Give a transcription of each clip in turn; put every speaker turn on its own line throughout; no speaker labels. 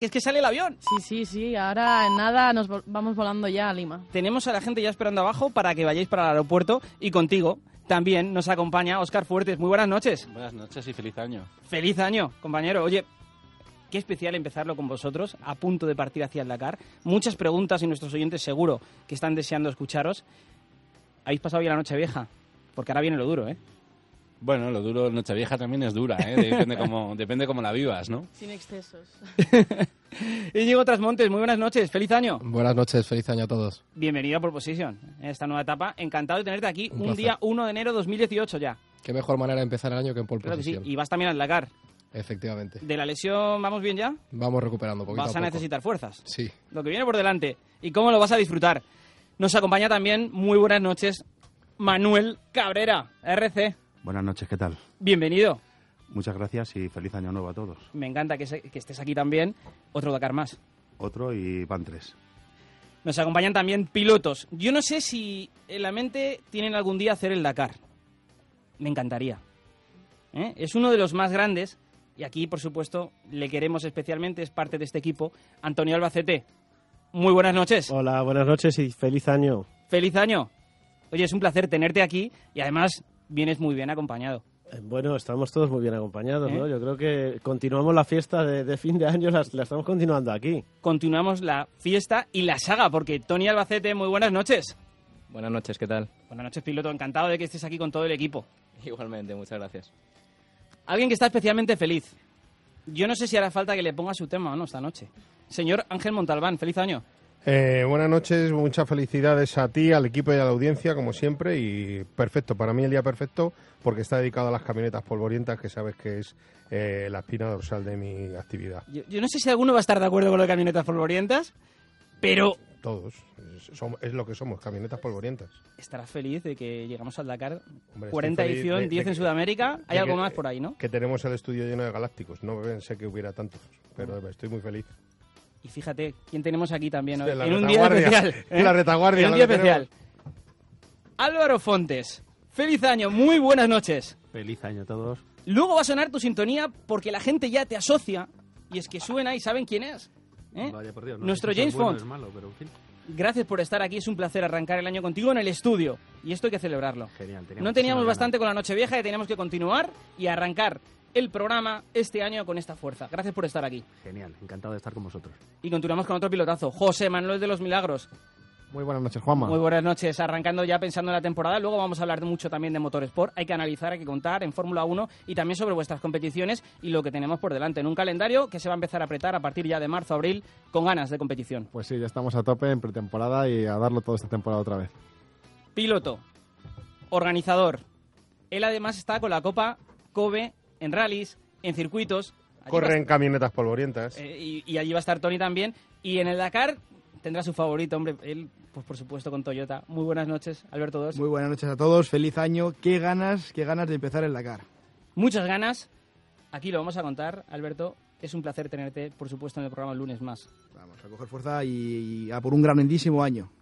Es que sale el avión.
Sí, ahora en nada vamos volando ya a Lima.
Tenemos a la gente ya esperando abajo para que vayáis para el aeropuerto y contigo también nos acompaña Óscar Fuertes. Muy buenas noches.
Buenas noches y feliz año.
Feliz año, compañero. Oye, qué especial empezarlo con vosotros, a punto de partir hacia el Dakar. Muchas preguntas y nuestros oyentes seguro que están deseando escucharos. ¿Habéis pasado ya la noche vieja? Porque ahora viene lo duro, ¿eh?
Bueno, lo duro, Nochevieja también es dura, ¿eh? Depende cómo la vivas, ¿no?
Sin excesos.
Íñigo Trasmontes, muy buenas noches, feliz año.
Buenas noches, feliz año a todos.
Bienvenido a Pole Position, en esta nueva etapa. Encantado de tenerte aquí, un
placer.
día 1 de enero de 2018 ya.
Qué mejor manera de empezar el año que en Pole
Claro que sí,
Position.
y vas también al Dakar.
Efectivamente.
¿De la lesión vamos bien ya?
Vamos recuperando poquito
Vas
a
a
poco.
necesitar fuerzas.
Sí.
Lo que viene por delante. ¿Y cómo lo vas a disfrutar? Nos acompaña también, muy buenas noches, Manuel Cabrera, RC.
Buenas noches, ¿qué tal?
Bienvenido.
Muchas gracias y feliz año nuevo a todos.
Me encanta que estés aquí también. Otro Dakar más.
Otro y van 3.
Nos acompañan también pilotos. Yo no sé si en la mente tienen algún día hacer el Dakar. Me encantaría. Es uno de los más grandes y aquí, por supuesto, le queremos especialmente, es parte de este equipo, Antonio Albacete. Muy buenas noches.
Hola, buenas noches y feliz año.
¡Feliz año! Oye, es un placer tenerte aquí y además vienes muy bien acompañado.
Bueno, estamos todos muy bien acompañados, ¿no? Yo creo que continuamos la fiesta de fin de año, la estamos continuando aquí.
Continuamos la fiesta y la saga, porque Tony Albacete, muy buenas noches.
Buenas noches, ¿qué tal?
Buenas noches, piloto. Encantado de que estés aquí con todo el equipo.
Igualmente, muchas gracias.
Alguien que está especialmente feliz. Yo no sé si hará falta que le ponga su tema o no esta noche. Señor Ángel Montalbán, feliz año.
Buenas noches, muchas felicidades a ti, al equipo y a la audiencia, como siempre, y perfecto, para mí el día perfecto, porque está dedicado a las camionetas polvorientas, que sabes que es la espina dorsal de mi actividad.
Yo no sé si alguno va a estar de acuerdo con lo de camionetas polvorientas, pero
Todos, es lo que somos, camionetas polvorientas.
estarás feliz de que llegamos al Dakar.
Hombre,
40
estoy feliz
edición,
de
10 en
que-
Sudamérica. Hay
de
algo
que-
más por ahí, ¿no?
Que tenemos el estudio lleno de galácticos, no pensé que hubiera tantos, pero estoy muy feliz.
Y fíjate, ¿quién tenemos aquí también hoy?
De la
En un día
retaguardia,
especial.
la retaguardia,
En un
lo
día
que
especial. Álvaro Fontes, feliz año, muy buenas noches.
Feliz año a todos.
Luego va a sonar tu sintonía porque la gente ya te asocia y es que suena y saben quién es.
Vaya por Dios, no
Nuestro
sé si eso
James
es bueno o
Font.
es malo, pero en fin.
Gracias por estar aquí, es un placer arrancar el año contigo en el estudio y esto hay que celebrarlo.
Genial.
No teníamos bastante con la Nochevieja y teníamos que continuar y arrancar el programa este año con esta fuerza. Gracias por estar aquí.
Genial, encantado de estar con vosotros.
Y continuamos con otro pilotazo, José Manuel de los Milagros.
Muy buenas noches, Juanma.
Muy buenas noches, arrancando ya pensando en la temporada. Luego vamos a hablar mucho también de Motorsport. Hay que analizar, hay que contar en Fórmula 1 y también sobre vuestras competiciones y lo que tenemos por delante en un calendario que se va a empezar a apretar a partir ya de marzo, abril, con ganas de competición.
Pues sí, ya estamos a tope en pretemporada y a darlo toda esta temporada otra vez.
Piloto, organizador. Él además está con la Copa Kobe en rallies, en circuitos. Allí
Corre
va a
en camionetas polvorientas.
y allí va a estar Tony también. Y en el Dakar tendrá su favorito, hombre. Él, pues por supuesto, con Toyota. Muy buenas noches, Alberto Dos.
Muy buenas noches a todos, feliz año. Qué ganas de empezar el Dakar.
Muchas ganas. Aquí lo vamos a contar, Alberto. Es un placer tenerte, por supuesto, en el programa el lunes más.
Vamos a coger fuerza y a por un grandísimo año.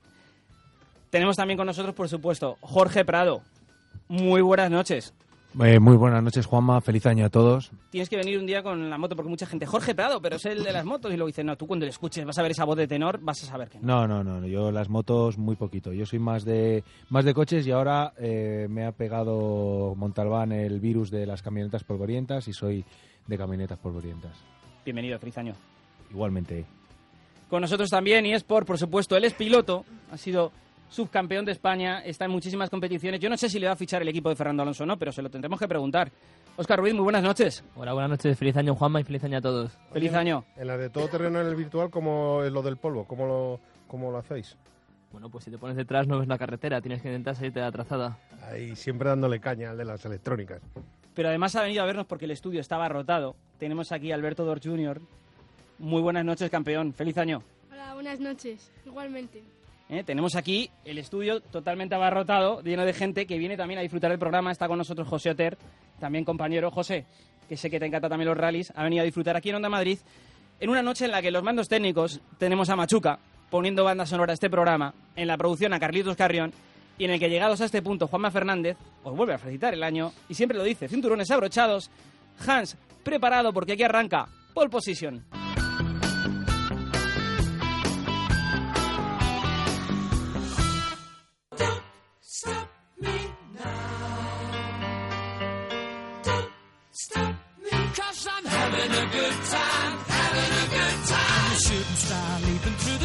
Tenemos también con nosotros, por supuesto, Jorge Prado. Muy buenas noches.
Muy buenas noches, Juanma. Feliz año a todos.
Tienes que venir un día con la moto, porque mucha gente, Jorge Prado, pero es el de las motos. Y luego dice, no, tú cuando le escuches vas a ver esa voz de tenor, vas a saber que no.
No. Yo las motos muy poquito. Yo soy más de coches y ahora me ha pegado Montalbán el virus de las camionetas polvorientas y soy de camionetas polvorientas.
Bienvenido, feliz año.
Igualmente.
Con nosotros también, y es por supuesto, él es piloto, ha sido subcampeón de España, está en muchísimas competiciones. Yo no sé si le va a fichar el equipo de Fernando Alonso o no, pero se lo tendremos que preguntar. Óscar Ruiz, muy buenas noches.
Hola, buenas noches. Feliz año, Juanma, y feliz año a todos.
Feliz año.
En la de todo terreno en el virtual, ¿cómo es lo del polvo? ¿Cómo lo hacéis?
Bueno, pues si te pones detrás no ves la carretera, tienes que intentar salirte de la trazada.
Ahí siempre dándole caña al de las electrónicas.
Pero además ha venido a vernos porque el estudio estaba rotado. Tenemos aquí a Alberto Dor Jr. Muy buenas noches, campeón. Feliz año.
Hola, buenas noches. Igualmente.
Tenemos aquí el estudio totalmente abarrotado, lleno de gente que viene también a disfrutar del programa. Está con nosotros José Oter, también compañero. José, que sé que te encanta también los rallies, ha venido a disfrutar aquí en Onda Madrid en una noche en la que los mandos técnicos tenemos a Machuca poniendo banda sonora a este programa, en la producción a Carlitos Carrión, y en el que llegados a este punto Juanma Fernández os vuelve a felicitar el año y siempre lo dice, cinturones abrochados, Hans preparado porque aquí arranca Pole Position.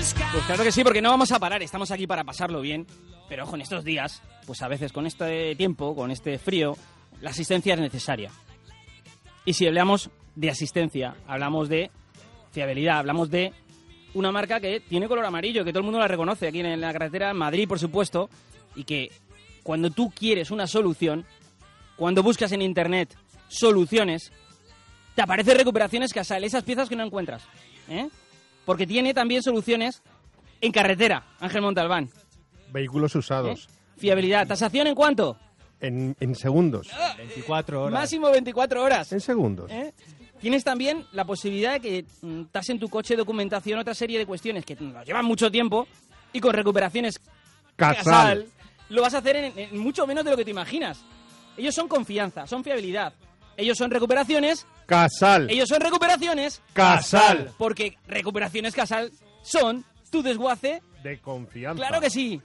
Pues claro que sí, porque no vamos a parar, estamos aquí para pasarlo bien, pero ojo, en estos días, pues a veces con este tiempo, con este frío, la asistencia es necesaria. Y si hablamos de asistencia, hablamos de fiabilidad, hablamos de una marca que tiene color amarillo, que todo el mundo la reconoce aquí en la carretera, en Madrid, por supuesto, y que cuando tú quieres una solución, cuando buscas en internet soluciones, te aparece Recuperaciones Casal, esas piezas que no encuentras, ¿eh? Porque tiene también soluciones en carretera, Ángel Montalbán.
Vehículos usados.
Fiabilidad. ¿Tasación en cuánto?
En segundos.
24 horas.
Máximo 24 horas.
En segundos.
Tienes también la posibilidad de que tasen tu coche, documentación, otra serie de cuestiones que nos llevan mucho tiempo, y con Recuperaciones Casal lo vas a hacer en mucho menos de lo que te imaginas. Ellos son confianza, son fiabilidad. Ellos son Recuperaciones
Casal.
Ellos son Recuperaciones
Casal.
Porque Recuperaciones Casal son tu desguace
de confianza.
¡Claro que sí!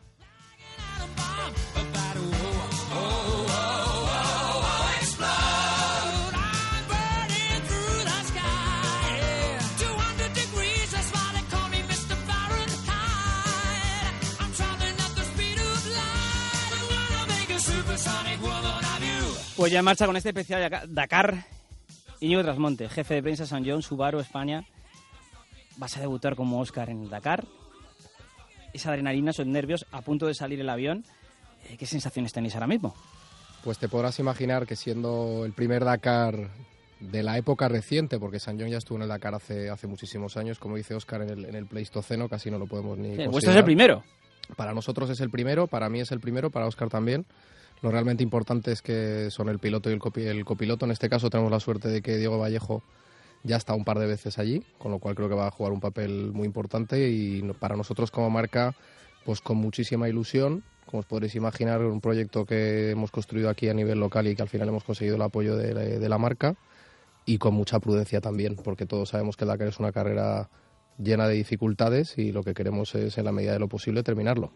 Pues ya en marcha con este especial Dakar. Íñigo Trasmonte, jefe de prensa San John, Subaru, España. Vas a debutar como Óscar en el Dakar. Esa adrenalina, esos nervios, a punto de salir el avión. ¿Qué sensaciones tenéis ahora mismo?
Pues te podrás imaginar que siendo el primer Dakar de la época reciente, porque San John ya estuvo en el Dakar hace muchísimos años, como dice Óscar, en el Pleistoceno, casi no lo podemos ni considerar.
¿Vuestro es el primero?
Para nosotros es el primero, para mí es el primero, para Óscar también. Lo realmente importante es que son el piloto y el copiloto. En este caso tenemos la suerte de que Diego Vallejo ya está un par de veces allí, con lo cual creo que va a jugar un papel muy importante, y para nosotros como marca, pues con muchísima ilusión. Como os podréis imaginar, un proyecto que hemos construido aquí a nivel local y que al final hemos conseguido el apoyo de la marca, y con mucha prudencia también, porque todos sabemos que el Dakar es una carrera llena de dificultades y lo que queremos es, en la medida de lo posible, terminarlo.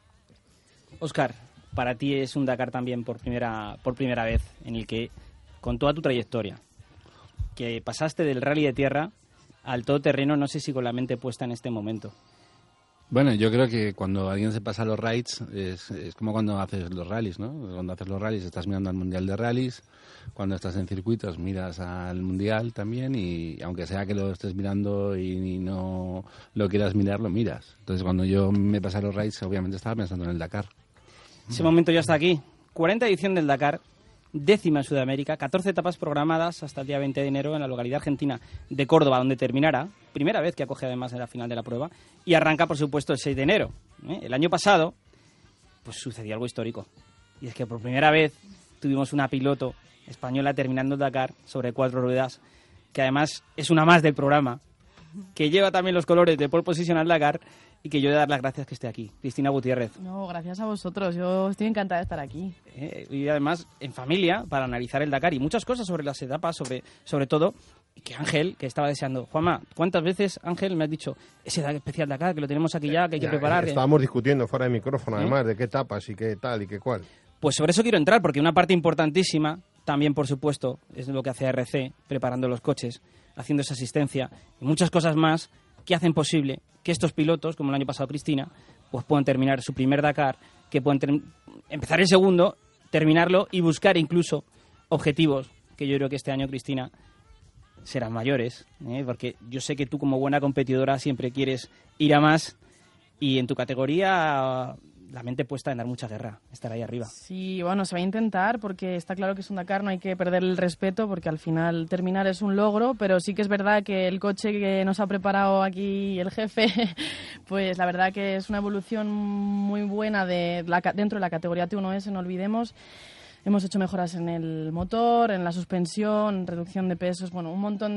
Óscar, para ti es un Dakar también por primera vez, en el que, con toda tu trayectoria, que pasaste del rally de tierra al todoterreno, no sé si con la mente puesta en este momento.
Bueno, yo creo que cuando alguien se pasa los rides es como cuando haces los rallies, ¿no? Cuando haces los rallies estás mirando al Mundial de Rallies, cuando estás en circuitos miras al Mundial también, y aunque sea que lo estés mirando y no lo quieras mirar, lo miras. Entonces cuando yo me pasé los rides, obviamente estaba pensando en el Dakar.
Ese momento ya está aquí. 40 edición del Dakar, 10ª en Sudamérica, 14 etapas programadas hasta el día 20 de enero en la localidad argentina de Córdoba, donde terminará, primera vez que acoge además en la final de la prueba, y arranca, por supuesto, el 6 de enero. El año pasado, pues sucedió algo histórico, y es que por primera vez tuvimos una piloto española terminando el Dakar sobre 4 ruedas, que además es una más del programa, que lleva también los colores de Pole Position al Dakar, y que yo he de dar las gracias que esté aquí. Cristina Gutiérrez.
No, gracias a vosotros. Yo estoy encantada de estar aquí.
Y además en familia para analizar el Dakar y muchas cosas sobre las etapas, sobre todo, que Ángel, que estaba deseando. Juanma, ¿cuántas veces, Ángel, me has dicho ese especial Dakar, que lo tenemos aquí ya, que hay que preparar?
Estábamos discutiendo fuera de micrófono, además, de qué etapas y qué tal y qué cual.
Pues sobre eso quiero entrar, porque una parte importantísima, también por supuesto, es lo que hace ARC, preparando los coches, haciendo esa asistencia y muchas cosas más que hacen posible que estos pilotos, como el año pasado Cristina, pues puedan terminar su primer Dakar, que puedan empezar el segundo, terminarlo y buscar incluso objetivos, que yo creo que este año, Cristina, serán mayores, porque yo sé que tú como buena competidora siempre quieres ir a más, y en tu categoría la mente puesta en dar mucha guerra, estar ahí arriba.
Sí, bueno, se va a intentar, porque está claro que es un Dakar, no hay que perder el respeto, porque al final terminar es un logro, pero sí que es verdad que el coche que nos ha preparado aquí el jefe, pues la verdad que es una evolución muy buena dentro de la categoría T1S, no olvidemos. Hemos hecho mejoras en el motor, en la suspensión, reducción de pesos, bueno, un montón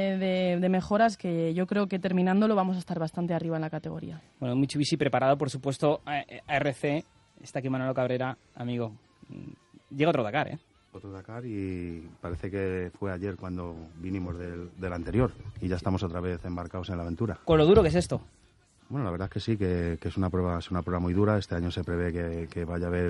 de mejoras que yo creo que terminándolo vamos a estar bastante arriba en la categoría.
Bueno, Mitsubishi preparado, por supuesto, ARC, está aquí Manolo Cabrera, amigo. Llega otro Dakar, ¿eh?
Otro Dakar, y parece que fue ayer cuando vinimos del anterior y ya estamos otra vez embarcados en la aventura.
¿Con lo duro que es esto?
Bueno, la verdad es que sí, que es una prueba muy dura. Este año se prevé que vaya a haber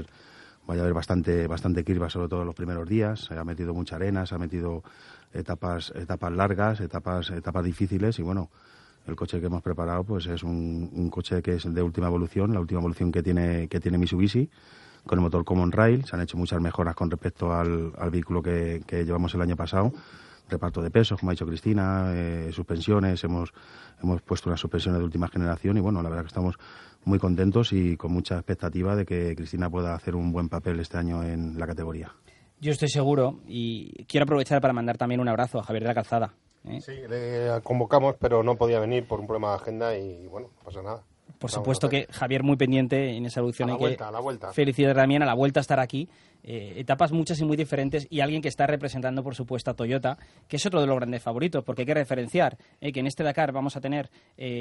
bastante curva, sobre todo en los primeros días. Se ha metido mucha arena, se ha metido etapas largas, etapas difíciles, y bueno, El coche que hemos preparado pues es un coche que es de última evolución, la última evolución que tiene Mitsubishi, con el motor Common Rail. Se han hecho muchas mejoras con respecto al vehículo que llevamos el año pasado. Reparto de pesos, como ha dicho Cristina, suspensiones, hemos puesto unas suspensiones de última generación y bueno, la verdad que estamos muy contentos y con mucha expectativa de que Cristina pueda hacer un buen papel este año en la categoría.
Yo estoy seguro y quiero aprovechar para mandar también un abrazo a Javier de la Calzada.
Sí, le convocamos, pero no podía venir por un problema de agenda y bueno, no pasa nada.
Por supuesto que Javier muy pendiente en esa evolución.
A la vuelta.
Felicidades también a la vuelta a estar aquí. Etapas muchas y muy diferentes y alguien que está representando, por supuesto, a Toyota, que es otro de los grandes favoritos, porque hay que referenciar que en este Dakar vamos a tener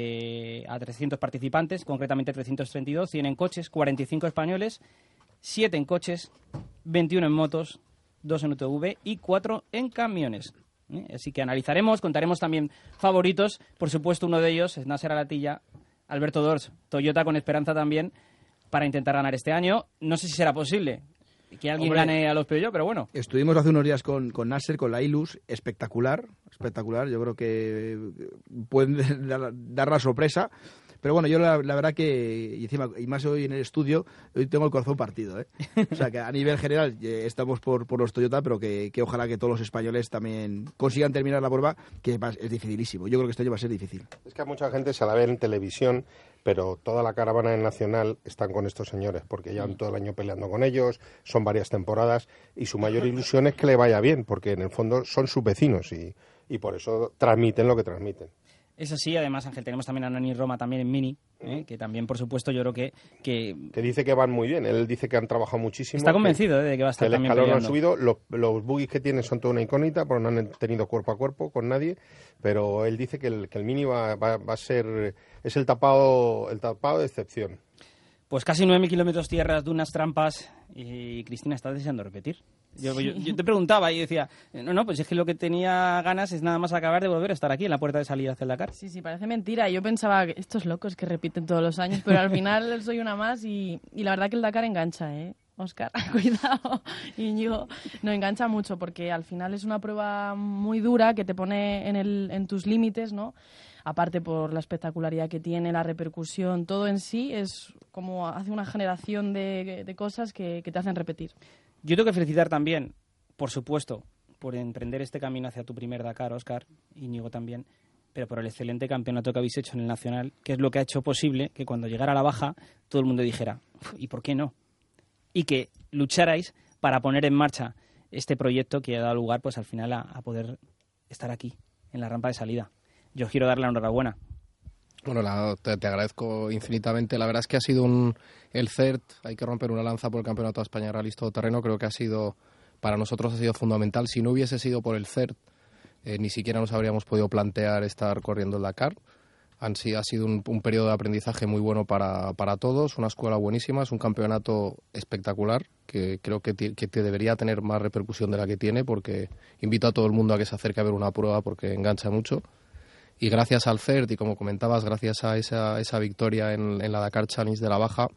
a 300 participantes, concretamente 332, 100 en coches, 45 españoles, 7 en coches, 21 en motos, 2 en UTV y 4 en camiones. Así que analizaremos, contaremos también favoritos. Por supuesto, uno de ellos es Nasser Al-Attiyah, Alberto Dors, Toyota con esperanza también para intentar ganar este año. No sé si será posible que alguien gane a los Peugeot, pero bueno.
Estuvimos hace unos días con Nasser, con la Ilus, espectacular. Yo creo que pueden dar la sorpresa. Pero bueno, yo la verdad que, y más hoy en el estudio, hoy tengo el corazón partido, ¿eh? O sea, que a nivel general estamos por los Toyota, pero que ojalá que todos los españoles también consigan terminar la prueba, que es dificilísimo. Yo creo que este año va a ser difícil.
Es que a mucha gente se la ve en televisión, pero toda la caravana del Nacional están con estos señores, porque llevan todo el año peleando con ellos, son varias temporadas, y su mayor ilusión es que le vaya bien, porque en el fondo son sus vecinos, y por eso transmiten lo que transmiten.
Es así, además, Ángel, tenemos también a Nani Roma también en Mini, que también, por supuesto, yo creo que
dice que van muy bien. Él dice que han trabajado muchísimo.
Está convencido de que va a estar también peleando.
El escalón han subido, los buggies que tienen son toda una incógnita, porque no han tenido cuerpo a cuerpo con nadie, pero él dice que el Mini va a ser, es el tapado de excepción.
Pues casi 9.000 kilómetros tierras, dunas, trampas, y Cristina está deseando repetir. Yo te preguntaba y decía, no, pues es que lo que tenía ganas es nada más acabar de volver a estar aquí en la puerta de salida hacia el Dakar.
Sí, parece mentira. Yo pensaba, estos locos que repiten todos los años, pero al final soy una más y la verdad que el Dakar engancha, Óscar, cuidado. Íñigo, no engancha mucho porque al final es una prueba muy dura que te pone en tus límites, ¿no? Aparte por la espectacularidad que tiene, la repercusión, todo en sí es como hace una generación de cosas que te hacen repetir.
Yo tengo que felicitar también, por supuesto, por emprender este camino hacia tu primer Dakar, Óscar, Íñigo también, pero por el excelente campeonato que habéis hecho en el Nacional, que es lo que ha hecho posible que cuando llegara a la baja todo el mundo dijera, ¿y por qué no? Y que lucharais para poner en marcha este proyecto que ha dado lugar pues al final a poder estar aquí, en la rampa de salida. Yo quiero darle la enhorabuena.
Bueno, te agradezco infinitamente. La verdad es que ha sido el CERT, hay que romper una lanza por el Campeonato de España de Rallys Todoterreno, creo que para nosotros ha sido fundamental. Si no hubiese sido por el CERT, ni siquiera nos habríamos podido plantear estar corriendo el Dakar. Ha sido un periodo de aprendizaje muy bueno para todos, una escuela buenísima, es un campeonato espectacular que creo que debería tener más repercusión de la que tiene, porque invito a todo el mundo a que se acerque a ver una prueba porque engancha mucho. Y gracias al CERT y, como comentabas, gracias a esa victoria en la Dakar Challenge de la Baja,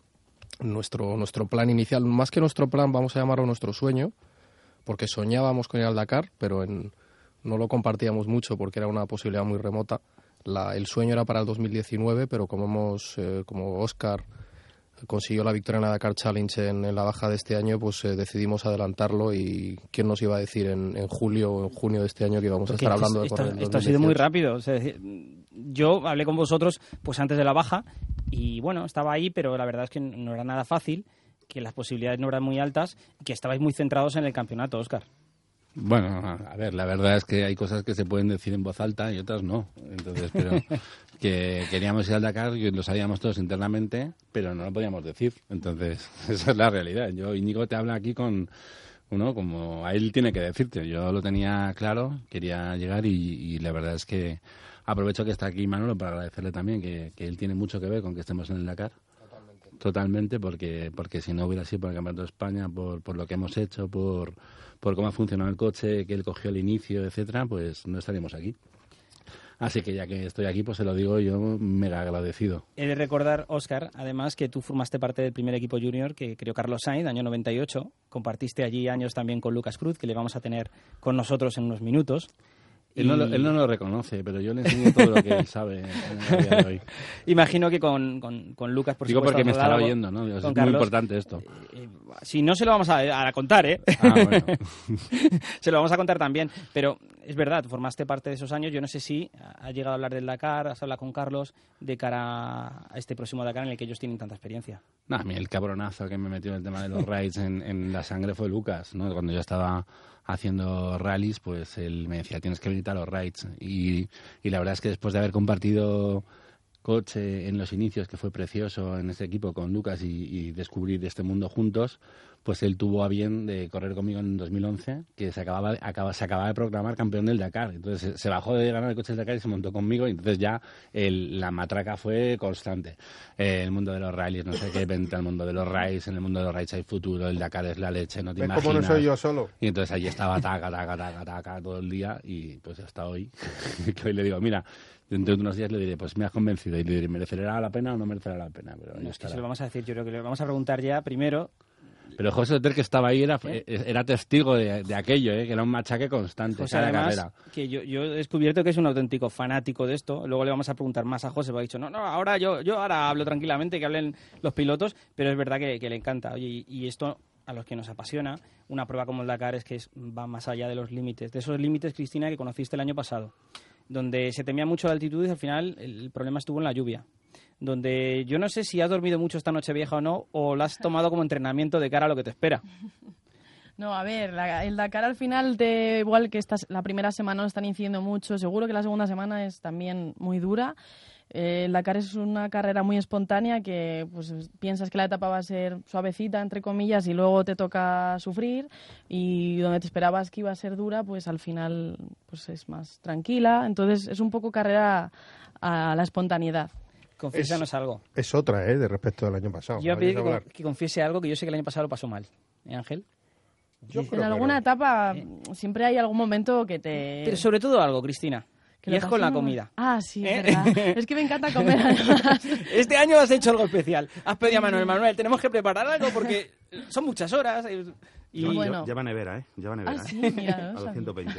nuestro plan inicial, más que nuestro plan, vamos a llamarlo nuestro sueño, porque soñábamos con ir al Dakar, pero no lo compartíamos mucho porque era una posibilidad muy remota. El sueño era para el 2019, pero como Óscar consiguió la victoria en la Dakar Challenge en la Baja de este año, pues decidimos adelantarlo, y quién nos iba a decir en julio o en junio de este año que íbamos a estar hablando de correr el 2018.
Esto ha sido muy rápido. O sea, yo hablé con vosotros pues antes de la Baja y bueno, estaba ahí, pero la verdad es que no era nada fácil, que las posibilidades no eran muy altas y que estabais muy centrados en el campeonato, Óscar.
Bueno, a ver, la verdad es que hay cosas que se pueden decir en voz alta y otras no. Entonces, pero que queríamos ir al Dakar, y lo sabíamos todos internamente, pero no lo podíamos decir. Entonces, esa es la realidad. Íñigo te habla aquí como a él tiene que decirte. Yo lo tenía claro, quería llegar y la verdad es que aprovecho que está aquí Manolo para agradecerle también que él tiene mucho que ver con que estemos en el Dakar. Totalmente, porque si no hubiera sido por el Campeonato de España, por lo que hemos hecho, por cómo ha funcionado el coche, que él cogió el inicio, etcétera, pues no estaríamos aquí. Así que ya que estoy aquí, pues se lo digo yo mega agradecido.
He de recordar, Óscar, además, que tú formaste parte del primer equipo junior que creó Carlos Sainz, año 98. Compartiste allí años también con Lucas Cruz, que le vamos a tener con nosotros en unos minutos.
Él no lo reconoce, pero yo le enseño todo lo que él sabe en el día de hoy.
Imagino que con Lucas, por
Digo
supuesto...
porque me estará oyendo, ¿no? Es
Carlos,
muy importante esto.
Si no, se lo vamos a contar, ¿eh?
Ah, bueno.
Se lo vamos a contar también. Pero es verdad, formaste parte de esos años. Yo no sé si has llegado a hablar del Dakar, has hablado con Carlos de cara a este próximo Dakar en el que ellos tienen tanta experiencia.
No, a mí el cabronazo que me metió en el tema de los raids en la sangre fue Lucas, ¿no? Cuando yo estaba haciendo rallies, pues él me decía, tienes que venir a los raids. Y la verdad es que después de haber compartido coche en los inicios, que fue precioso en ese equipo con Lucas y descubrir este mundo juntos, pues él tuvo a bien de correr conmigo en 2011, que se acababa de proclamar campeón del Dakar. Entonces se bajó de ganar el coche del Dakar y se montó conmigo, y entonces ya la matraca fue constante. El mundo de los rallies, no sé qué, vente al mundo de los raids, en el mundo de los raids hay futuro, el Dakar es la leche, no te imaginas.
¿Cómo no soy yo solo?
Y entonces allí estaba taca todo el día, y pues hasta hoy, que hoy le digo, mira, dentro de unos días le diré, pues me has convencido, y le diré, ¿merecerá la pena o no merecerá la pena? Pero
no, es que se lo vamos a decir, yo creo que le vamos a preguntar ya primero.
Pero José Oter, que estaba ahí, era testigo de aquello, que era un machaque constante
José,
cada
además,
carrera.
Que yo he descubierto que es un auténtico fanático de esto. Luego le vamos a preguntar más a José, porque ha dicho, no, ahora yo ahora hablo tranquilamente, que hablen los pilotos, pero es verdad que le encanta. Oye, y esto, a los que nos apasiona, una prueba como el Dakar es que va más allá de los límites. De esos límites, Cristina, que conociste el año pasado, donde se temía mucho la altitud y al final el problema estuvo en la lluvia. Donde yo no sé si has dormido mucho esta noche vieja o no, o lo has tomado como entrenamiento de cara a lo que te espera.
No, a ver, el Dakar al final, igual que la primera semana no están incidiendo mucho, seguro que la segunda semana es también muy dura. El Dakar es una carrera muy espontánea que pues piensas que la etapa va a ser suavecita, entre comillas, y luego te toca sufrir, y donde te esperabas que iba a ser dura, pues al final pues es más tranquila. Entonces es un poco carrera a la espontaneidad.
Confiésanos algo.
Es otra, de respecto del año pasado.
Yo voy a pedir que confiese algo que yo sé que el año pasado lo pasó mal. Ángel?
En alguna etapa siempre hay algún momento que te...
Pero sobre todo algo, Cristina. Y es con la comida.
Ah, sí, es verdad. Es que me encanta comer, además.
Este año has hecho algo especial. Has pedido a Manuel, tenemos que preparar algo porque son muchas horas. Y
bueno. Lleva nevera, Lleva nevera.
Ah, sí, mira,
a 220.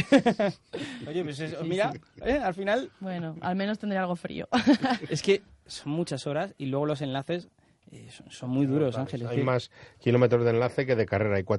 Oye, pues mira, al final...
Bueno, al menos tendré algo frío.
Es que son muchas horas y luego los enlaces son muy duros, Ángel.
Hay más kilómetros de enlace que de carrera. Hay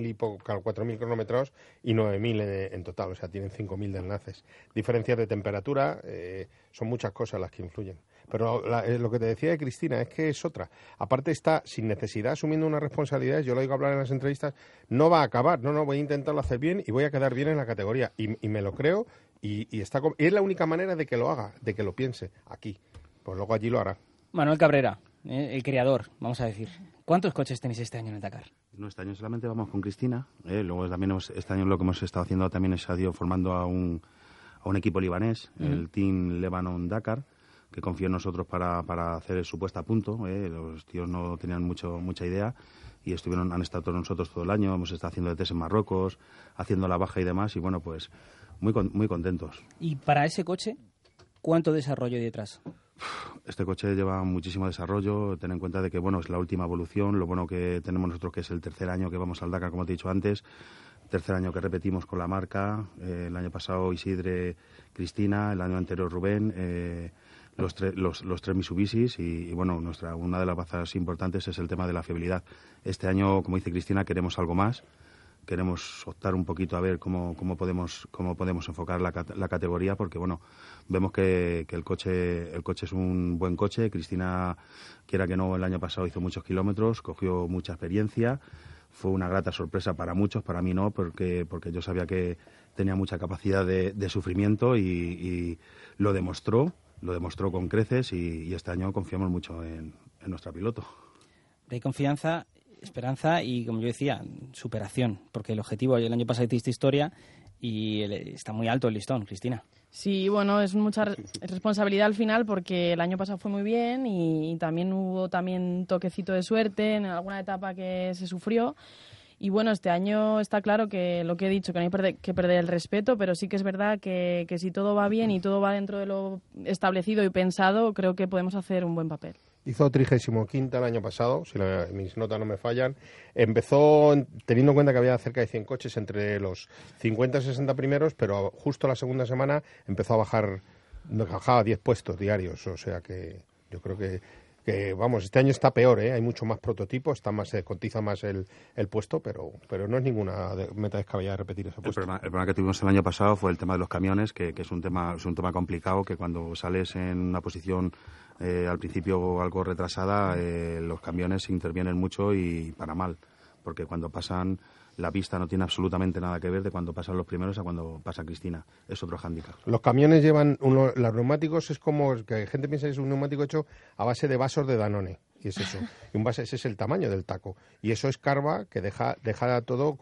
4.000 cronometrados y 9.000 en total. O sea, tienen 5.000 de enlaces. Diferencias de temperatura, son muchas cosas las que influyen. Pero lo que te decía de Cristina es que es otra. Aparte está sin necesidad, asumiendo unas responsabilidades. Yo lo oigo hablar en las entrevistas. No va a acabar. No, voy a intentarlo hacer bien y voy a quedar bien en la categoría. Y me lo creo y es la única manera de que lo haga, de que lo piense aquí. Pues luego allí lo hará.
Manuel Cabrera, el creador, vamos a decir. ¿Cuántos coches tenéis este año en el Dakar?
No, este año solamente vamos con Cristina. Luego también este año lo que hemos estado haciendo también es formando a un equipo libanés, el Team Lebanon Dakar, que confía en nosotros para hacer su puesta a punto. Los tíos no tenían mucha idea y han estado con nosotros todo el año. Hemos estado haciendo test en Marruecos, haciendo la baja y demás, y bueno, pues muy contentos.
¿Y para ese coche cuánto desarrollo hay detrás?
Este coche lleva muchísimo desarrollo. Ten en cuenta de que es la última evolución. Lo bueno que tenemos nosotros, que es el tercer año que vamos al Dakar, como te he dicho antes. Tercer año que repetimos con la marca. El año pasado Isidre, Cristina, el año anterior Rubén, los tres Mitsubishis y una de las bazas importantes es el tema de la fiabilidad. Este año, como dice Cristina, queremos algo más. Queremos optar un poquito a ver cómo podemos enfocar la categoría, porque vemos que el coche es un buen coche. Cristina, quiera que no, el año pasado hizo muchos kilómetros, cogió mucha experiencia. Fue una grata sorpresa para muchos, para mí no, porque yo sabía que tenía mucha capacidad de sufrimiento y lo demostró con creces, y este año confiamos mucho en nuestra piloto.
Hay confianza, esperanza y, como yo decía, superación, porque el objetivo, el año pasado hiciste historia y está muy alto el listón, Cristina.
Sí, es mucha responsabilidad al final, porque el año pasado fue muy bien y también hubo un toquecito de suerte en alguna etapa que se sufrió. Y este año está claro que lo que he dicho, que no hay que perder el respeto, pero sí que es verdad que si todo va bien y todo va dentro de lo establecido y pensado, creo que podemos hacer un buen papel.
Hizo 35ª el año pasado, si mis notas no me fallan. Empezó teniendo en cuenta que había cerca de 100 coches entre los 50 y 60 primeros, pero justo la segunda semana empezó a bajaba 10 puestos diarios. O sea que yo creo que vamos, este año está peor, ¿eh? Hay mucho más prototipos, se cotiza más el puesto, pero no es ninguna meta descabellada repetir ese puesto.
El problema que tuvimos el año pasado fue el tema de los camiones, que es un tema complicado, que cuando sales en una posición al principio algo retrasada, los camiones intervienen mucho y para mal, porque cuando pasan la pista no tiene absolutamente nada que ver de cuando pasan los primeros a cuando pasa Cristina. Es otro hándicap.
Los camiones llevan los neumáticos, es como que la gente piensa que es un neumático hecho a base de vasos de Danone. Y es eso. Y ese es el tamaño del taco. Y eso escarba que deja todo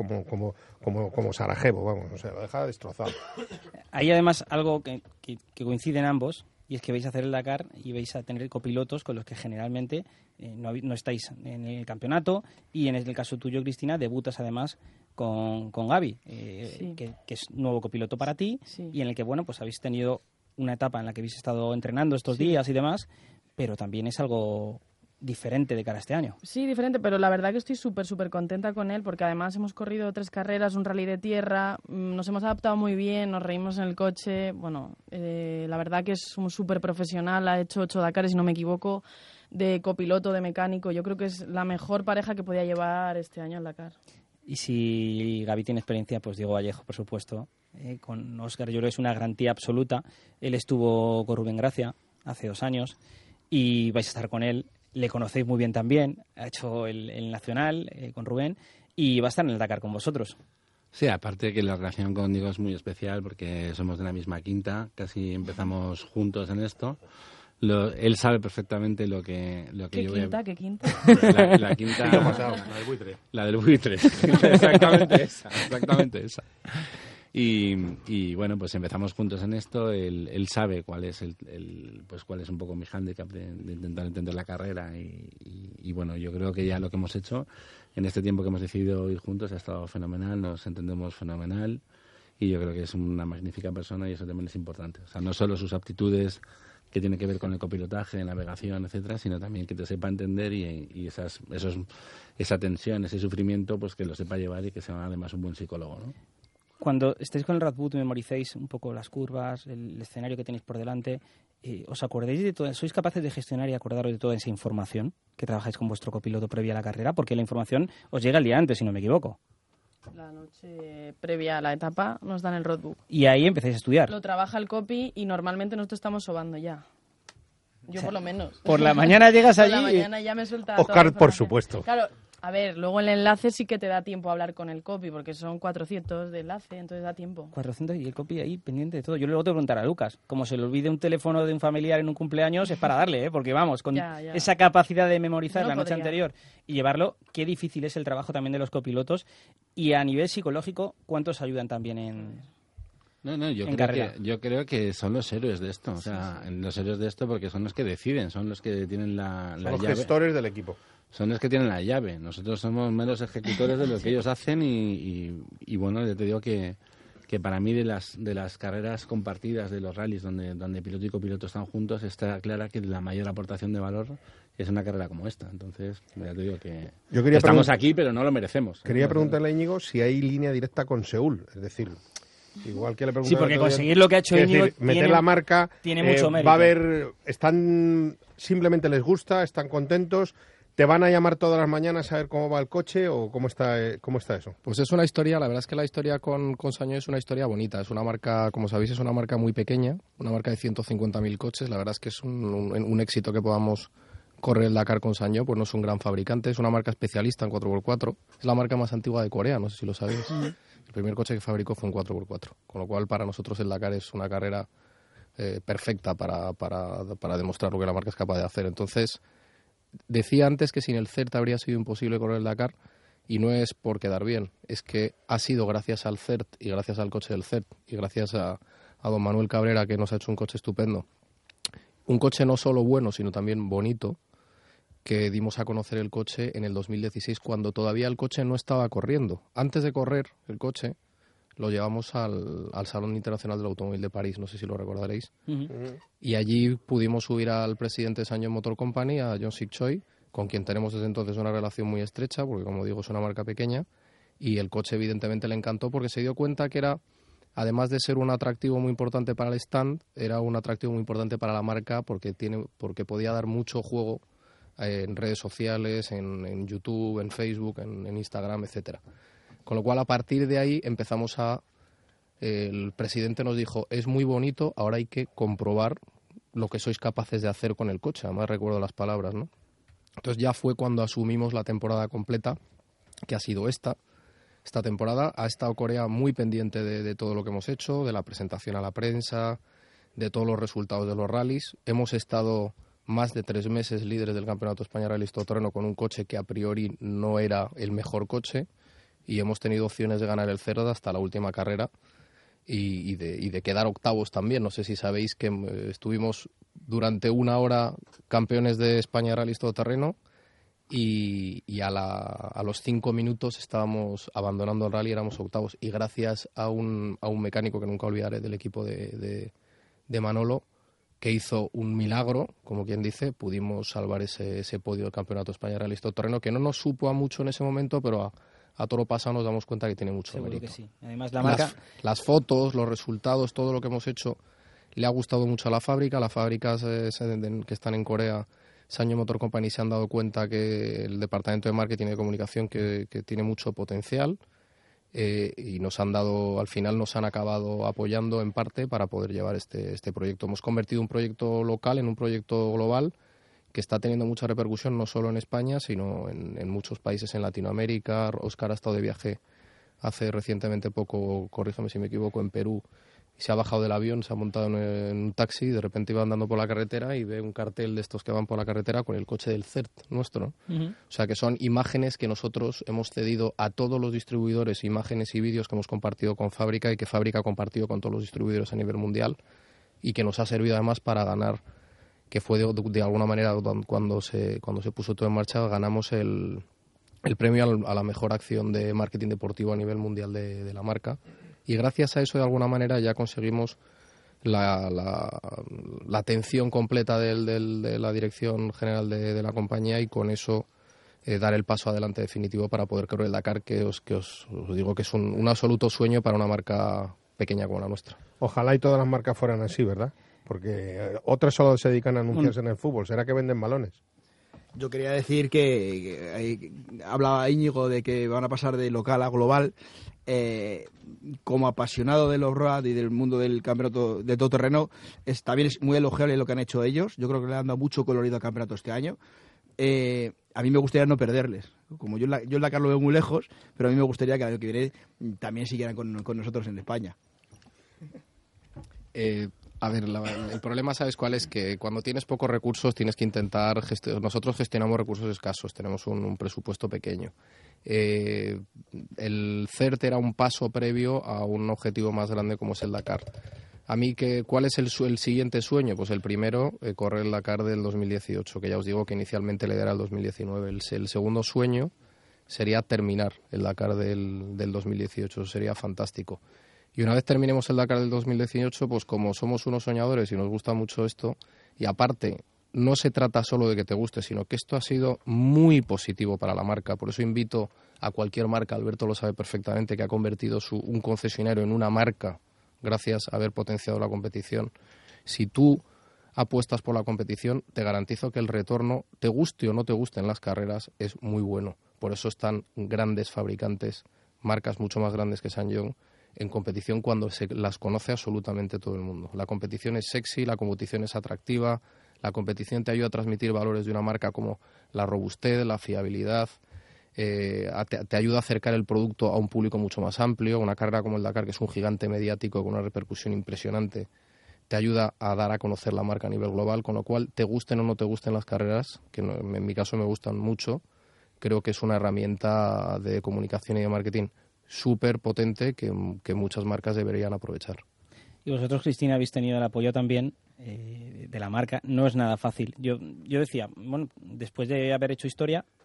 como Sarajevo, vamos. O sea, lo deja destrozado.
Hay además algo que coincide en ambos, y es que vais a hacer el Dakar y vais a tener copilotos con los que generalmente no estáis en el campeonato, y en el caso tuyo, Cristina, debutas además con Gaby,
sí.
que es nuevo copiloto para ti,
sí.
Y en el que, bueno, pues habéis tenido una etapa en la que habéis estado entrenando estos días y demás, pero también es algo diferente de cara a este año.
Sí, diferente, pero la verdad que estoy súper contenta con él, porque además hemos corrido 3 carreras, un rally de tierra, nos hemos adaptado muy bien, nos reímos en el coche, bueno, la verdad que es un súper profesional, ha hecho 8 Dakares, si no me equivoco, de copiloto, de mecánico, yo creo que es la mejor pareja que podía llevar este año al Dakar.
Y si Gaby tiene experiencia, pues Diego Vallejo, por supuesto, con Óscar Lloro es una garantía absoluta, él estuvo con Rubén Gracia hace 2 años y vais a estar con él. Le conocéis muy bien también, ha hecho el Nacional con Rubén y va a estar en el Dakar con vosotros.
Sí, aparte que la relación con Diego es muy especial porque somos de la misma quinta, casi empezamos juntos en esto. Él sabe perfectamente lo que
¿Qué
yo
quinta?
voy a...
¿Qué quinta?
La quinta...
La del buitre.
La del buitre, exactamente esa. Y bueno, pues empezamos juntos en esto. Él sabe cuál es cuál es un poco mi hándicap de intentar entender la carrera y bueno, yo creo que ya lo que hemos hecho en este tiempo que hemos decidido ir juntos ha estado fenomenal, nos entendemos fenomenal y yo creo que es una magnífica persona y eso también es importante. O sea, no solo sus aptitudes que tienen que ver con el copilotaje, navegación, etcétera, sino también que te sepa entender y esa tensión, ese sufrimiento, pues que lo sepa llevar y que sea además un buen psicólogo, ¿no?
Cuando estéis con el Radboud, memoricéis un poco las curvas, el escenario que tenéis por delante, ¿os acordáis de todo? ¿Sois capaces de gestionar y acordaros de toda esa información que trabajáis con vuestro copiloto previa a la carrera? Porque la información os llega el día antes, si no me equivoco.
La noche previa a la etapa nos dan el roadbook.
Y ahí empezáis a estudiar.
Lo trabaja el copy y normalmente nosotros estamos sobando ya. Yo, o sea, por lo menos.
Por la mañana llegas allí.
Por la mañana ya me suelta.
Óscar, por supuesto.
Claro, a ver, luego el enlace sí que te da tiempo a hablar con el copy, porque son 400 de enlace, entonces da tiempo.
400 y el copy ahí pendiente de todo. Yo luego te preguntaré a Lucas, como se le olvide un teléfono de un familiar en un cumpleaños, es para darle, porque vamos, con esa capacidad de memorizar la noche anterior y llevarlo, qué difícil es el trabajo también de los copilotos. Y a nivel psicológico, ¿cuántos ayudan también en...?
Yo creo que son los héroes de esto, o sea, los héroes de esto porque son los que deciden, son los que tienen la llave.
Son los gestores del equipo.
Son los que tienen la llave. Nosotros somos meros ejecutores de lo que ellos hacen y bueno, yo te digo que para mí de las carreras compartidas, de los rallies donde piloto y copiloto están juntos, está clara que la mayor aportación de valor es una carrera como esta. Entonces, ya te digo que estamos aquí, pero no lo merecemos.
Quería preguntarle a Íñigo si hay línea directa con Seúl, es decir... Igual que le pregunté.
Sí, porque conseguir lo que ha hecho Íñigo
meter la marca
tiene mucho mérito.
Va a haber, simplemente les gusta, están contentos. ¿Te van a llamar todas las mañanas a ver cómo va el coche o cómo está eso?
Pues es una historia, la verdad es que la historia con Sañó es una historia bonita. Es una marca, como sabéis, es una marca muy pequeña, una marca de 150.000 coches. La verdad es que es un éxito que podamos correr el Dakar con Sañó, pues no es un gran fabricante, es una marca especialista en 4x4. Es la marca más antigua de Corea, no sé si lo sabéis. El primer coche que fabricó fue un 4x4, con lo cual para nosotros el Dakar es una carrera perfecta para demostrar lo que la marca es capaz de hacer. Entonces, decía antes que sin el CERT habría sido imposible correr el Dakar y no es por quedar bien, es que ha sido gracias al CERT y gracias al coche del CERT y gracias a don Manuel Cabrera, que nos ha hecho un coche estupendo. Un coche no solo bueno, sino también bonito, que dimos a conocer el coche en el 2016 cuando todavía el coche no estaba corriendo. Antes de correr el coche, lo llevamos al Salón Internacional del Automóvil de París, no sé si lo recordaréis. Y allí pudimos subir al presidente de SsangYong Motor Company, a John Sik Choi, con quien tenemos desde entonces una relación muy estrecha, porque como digo es una marca pequeña, y el coche evidentemente le encantó porque se dio cuenta que era, además de ser un atractivo muy importante para el stand, era un atractivo muy importante para la marca porque podía dar mucho juego en redes sociales, en YouTube, en Facebook, en Instagram, etcétera. Con lo cual, a partir de ahí empezamos el presidente nos dijo, es muy bonito, ahora hay que comprobar lo que sois capaces de hacer con el coche. Además recuerdo las palabras, ¿no? Entonces ya fue cuando asumimos la temporada completa, que ha sido esta temporada. Ha estado Corea muy pendiente de todo lo que hemos hecho, de la presentación a la prensa, de todos los resultados de los rallies. Hemos estado más de 3 meses líderes del Campeonato España Rallys Todoterreno con un coche que a priori no era el mejor coche, y hemos tenido opciones de ganar el CERD hasta la última carrera y de quedar octavos también. No sé si sabéis que estuvimos durante 1 hora campeones de España Rallys Todoterreno y a los 5 minutos estábamos abandonando el rally, éramos octavos, y gracias a un mecánico que nunca olvidaré del equipo de Manolo, que hizo un milagro, como quien dice, pudimos salvar ese podio del Campeonato España Rallys Todoterreno, que no nos supo a mucho en ese momento, pero a toro pasado nos damos cuenta que tiene mucho
Seguro
mérito.
Que sí. Además, la marca...
las fotos, los resultados, todo lo que hemos hecho le ha gustado mucho a la fábrica. Las fábricas que están en Corea, SsangYong Motor Company, se han dado cuenta que el departamento de marketing y de comunicación que tiene mucho potencial, y al final nos han acabado apoyando en parte para poder llevar este proyecto. Hemos convertido un proyecto local en un proyecto global que está teniendo mucha repercusión no solo en España, sino en muchos países en Latinoamérica. Óscar ha estado de viaje hace recientemente poco, corrígeme si me equivoco, en Perú, y se ha bajado del avión, se ha montado en un taxi, y de repente iba andando por la carretera y ve un cartel de estos que van por la carretera con el coche del CERT nuestro, ¿no? O sea que son imágenes que nosotros hemos cedido a todos los distribuidores, imágenes y vídeos que hemos compartido con Fábrica y que Fábrica ha compartido con todos los distribuidores a nivel mundial, y que nos ha servido además para ganar, que fue de alguna manera cuando se puso todo en marcha, ganamos el premio a la mejor acción de marketing deportivo a nivel mundial de la marca, y gracias a eso de alguna manera ya conseguimos la atención completa de la dirección general de la compañía, y con eso dar el paso adelante definitivo para poder correr el Dakar, que os digo que es un absoluto sueño para una marca pequeña como la nuestra.
Ojalá y todas las marcas fueran así, ¿verdad? Porque otras solo se dedican a anunciarse en el fútbol. ¿Será que venden balones?
Yo quería decir que hablaba Íñigo de que van a pasar de local a global. Como apasionado del off-road y del mundo del campeonato de todoterreno, también es muy elogiable lo que han hecho ellos. Yo creo que le han dado mucho colorido al campeonato este año. A mí me gustaría no perderles. Como yo el Dakar lo veo muy lejos, pero a mí me gustaría que el año que viene también siguieran con nosotros en España.
A ver, el problema, ¿sabes cuál es? Que cuando tienes pocos recursos tienes que intentar... Nosotros gestionamos recursos escasos, tenemos un presupuesto pequeño. El CERT era un paso previo a un objetivo más grande como es el Dakar. A mí, ¿cuál es el siguiente sueño? Pues el primero, correr el Dakar del 2018, que ya os digo que inicialmente le era el 2019. El segundo sueño sería terminar el Dakar del 2018, eso sería fantástico. Y una vez terminemos el Dakar del 2018, pues como somos unos soñadores y nos gusta mucho esto, y aparte no se trata solo de que te guste, sino que esto ha sido muy positivo para la marca. Por eso invito a cualquier marca, Alberto lo sabe perfectamente, que ha convertido un concesionario en una marca gracias a haber potenciado la competición. Si tú apuestas por la competición, te garantizo que el retorno, te guste o no te gusten las carreras, es muy bueno. Por eso están grandes fabricantes, marcas mucho más grandes que SsangYong, en competición cuando se las conoce absolutamente todo el mundo. La competición es sexy, la competición es atractiva, la competición te ayuda a transmitir valores de una marca como la robustez, la fiabilidad, te ayuda a acercar el producto a un público mucho más amplio. Una carrera como el Dakar, que es un gigante mediático con una repercusión impresionante, te ayuda a dar a conocer la marca a nivel global, con lo cual, te gusten o no te gusten las carreras, que en mi caso me gustan mucho, creo que es una herramienta de comunicación y de marketing súper potente que muchas marcas deberían aprovechar.
Y vosotros, Cristina, habéis tenido el apoyo también de la marca. No es nada fácil. Yo decía, bueno, después de haber hecho historia,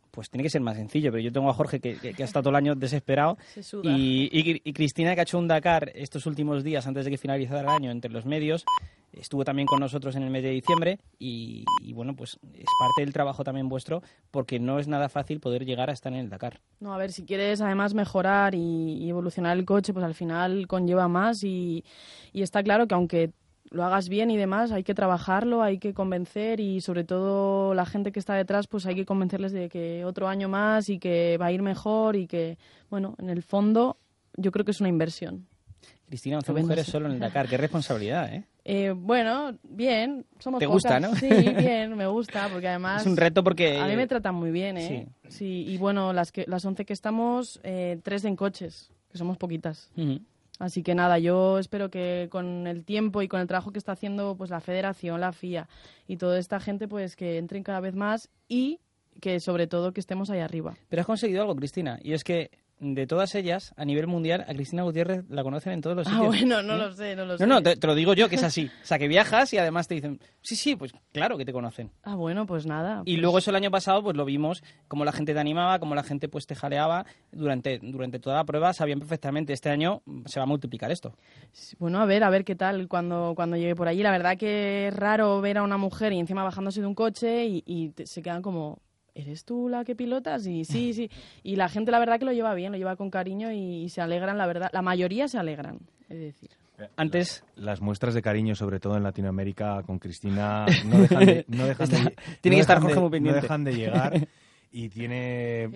pues tiene que ser más sencillo, pero yo tengo a Jorge que ha estado todo el año desesperado
Se suda.
y Cristina, que ha hecho un Dakar estos últimos días antes de que finalizara el año entre los medios, estuvo también con nosotros en el mes de diciembre y bueno, pues es parte del trabajo también vuestro, porque no es nada fácil poder llegar a estar en el Dakar.
No, a ver, si quieres además mejorar y evolucionar el coche, pues al final conlleva más y está claro que aunque lo hagas bien y demás, hay que trabajarlo, hay que convencer y sobre todo la gente que está detrás, pues hay que convencerles de que otro año más y que va a ir mejor y que, bueno, en el fondo yo creo que es una inversión.
Cristina, 11 mujeres solo en el Dakar, qué responsabilidad, ¿eh?
Bueno, bien, somos
¿Te
pocas.
gusta, no?
Sí, bien, me gusta, porque además...
Es un reto porque...
A mí me tratan muy bien, ¿eh? Sí, y bueno, las 11 que estamos, 3 en coches, que somos poquitas.
Uh-huh.
Así que nada, yo espero que con el tiempo y con el trabajo que está haciendo pues la Federación, la FIA y toda esta gente, pues que entren cada vez más y que sobre todo que estemos ahí arriba.
Pero has conseguido algo, Cristina, y es que de todas ellas, a nivel mundial, a Cristina Gutiérrez la conocen en todos los sitios.
Bueno, no lo sé.
No, te lo digo yo, que es así. O sea, que viajas y además te dicen, sí, pues claro que te conocen.
Bueno, pues nada.
Y luego eso el año pasado, pues lo vimos, como la gente te animaba, como la gente pues te jaleaba. Durante toda la prueba sabían perfectamente, este año se va a multiplicar esto.
Bueno, a ver qué tal cuando llegue por allí. La verdad que es raro ver a una mujer y encima bajándose de un coche y se quedan como... ¿Eres tú la que pilotas? Y sí. Y la gente, la verdad, que lo lleva bien, lo lleva con cariño y se alegran, la verdad. La mayoría se alegran, es decir.
Antes, las muestras de cariño, sobre todo en Latinoamérica, con Cristina, no dejan de
Tiene que estar Jorge muy pendiente.
No dejan de llegar. Y tiene...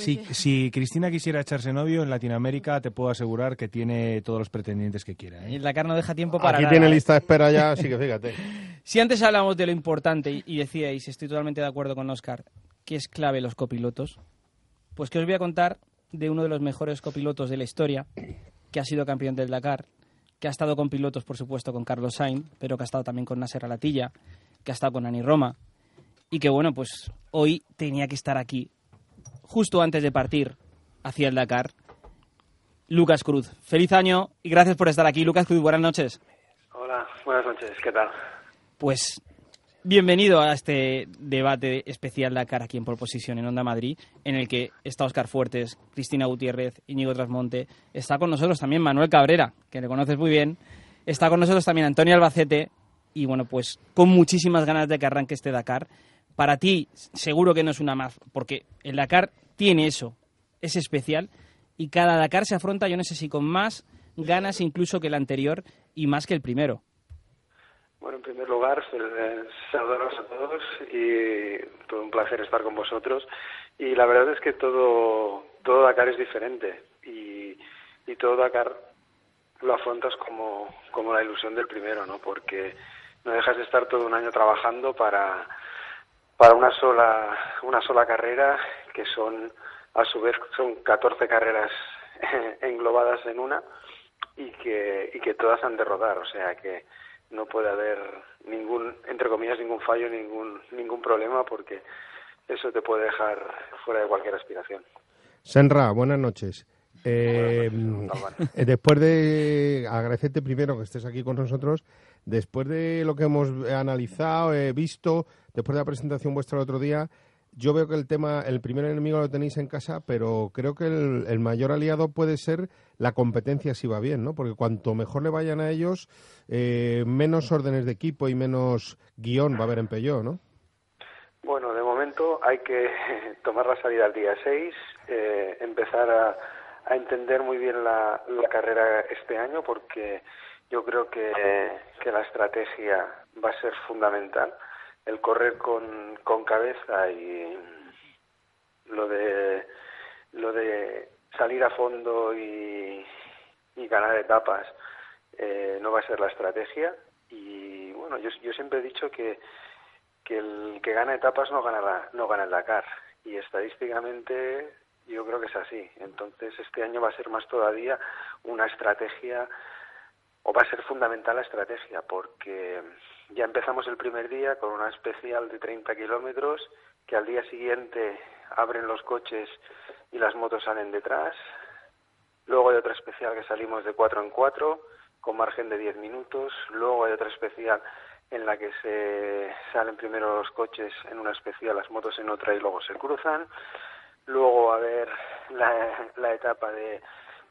Si Cristina quisiera echarse novio en Latinoamérica, te puedo asegurar que tiene todos los pretendientes que quiera, ¿eh?
Y el Dakar no deja tiempo para
Aquí
nada.
tiene lista de espera ya, así que fíjate.
Si antes hablamos de lo importante y decíais, estoy totalmente de acuerdo con Óscar, que es clave los copilotos, pues que os voy a contar de uno de los mejores copilotos de la historia, que ha sido campeón del Dakar, que ha estado con pilotos, por supuesto, con Carlos Sainz, pero que ha estado también con Nasser Al-Attiyah, que ha estado con Ani Roma, y que, bueno, pues hoy tenía que estar aquí, justo antes de partir hacia el Dakar. Lucas Cruz, feliz año y gracias por estar aquí. Lucas Cruz, buenas noches.
Hola, buenas noches, ¿qué tal?
Pues bienvenido a este debate especial Dakar aquí en Pole Position en Onda Madrid, en el que está Óscar Fuertes, Cristina Gutiérrez, Íñigo Trasmonte, está con nosotros también Manuel Cabrera, que le conoces muy bien, está con nosotros también Antonio Albacete, y bueno, pues con muchísimas ganas de que arranque este Dakar. Para ti, seguro que no es una más, porque el Dakar tiene eso, es especial, y cada Dakar se afronta, yo no sé si con más ganas incluso que el anterior y más que el primero.
Bueno, en primer lugar, saludaros a todos y todo un placer estar con vosotros. Y la verdad es que todo Dakar es diferente y todo Dakar lo afrontas como la ilusión del primero, ¿no? Porque no dejas de estar todo un año trabajando para una sola carrera, que son, a su vez, son 14 carreras englobadas en una y que todas han de rodar, o sea que no puede haber entre comillas, ningún fallo, ningún problema, porque eso te puede dejar fuera de cualquier aspiración.
Senra, buenas noches. Después de agradecerte primero que estés aquí con nosotros, después de lo que hemos analizado, visto, después de la presentación vuestra el otro día, yo veo que el primer enemigo lo tenéis en casa, pero creo que el mayor aliado puede ser la competencia si va bien, ¿no? Porque cuanto mejor le vayan a ellos, menos órdenes de equipo y menos guión va a haber en Peugeot, ¿no?
Bueno, de momento hay que tomar la salida el día 6, empezar a entender muy bien la carrera este año, porque yo creo que la estrategia va a ser fundamental. El correr con cabeza y lo de salir a fondo y ganar etapas no va a ser la estrategia. Y bueno, yo siempre he dicho que el que gana etapas no gana el Dakar, y estadísticamente yo creo que es así. Entonces este año va a ser más todavía una estrategia, o va a ser fundamental la estrategia, porque ya empezamos el primer día con una especial de 30 kilómetros, que al día siguiente abren los coches y las motos salen detrás. Luego hay otra especial que salimos de 4 en 4, con margen de 10 minutos. Luego hay otra especial en la que se salen primero los coches en una especial, las motos en otra y luego se cruzan. Luego va a haber la etapa de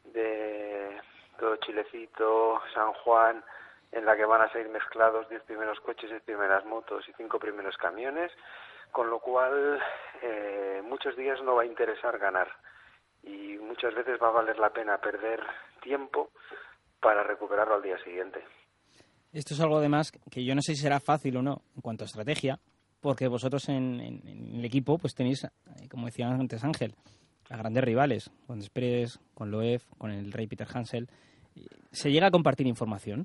todo Chilecito, San Juan, en la que van a salir mezclados 10 primeros coches, 10 primeras motos y 5 primeros camiones, con lo cual muchos días no va a interesar ganar y muchas veces va a valer la pena perder tiempo para recuperarlo al día siguiente.
Esto es algo además que yo no sé si será fácil o no en cuanto a estrategia, porque vosotros en el equipo pues tenéis, como decía antes Ángel, a grandes rivales, con Express, con Loeb, con el Rey Peter Hansel. ¿Se llega a compartir información?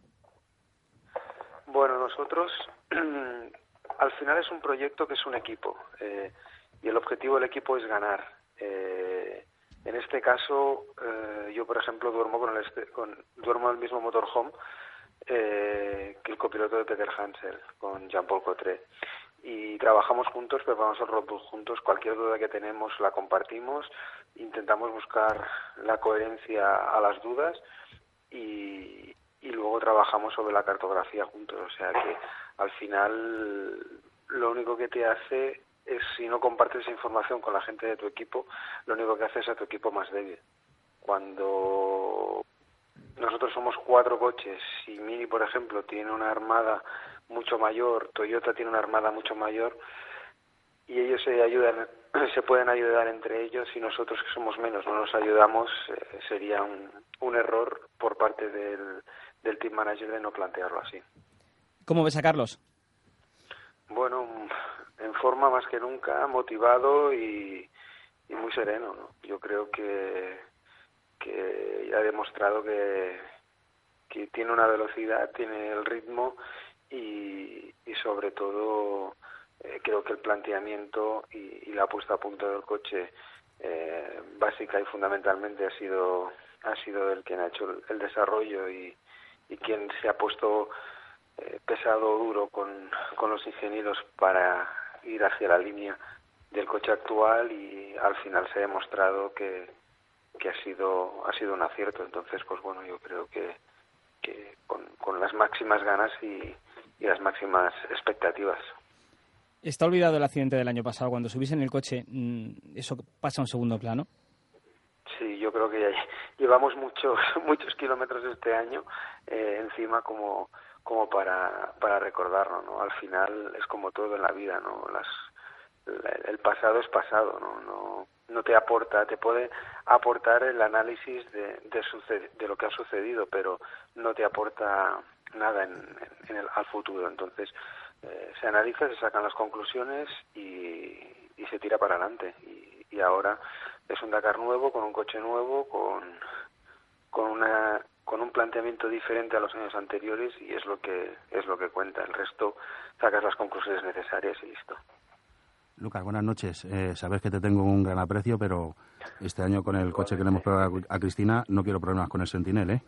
Bueno, nosotros al final es un proyecto que es un equipo y el objetivo del equipo es ganar. En este caso, yo por ejemplo duermo duermo en el mismo motorhome que el copiloto de Peter Hansel, con Jean-Paul Cottret. Y trabajamos juntos, preparamos el roadbook juntos, cualquier duda que tenemos la compartimos, intentamos buscar la coherencia a las dudas y luego trabajamos sobre la cartografía juntos. O sea que al final lo único que te hace es, si no compartes esa información con la gente de tu equipo, lo único que hace es a tu equipo más débil. Cuando nosotros somos 4 coches y Mini, por ejemplo, tiene una armada mucho mayor, Toyota tiene una armada mucho mayor y ellos se pueden ayudar entre ellos, y nosotros que somos menos no nos ayudamos, sería un error por parte del team manager de no plantearlo así.
¿Cómo ves a Carlos?
Bueno, en forma más que nunca, motivado y muy sereno, ¿no? Yo creo que ya ha demostrado que tiene una velocidad, tiene el ritmo y sobre todo creo que el planteamiento y la puesta a punto del coche básica y fundamentalmente ha sido el quien ha hecho el desarrollo y quien se ha puesto pesado, duro con los ingenieros para ir hacia la línea del coche actual, y al final se ha demostrado que ha sido un acierto. Entonces, pues bueno, yo creo que con las máximas ganas y las máximas expectativas.
¿Está olvidado el accidente del año pasado? Cuando subís en el coche, ¿eso pasa a un segundo plano?
Sí, yo creo que ya llevamos muchos kilómetros este año encima como para recordarlo, ¿no? Al final es como todo en la vida, ¿no? El pasado es pasado, no te aporta, te puede aportar el análisis de lo que ha sucedido, pero no te aporta nada al futuro. Entonces se analiza, se sacan las conclusiones y se tira para adelante. Y ahora es un Dakar nuevo, con un coche nuevo, con un planteamiento diferente a los años anteriores, y es lo que cuenta. El resto sacas las conclusiones necesarias y listo.
Lucas, buenas noches. Sabes que te tengo un gran aprecio, pero este año con el coche que le hemos probado a Cristina no quiero problemas con el Sentinel, ¿eh?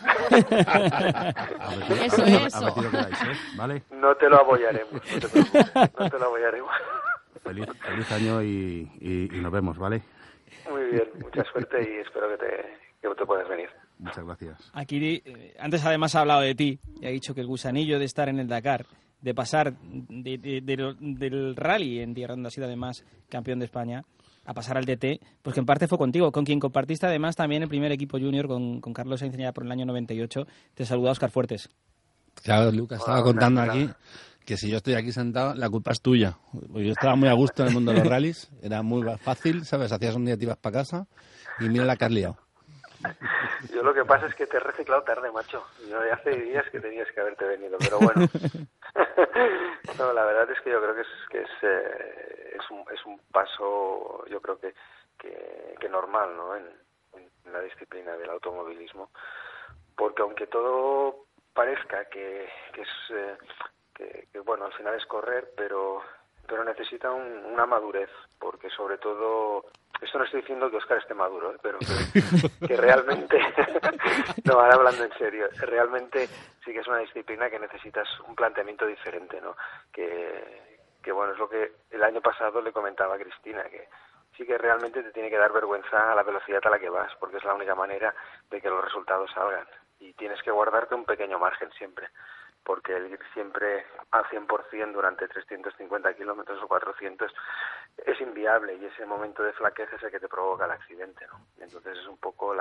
A ver lo que dais, ¿eh? ¿Vale?
No te lo apoyaremos. No te lo apoyaremos.
Feliz año y nos vemos, ¿vale?
Muy bien, mucha suerte y espero que te puedas venir.
Muchas gracias.
Aquí, antes además ha hablado de ti y ha dicho que el gusanillo de estar en el Dakar, de pasar del rally en tierra donde has sido además campeón de España, a pasar al DT, pues que en parte fue contigo, con quien compartiste además también el primer equipo junior con Carlos Sainz ya por el año 98. Te saluda Óscar Fuertes.
Claro, Lucas, estaba contando aquí que si yo estoy aquí sentado, la culpa es tuya. Yo estaba muy a gusto en el mundo de los rallies, era muy fácil, ¿sabes? Hacías un día, te ibas para casa y mira la que has liado.
Yo lo que pasa es que te he reciclado tarde, macho. Yo ya hace días que tenías que haberte venido, pero bueno. No, la verdad es que yo creo que es un paso, yo creo que normal, ¿no? En la disciplina del automovilismo, porque aunque todo parezca que bueno, al final es correr, pero necesita una madurez, porque sobre todo, esto no estoy diciendo que Óscar esté maduro, pero que realmente, no, ahora hablando en serio, realmente sí que es una disciplina que necesitas un planteamiento diferente, ¿no? Que bueno, es lo que el año pasado le comentaba a Cristina, que sí que realmente te tiene que dar vergüenza a la velocidad a la que vas, porque es la única manera de que los resultados salgan, y tienes que guardarte un pequeño margen siempre. porque el ir siempre al 100% durante 350 kilómetros o 400 es inviable, y ese momento de flaqueza es el que te provoca el accidente, ¿no? Entonces es un poco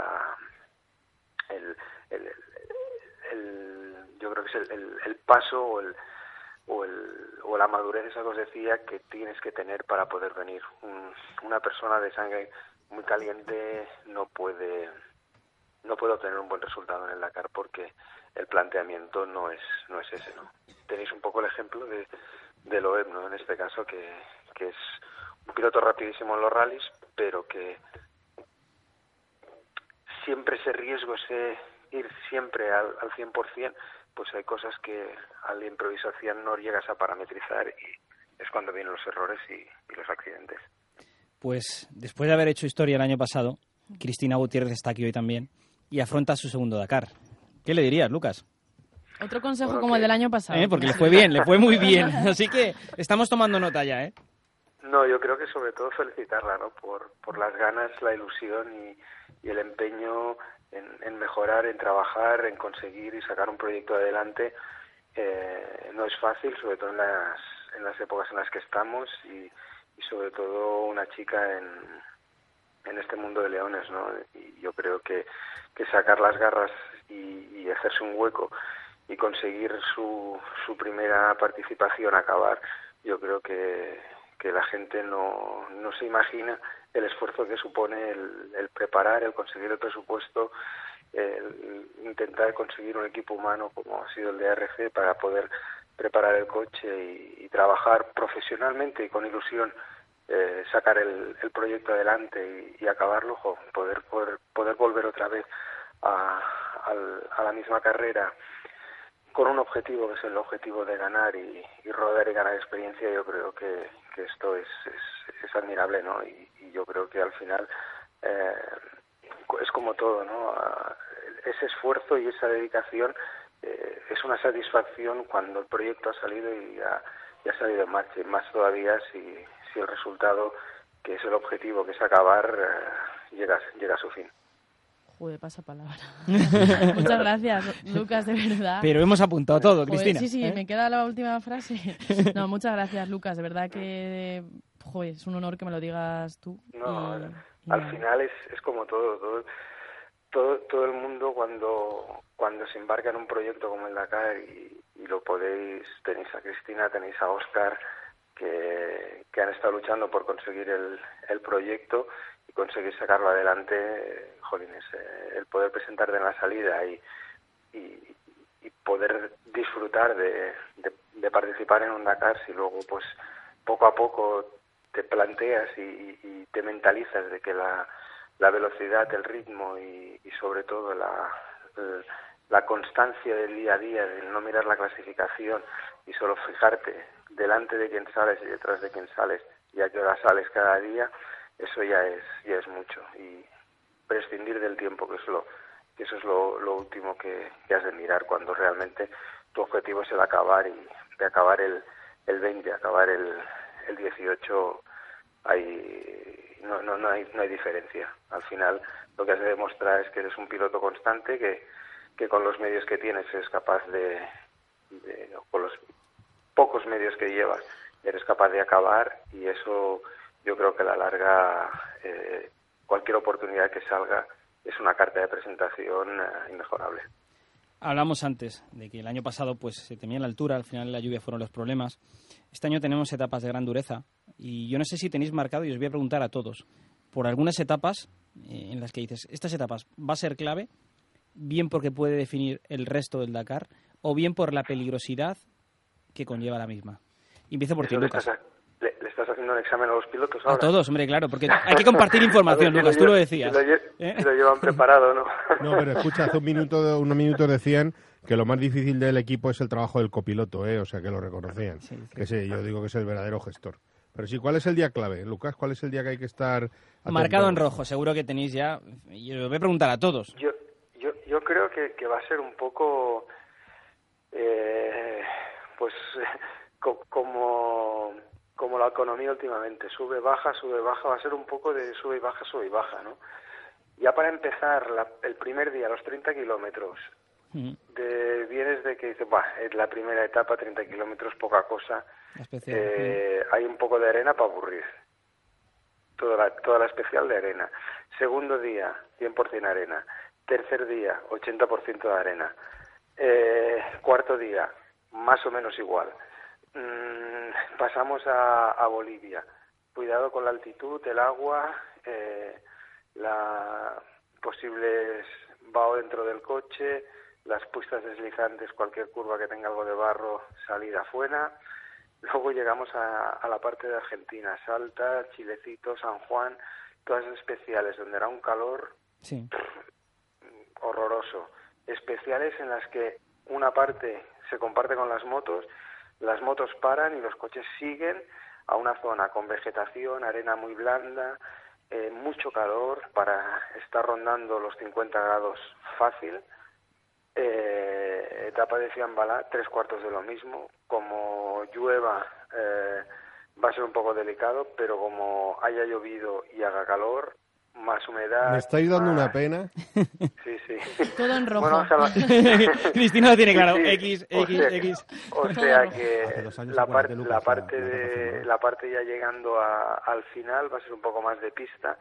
yo creo que es el paso o la madurez esa que os decía que tienes que tener para poder venir. Una persona de sangre muy caliente no puede obtener un buen resultado en el Dakar, porque el planteamiento no es ese, ¿no? Tenéis un poco el ejemplo de Loeb, ¿no? En este caso, que es un piloto rapidísimo en los rallies, pero que siempre ese riesgo, ese ir siempre al 100%, pues hay cosas que a la improvisación no llegas a parametrizar, y es cuando vienen los errores y los accidentes.
Pues después de haber hecho historia el año pasado, Cristina Gutiérrez está aquí hoy también y afronta su segundo Dakar. ¿Qué le dirías, Lucas?
Otro consejo como el del año pasado.
Porque le fue bien, le fue muy bien. Así que estamos tomando nota ya, ¿eh?
No, yo creo que sobre todo felicitarla, ¿no? Por las ganas, la ilusión y el empeño en mejorar, en trabajar, en conseguir y sacar un proyecto adelante. No es fácil, sobre todo en las épocas en las que estamos, y sobre todo una chica en este mundo de leones, ¿no? Y yo creo que sacar las garras y hacerse un hueco y conseguir su primera participación, acabar, yo creo que la gente no se imagina el esfuerzo que supone el preparar, el conseguir el presupuesto, el intentar conseguir un equipo humano como ha sido el de ARC para poder preparar el coche y trabajar profesionalmente y con ilusión, sacar el proyecto adelante y acabarlo, poder volver otra vez a la misma carrera con un objetivo, que es el objetivo de ganar y rodar y ganar experiencia. Yo creo que esto es admirable, ¿no? Y yo creo que al final es como todo, ¿no? Ese esfuerzo y esa dedicación es una satisfacción cuando el proyecto ha salido y ha salido en marcha, y más todavía si el resultado, que es el objetivo, que es acabar, llega a su fin.
Joder, pasa palabra. Muchas gracias, Lucas, de verdad.
Pero hemos apuntado todo, Cristina.
Sí, me queda la última frase. No, muchas gracias, Lucas, de verdad que es un honor que me lo digas tú.
No, al final es como todo el mundo cuando se embarca en un proyecto como el Dakar y lo podéis, tenéis a Cristina, tenéis a Óscar, que han estado luchando por conseguir el proyecto y conseguir sacarlo adelante. Jolines, el poder presentarte en la salida y poder disfrutar de participar en un Dakar, si luego pues poco a poco te planteas y te mentalizas de que la velocidad, el ritmo y sobre todo la constancia del día a día, del no mirar la clasificación y solo fijarte delante de quién sales y detrás de quién sales y a qué hora sales cada día, eso ya es mucho. Y prescindir del tiempo, que eso es lo último que has de mirar cuando realmente tu objetivo es el acabar, y de acabar el 20, acabar el 18, no hay diferencia. Al final lo que has de demostrar es que eres un piloto constante, que con los medios que tienes eres capaz con los pocos medios que llevas eres capaz de acabar, y eso yo creo que a la larga cualquier oportunidad que salga es una carta de presentación inmejorable.
Hablamos antes de que el año pasado pues se temía la altura, al final la lluvia fueron los problemas. Este año tenemos etapas de gran dureza y yo no sé si tenéis marcado, y os voy a preguntar a todos, por algunas etapas en las que dices, estas etapas va a ser clave, bien porque puede definir el resto del Dakar, o bien por la peligrosidad que conlleva la misma. Y empiezo por ti, Lucas.
¿Le estás haciendo un examen a los pilotos ahora?
A todos, hombre, claro, porque hay que compartir información, Lucas, tú lo decías.
Si lo llevan preparado, ¿no?
No, pero escucha, hace unos minutos decían que lo más difícil del equipo es el trabajo del copiloto, o sea, que lo reconocían. Sí. Que sí, yo digo que es el verdadero gestor. Pero sí, ¿cuál es el día clave? Lucas, ¿cuál es el día que hay que estar atento?
Marcado en rojo, seguro que tenéis ya. Y os voy a preguntar a todos.
Yo creo que va a ser un poco, pues, como la economía últimamente, sube, baja, va a ser un poco de sube y baja, ¿no? Ya para empezar, el primer día, los 30 kilómetros, Vienes de que dices, es la primera etapa, 30 kilómetros, poca cosa.
Especial.
Hay un poco de arena para aburrir. Toda la especial de arena. Segundo día, 100% arena. Tercer día, 80% de arena. Cuarto día, más o menos igual. Pasamos a Bolivia. Cuidado con la altitud, el agua, la posibles vaho dentro del coche, las pistas deslizantes, cualquier curva que tenga algo de barro, salir afuera. Luego llegamos a la parte de Argentina, Salta, Chilecito, San Juan, todas especiales, donde era un calor horroroso. Especiales en las que una parte se comparte con las motos paran y los coches siguen a una zona con vegetación, arena muy blanda, mucho calor, para estar rondando los 50 grados fácil. Etapa de Fiambalá, 3/4 de lo mismo. Como llueva va a ser un poco delicado, pero como haya llovido y haga calor, más humedad...
Me estáis dando una pena.
Sí.
Todo en rojo.
Bueno,
Cristina lo tiene claro.
Sí.
X.
O sea que la parte ya llegando al final va a ser un poco más de pista,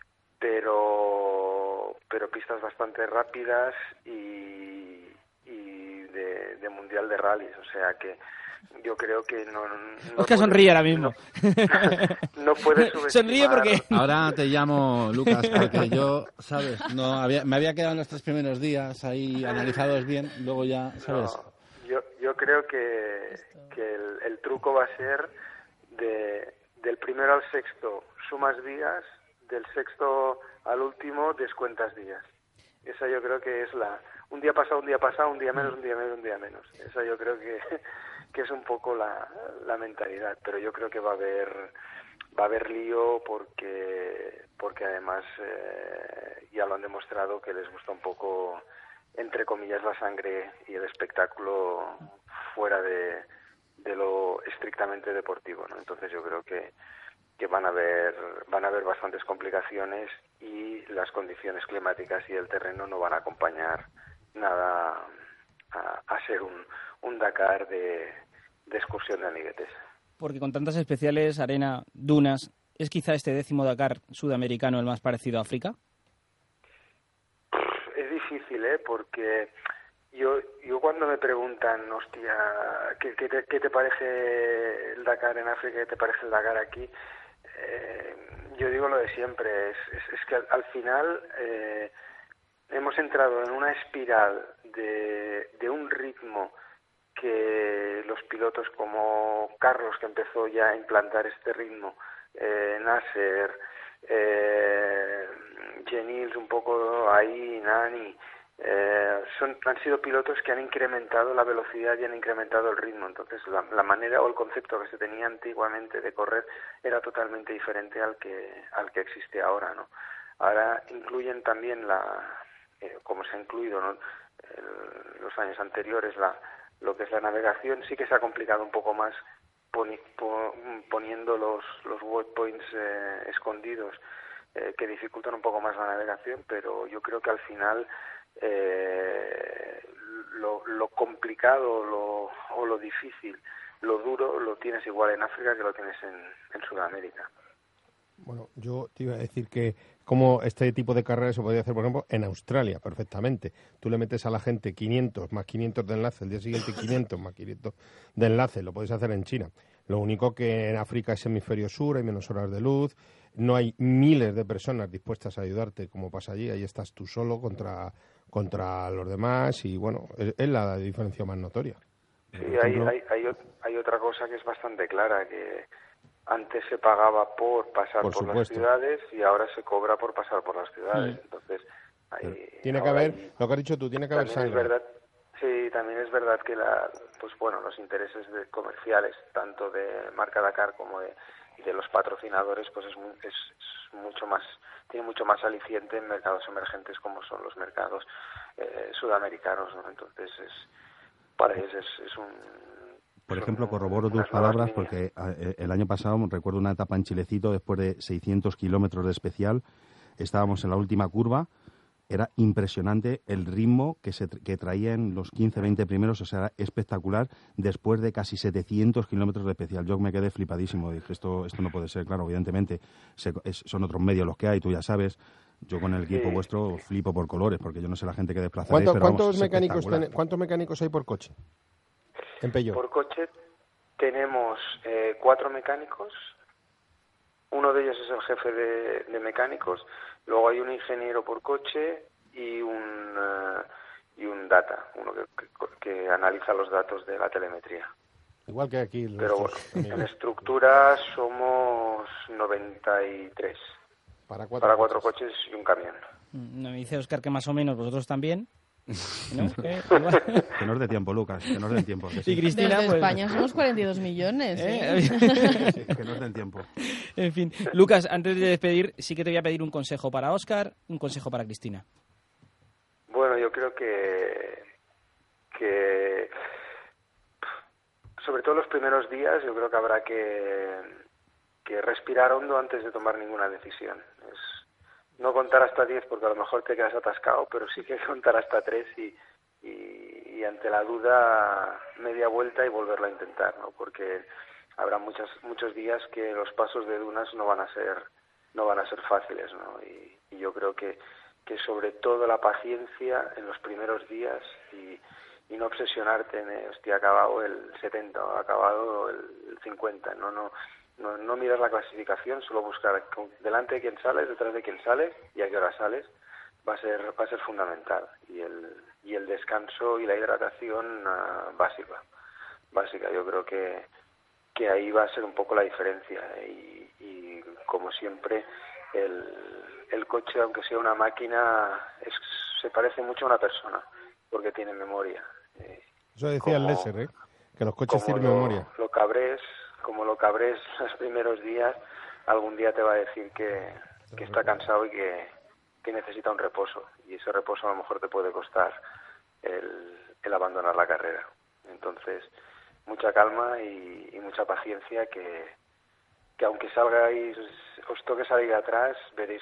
pero pistas bastante rápidas y de mundial de rallies, o sea que yo creo que no
Oscar sonríe ahora mismo.
No puedes subestimar.
Sonríe porque...
Ahora te llamo, Lucas, porque yo, ¿sabes? Me había quedado en los 3 primeros días ahí analizados bien, luego ya, ¿sabes?
No, yo creo que el truco va a ser del primero al sexto sumas días, del sexto al último descuentas días. Esa yo creo que es un día pasado, un día menos, un día menos. Esa yo creo que es un poco la mentalidad, pero yo creo que va a haber lío porque además ya lo han demostrado que les gusta un poco, entre comillas, la sangre y el espectáculo fuera de lo estrictamente deportivo, ¿no? Entonces yo creo que van a haber bastantes complicaciones y las condiciones climáticas y el terreno no van a acompañar nada a ser un Dakar de excursión de amiguetes.
Porque con tantas especiales, arena, dunas, ¿es quizá este 10º Dakar sudamericano el más parecido a África?
Es difícil, porque yo cuando me preguntan, hostia, ¿qué te parece el Dakar en África? ¿Qué te parece el Dakar aquí? Yo digo lo de siempre, es que al final hemos entrado en una espiral de un ritmo que los pilotos como Carlos, que empezó ya a implantar este ritmo, Nasser, Genils un poco ahí, Nani, han sido pilotos que han incrementado la velocidad y han incrementado el ritmo. Entonces la manera o el concepto que se tenía antiguamente de correr era totalmente diferente al que existe ahora, ¿no? Ahora incluyen también como se ha incluido, ¿no? Los años anteriores, lo que es la navegación. Sí que se ha complicado un poco más poniendo los waypoints escondidos, que dificultan un poco más la navegación, pero yo creo que al final lo complicado o lo difícil, lo duro, lo tienes igual en África que lo tienes en Sudamérica.
Bueno, yo te iba a decir que como este tipo de carreras se podría hacer, por ejemplo, en Australia perfectamente. Tú le metes a la gente 500 más 500 de enlace, el día siguiente 500 más 500 de enlace, lo puedes hacer en China. Lo único que en África es hemisferio sur, hay menos horas de luz, no hay miles de personas dispuestas a ayudarte como pasa allí, ahí estás tú solo contra los demás y bueno, es la diferencia más notoria.
Sí, hay otra cosa que es bastante clara, que antes se pagaba por pasar por las ciudades y ahora se cobra por pasar por las ciudades. Entonces,
tiene que haber, lo que has dicho tú, tiene que haber sangre.
Sí, también es verdad que los intereses comerciales, tanto de Marca Dakar como de los patrocinadores, pues es mucho más, tiene mucho más aliciente en mercados emergentes como son los mercados sudamericanos, ¿no? Entonces para ellos es un...
Por ejemplo, corroboro tus palabras porque el año pasado recuerdo una etapa en Chilecito, después de 600 kilómetros de especial, estábamos en la última curva era impresionante el ritmo que traían los 15-20 primeros, o sea, era espectacular, después de casi 700 kilómetros de especial. Yo me quedé flipadísimo, dije, esto no puede ser, claro, evidentemente, son otros medios los que hay, tú ya sabes. Yo con el equipo vuestro flipo por colores, porque yo no sé la gente que desplazaréis, pero
¿Cuántos mecánicos hay por coche? En Peugeot.
Por coche tenemos 4 mecánicos. Uno de ellos es el jefe de mecánicos. Luego hay un ingeniero por coche y un data, uno que analiza los datos de la telemetría.
Igual que aquí.
Pero bueno, en estructura somos 93.
Para 4
coches y un camión.
No, me dice Óscar que más o menos vosotros también. ¿No?
Que nos dé tiempo, Lucas, que nos den tiempo. Que sí.
Y Cristina,
desde
pues...
España somos 42 millones.
Sí, que nos den tiempo.
En fin, Lucas, antes de despedir, sí que te voy a pedir un consejo para Óscar, un consejo para Cristina.
Bueno, yo creo que sobre todo los primeros días, yo creo que habrá que respirar hondo antes de tomar ninguna decisión. No contar hasta 10 porque a lo mejor te quedas atascado, pero sí que contar hasta 3 y ante la duda media vuelta y volverlo a intentar, ¿no? Porque habrá muchos días que los pasos de dunas no van a ser fáciles, ¿no? Y yo creo que sobre todo la paciencia en los primeros días y no obsesionarte en hostia, ha acabado el 70 o ha acabado el 50, no mirar la clasificación, solo buscar delante de quién sales, detrás de quién sales y a qué hora sales, va a ser fundamental. Y el descanso y la hidratación básica. Yo creo que ahí va a ser un poco la diferencia. Y como siempre, el coche, aunque sea una máquina, se parece mucho a una persona, porque tiene memoria.
Eso decía el Lesser, que los coches tienen memoria.
Como lo cabres los primeros días, algún día te va a decir que está cansado y que necesita un reposo. Y ese reposo a lo mejor te puede costar el abandonar la carrera. Entonces, mucha calma y mucha paciencia que aunque salgáis, os toque salir atrás, veréis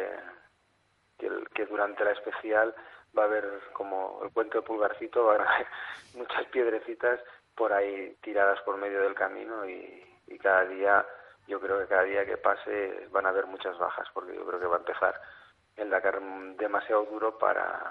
que durante la especial va a haber, como el cuento de Pulgarcito, va a haber muchas piedrecitas por ahí tiradas por medio del camino y cada día, yo creo que cada día que pase van a haber muchas bajas, porque yo creo que va a empezar el Dakar demasiado duro para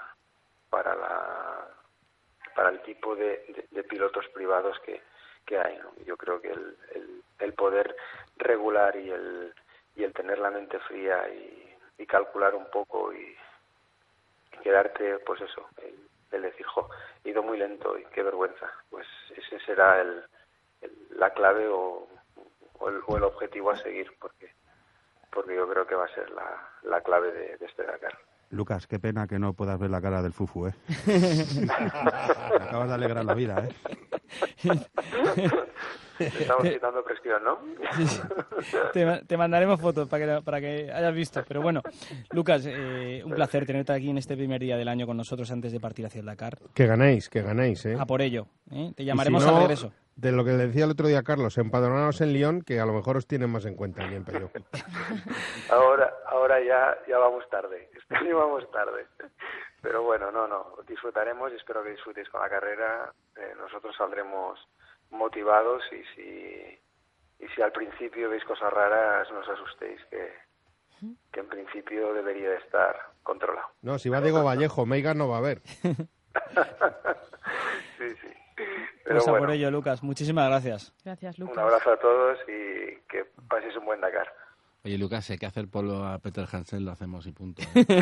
el tipo de pilotos privados que hay, ¿no? Yo creo que el poder regular y el tener la mente fría y calcular un poco y quedarte, pues eso, el decir, he ido muy lento y qué vergüenza. Pues ese será la clave o el objetivo a seguir, porque yo creo que va a ser la clave de este Dakar.
Lucas, qué pena que no puedas ver la cara del Fufu, Me acabas de alegrar la vida,
Estamos quitando presión, ¿no?
Te mandaremos fotos para que hayas visto. Pero bueno, Lucas, un placer tenerte aquí en este primer día del año con nosotros antes de partir hacia el Dakar.
Que ganéis,
A por ello, Te llamaremos
si no,
al regreso.
De lo que le decía el otro día a Carlos, empadronaros en Lyon, que a lo mejor os tienen más en cuenta aquí en Peugeot.
Ahora ya vamos tarde. Este año vamos tarde. Pero bueno, no, disfrutaremos y espero que disfrutéis con la carrera. Nosotros saldremos motivados y si al principio veis cosas raras, no os asustéis, que en principio debería de estar controlado.
No, si va Diego Vallejo, Meigas no va a haber.
Sí. Pero
pues a por ello, Lucas. Muchísimas gracias.
Gracias, Lucas.
Un abrazo a todos y que paséis un buen Dakar.
Oye, Lucas, si hay que hacer polvo a Peter Hansen, lo hacemos y punto.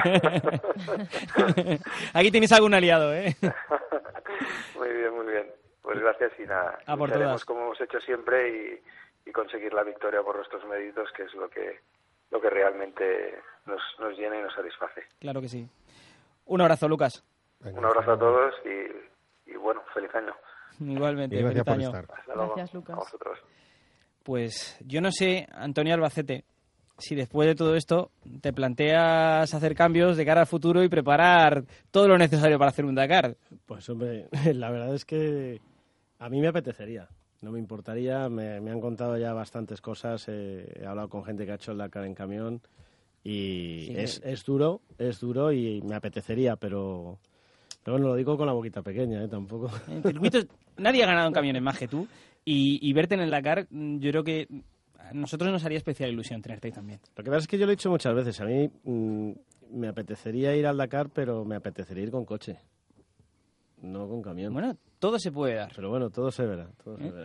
Aquí tenéis algún aliado,
Muy bien. Pues gracias y nada.
A por
lucharemos
todas.
como hemos hecho siempre y conseguir la victoria por nuestros méritos, que es lo que realmente nos llena y nos satisface.
Claro que sí. Un abrazo, Lucas.
Un abrazo a todos y bueno, feliz año.
Igualmente,
y gracias
feliz
por
año.
estar.
Hasta luego.
Gracias, Lucas.
A vosotros.
Pues yo no sé, Antonio Albacete, si después de todo esto te planteas hacer cambios de cara al futuro y preparar todo lo necesario para hacer un Dakar.
Pues hombre, la verdad es que a mí me apetecería, no me importaría, me han contado ya bastantes cosas, he hablado con gente que ha hecho el Dakar en camión, Y
Sí.
es duro y me apetecería, pero bueno, lo digo con la boquita pequeña, tampoco.
En circuitos, nadie ha ganado en camiones más que tú. Y verte en el Dakar, yo creo que a nosotros nos haría especial ilusión tenerte ahí también.
Lo que pasa es que yo lo he dicho muchas veces. A mí me apetecería ir al Dakar, pero me apetecería ir con coche, no con camión.
Bueno, todo se puede dar.
Pero bueno, todo se verá.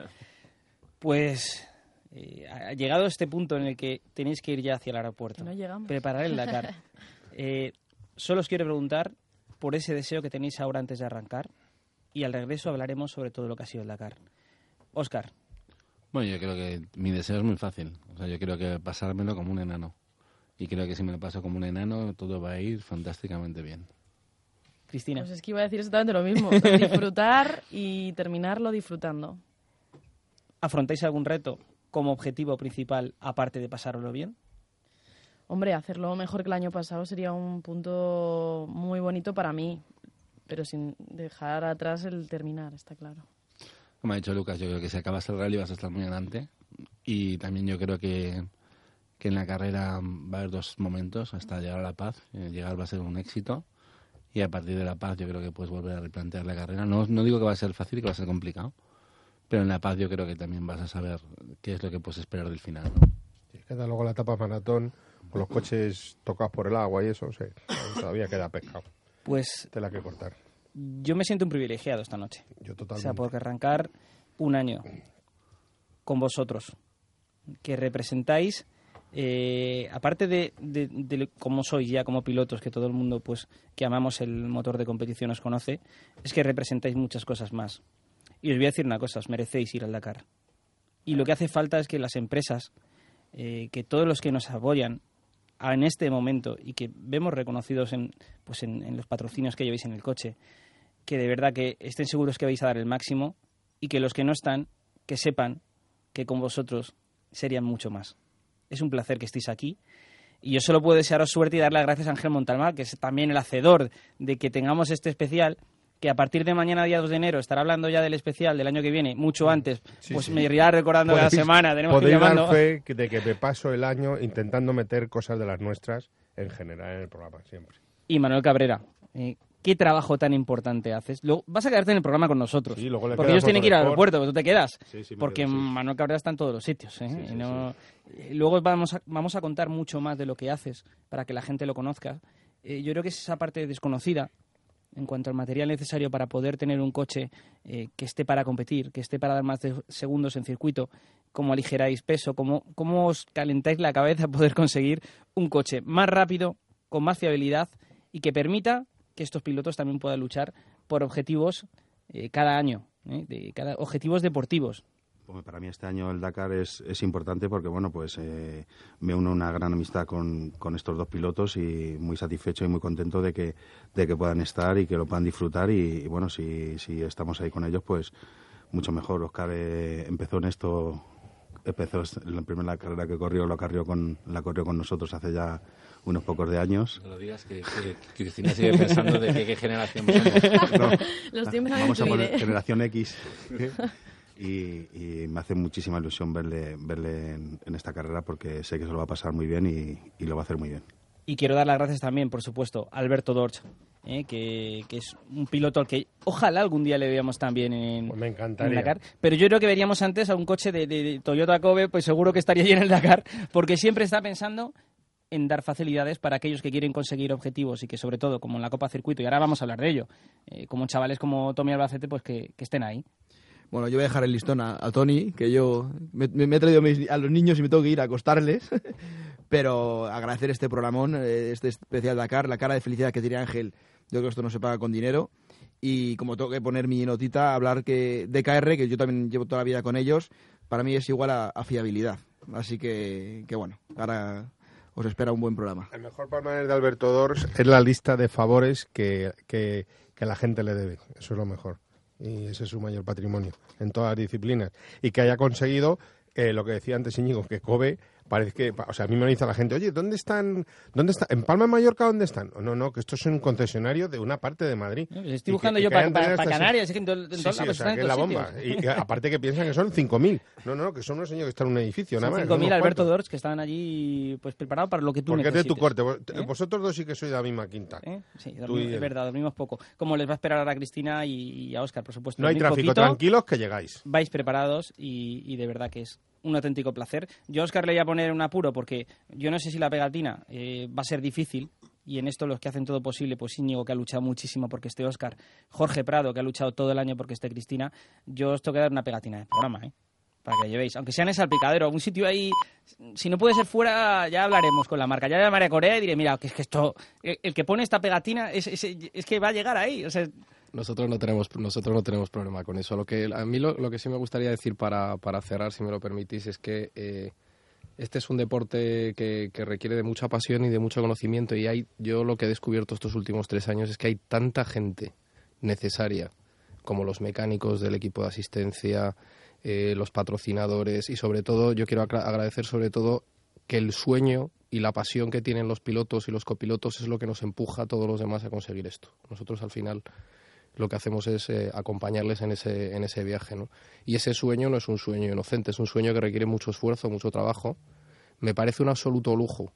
Pues ha llegado este punto en el que tenéis que ir ya hacia el aeropuerto.
No llegamos.
Preparar el Dakar. Solo os quiero preguntar por ese deseo que tenéis ahora antes de arrancar, y al regreso hablaremos sobre todo lo que ha sido el Dakar. Óscar.
Bueno, yo creo que mi deseo es muy fácil. O sea, yo creo que pasármelo como un enano. Y creo que si me lo paso como un enano, todo va a ir fantásticamente bien.
Cristina.
Pues es que iba a decir exactamente lo mismo. Disfrutar y terminarlo disfrutando.
¿Afrontáis algún reto como objetivo principal, aparte de pasároslo bien?
Hombre, hacerlo mejor que el año pasado sería un punto muy bonito para mí, pero sin dejar atrás el terminar, está claro.
Como ha dicho Lucas, yo creo que si acabas el rally vas a estar muy adelante. Y también yo creo que en la carrera va a haber dos momentos hasta llegar a La Paz. Llegar va a ser un éxito. Y a partir de La Paz yo creo que puedes volver a replantear la carrera. No digo que va a ser fácil y que va a ser complicado. Pero en La Paz yo creo que también vas a saber qué es lo que puedes esperar del final, ¿no?
Sí, queda luego la etapa maratón, con los coches tocados por el agua y eso, sí, todavía queda pescado.
Pues
tela que cortar.
Yo me siento un privilegiado esta noche.
Yo totalmente.
O sea, porque arrancar un año con vosotros, que representáis, aparte de cómo sois ya como pilotos, que todo el mundo pues que amamos el motor de competición os conoce, es que representáis muchas cosas más. Y os voy a decir una cosa, os merecéis ir al Dakar. Y lo que hace falta es que las empresas, que todos los que nos apoyan en este momento y que vemos reconocidos en los patrocinios que llevéis en el coche, que de verdad que estén seguros que vais a dar el máximo, y que los que no están, que sepan que con vosotros serían mucho más. Es un placer que estéis aquí. Y yo solo puedo desearos suerte y dar las gracias a Ángel Montalbán, que es también el hacedor de que tengamos este especial, que a partir de mañana, día 2 de enero, estará hablando ya del especial del año que viene, mucho antes.
Sí,
pues
sí.
me irá recordando cada semana, tenemos que ir
podéis dar
llamando.
fe de que me paso el año intentando meter cosas de las nuestras en general en el programa, siempre.
Y Manuel Cabrera, ¿qué trabajo tan importante haces? Luego, vas a quedarte en el programa con nosotros,
Sí, luego le
porque
queda
ellos tienen que ir al
Fotosport.
aeropuerto, pero tú te quedas.
Sí, sí, me
porque
quedo, sí.
Manuel Cabrera está en todos los sitios. ¿eh?
Sí, sí,
Y no- Luego vamos a contar mucho más de lo que haces para que la gente lo conozca. Yo creo que es esa parte desconocida en cuanto al material necesario para poder tener un coche que esté para competir, que esté para dar más de segundos en circuito, cómo aligeráis peso, cómo os calentáis la cabeza a poder conseguir un coche más rápido, con más fiabilidad y que permita que estos pilotos también puedan luchar por objetivos cada año, objetivos deportivos.
Pues para mí este año el Dakar es importante porque bueno pues me uno una gran amistad con estos dos pilotos y muy satisfecho y muy contento de que puedan estar y que lo puedan disfrutar y bueno si estamos ahí con ellos pues mucho mejor. Oscar empezó la primera carrera que corrió la corrió con nosotros hace ya unos pocos de años.
No lo digas que Cristina sigue pensando de qué generación somos.
No,
Los tiempos han
vamos a
influido,
poner
¿eh?
generación X. Y me hace muchísima ilusión verle en esta carrera porque sé que se lo va a pasar muy bien y lo va a hacer muy bien.
Y quiero dar las gracias también, por supuesto, a Alberto Dorch, que es un piloto al que ojalá algún día le veamos también en,
Pues me
en
encantaría.
Dakar. Pero yo creo que veríamos antes a un coche de Toyota Kobe, pues seguro que estaría allí en el Dakar, porque siempre está pensando en dar facilidades para aquellos que quieren conseguir objetivos y que sobre todo, como en la Copa Circuito, y ahora vamos a hablar de ello, como chavales como Tommy Albacete, pues que estén ahí.
Bueno, yo voy a dejar el listón a Tony, que yo me he traído a los niños y me tengo que ir a acostarles, pero agradecer este programón, este especial Dakar, la cara de felicidad que tiene Ángel, yo creo que esto no se paga con dinero, y como tengo que poner mi notita, hablar que DKR, que yo también llevo toda la vida con ellos, para mí es igual a fiabilidad, así que bueno, ahora os espera un buen programa.
El mejor palmarés de Alberto Dors es la lista de favores que la gente le debe, eso es lo mejor. Y ese es su mayor patrimonio en todas las disciplinas. Y que haya conseguido lo que decía antes Íñigo, que Kobe parece que, o sea, a mí me dice la gente, oye, ¿dónde están? ¿En Palma de Mallorca dónde están? No, que esto es un concesionario de una parte de Madrid.
Estoy buscando yo para Canarias,
sí, o sea, que es la bomba. Y aparte que piensan que son 5.000. No, que son unos señores que están en un edificio, nada más.
5.000, Alberto Dors, que están allí pues preparados para lo que tú necesites.
Porque es de tu corte. Vosotros dos sí que sois de la misma quinta.
Sí, es verdad, dormimos poco. Como les va a esperar a Cristina y a Óscar, por supuesto.
No hay tráfico, tranquilos que llegáis.
Vais preparados y de verdad que es un auténtico placer. Yo a Óscar le voy a poner un apuro porque yo no sé si la pegatina va a ser difícil, y en esto los que hacen todo posible, pues Íñigo, que ha luchado muchísimo porque esté Óscar, Jorge Prado, que ha luchado todo el año porque esté Cristina, yo os tengo que dar una pegatina de programa, para que llevéis, aunque sea en el Salpicadero, un sitio ahí, si no puede ser fuera, ya hablaremos con la marca, ya llamaré a Corea y diré, mira, que es que esto, el que pone esta pegatina es que va a llegar ahí, o sea...
Nosotros no tenemos problema con eso. A mí lo que sí me gustaría decir para cerrar, si me lo permitís, es que este es un deporte que requiere de mucha pasión y de mucho conocimiento, y yo lo que he descubierto estos últimos 3 años es que hay tanta gente necesaria, como los mecánicos del equipo de asistencia, los patrocinadores, y sobre todo, yo quiero agradecer sobre todo que el sueño y la pasión que tienen los pilotos y los copilotos es lo que nos empuja a todos los demás a conseguir esto. Nosotros al final lo que hacemos es acompañarles en ese viaje, ¿no? Y ese sueño no es un sueño inocente, es un sueño que requiere mucho esfuerzo, mucho trabajo. Me parece un absoluto lujo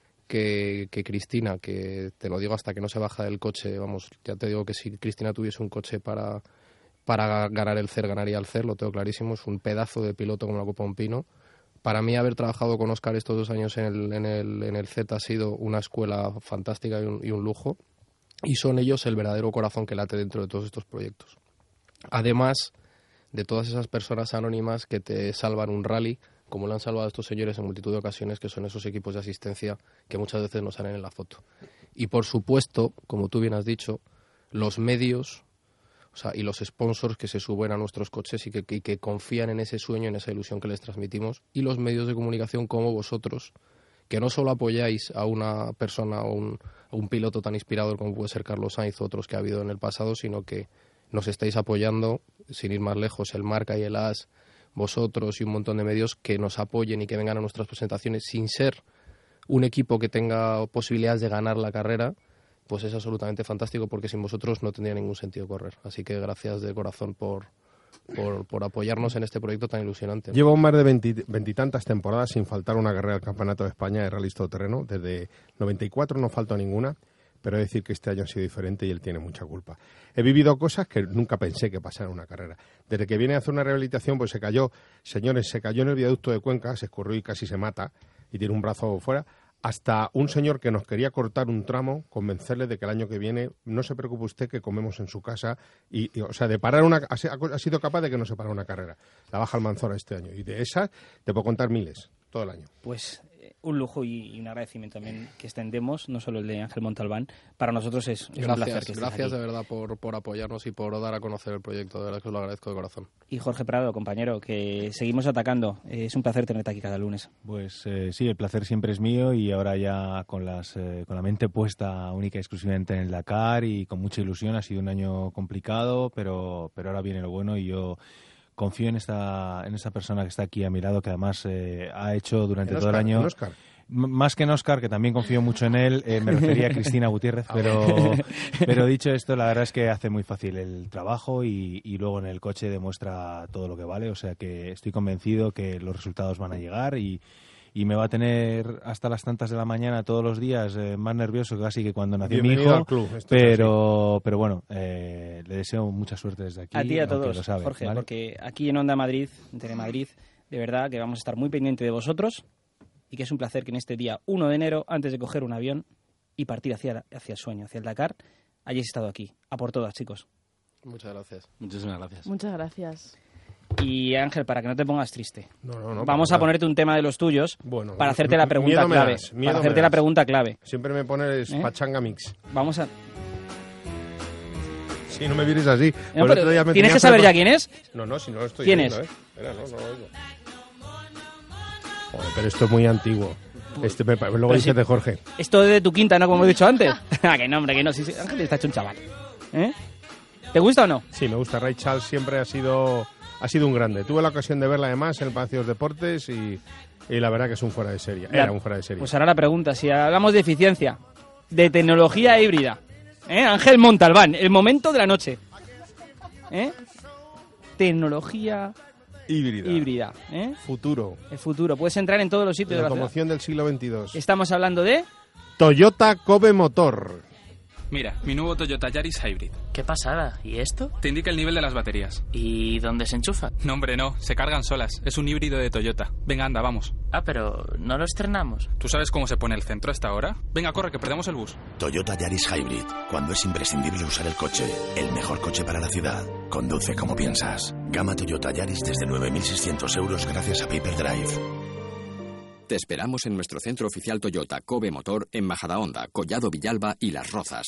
que Cristina, que te lo digo hasta que no se baja del coche, vamos, ya te digo que si Cristina tuviese un coche para ganar el CER, ganaría el CER, lo tengo clarísimo, es un pedazo de piloto como la Copa Un Pino. Para mí haber trabajado con Óscar estos 2 años en el Z ha sido una escuela fantástica y un lujo. Y son ellos el verdadero corazón que late dentro de todos estos proyectos. Además de todas esas personas anónimas que te salvan un rally, como lo han salvado estos señores en multitud de ocasiones, que son esos equipos de asistencia que muchas veces no salen en la foto. Y por supuesto, como tú bien has dicho, los medios, y los sponsors que se suben a nuestros coches y que confían en ese sueño, en esa ilusión que les transmitimos, y los medios de comunicación como vosotros, que no solo apoyáis a una persona o un piloto tan inspirador como puede ser Carlos Sainz o otros que ha habido en el pasado, sino que nos estáis apoyando, sin ir más lejos, el Marca y el AS, vosotros y un montón de medios que nos apoyen y que vengan a nuestras presentaciones sin ser un equipo que tenga posibilidades de ganar la carrera, pues es absolutamente fantástico, porque sin vosotros no tendría ningún sentido correr. Así que gracias de corazón por apoyarnos en este proyecto tan ilusionante.
Llevo más de 20 y tantas temporadas sin faltar una carrera del Campeonato de España de rallies todoterreno. Desde 94 no faltó ninguna, pero he de decir que este año ha sido diferente y él tiene mucha culpa. He vivido cosas que nunca pensé que pasaran en una carrera. Desde que viene a hacer una rehabilitación, pues se cayó en el viaducto de Cuenca, se escurrió y casi se mata y tiene un brazo fuera, hasta un señor que nos quería cortar un tramo, convencerle de que el año que viene, no se preocupe usted que comemos en su casa, o sea, de parar ha sido capaz de que no se para una carrera. La Baja Almanzora este año, y de esas te puedo contar miles, todo el año.
Pues un lujo y un agradecimiento también que extendemos, no solo el de Ángel Montalbán, para nosotros es un placer que estés
Gracias
aquí.
De verdad por apoyarnos y por dar a conocer el proyecto, de verdad que os lo agradezco de corazón.
Y Jorge Prado, compañero, que seguimos atacando, es un placer tenerte aquí cada lunes.
Pues sí, el placer siempre es mío, y ahora ya con la mente puesta única y exclusivamente en el Dakar y con mucha ilusión. Ha sido un año complicado, pero ahora viene lo bueno, y yo confío en esta persona que está aquí a mi lado, que además ha hecho durante todo el año...
¿En Óscar?
Más que en Óscar, que también confío mucho en él, me refería a Cristina Gutiérrez, pero dicho esto, la verdad es que hace muy fácil el trabajo y luego en el coche demuestra todo lo que vale, o sea que estoy convencido que los resultados van a llegar y me va a tener hasta las tantas de la mañana todos los días más nervioso casi que cuando nació mi hijo, pero bueno, le deseo mucha suerte desde aquí.
A ti y a todos,
lo sabe,
Jorge,
¿vale?
porque aquí en Onda Madrid, en Telemadrid, de verdad que vamos a estar muy pendientes de vosotros, y que es un placer que en este día 1 de enero, antes de coger un avión y partir hacia el sueño, hacia el Dakar, hayáis estado aquí. A por todas, chicos.
Muchas gracias.
Muchísimas gracias.
Muchas gracias.
Y Ángel, para que no te pongas triste,
no,
vamos a ponerte un tema de los tuyos para hacerte la pregunta clave. Para hacerte la pregunta clave.
Siempre me pones pachanga mix.
Vamos a...
Sí, no me vienes así.
No, pero ¿tienes que saber ya quién es?
No, si no lo estoy
¿Quién
viendo,
es?
Espera, no lo oigo. Joder, pero esto es muy antiguo. Luego dices de Jorge.
Esto es de tu quinta, ¿no? Como hemos dicho antes. Que no, hombre, que no. Sí, Ángel está hecho un chaval. ¿Te gusta o no?
Sí, me gusta. Ray Charles siempre ha sido un grande. Tuve la ocasión de verla además en el Palacio de los Deportes y Y la verdad que es un fuera de serie. Era un fuera de serie.
Pues ahora la pregunta, si hablamos de eficiencia, de tecnología híbrida, Ángel Montalbán, el momento de la noche. Tecnología híbrida.
Futuro.
El futuro. Puedes entrar en todos los sitios de la ciudad.
Locomoción del siglo XXII.
Estamos hablando de...
Toyota Kobe Motor.
Mira, mi nuevo Toyota Yaris Hybrid.
¡Qué pasada! ¿Y esto?
Te indica el nivel de las baterías.
¿Y dónde se enchufa?
No, hombre, no. Se cargan solas. Es un híbrido de Toyota. Venga, anda, vamos.
Ah, pero ¿no lo estrenamos?
¿Tú sabes cómo se pone el centro a esta hora? Venga, corre, que perdemos el bus.
Toyota Yaris Hybrid. Cuando es imprescindible usar el coche. El mejor coche para la ciudad. Conduce como piensas. Gama Toyota Yaris desde 9.600 euros gracias a Paper Drive.
Te esperamos en nuestro centro oficial Toyota Kobe Motor en Majadahonda, Collado Villalba y Las Rozas.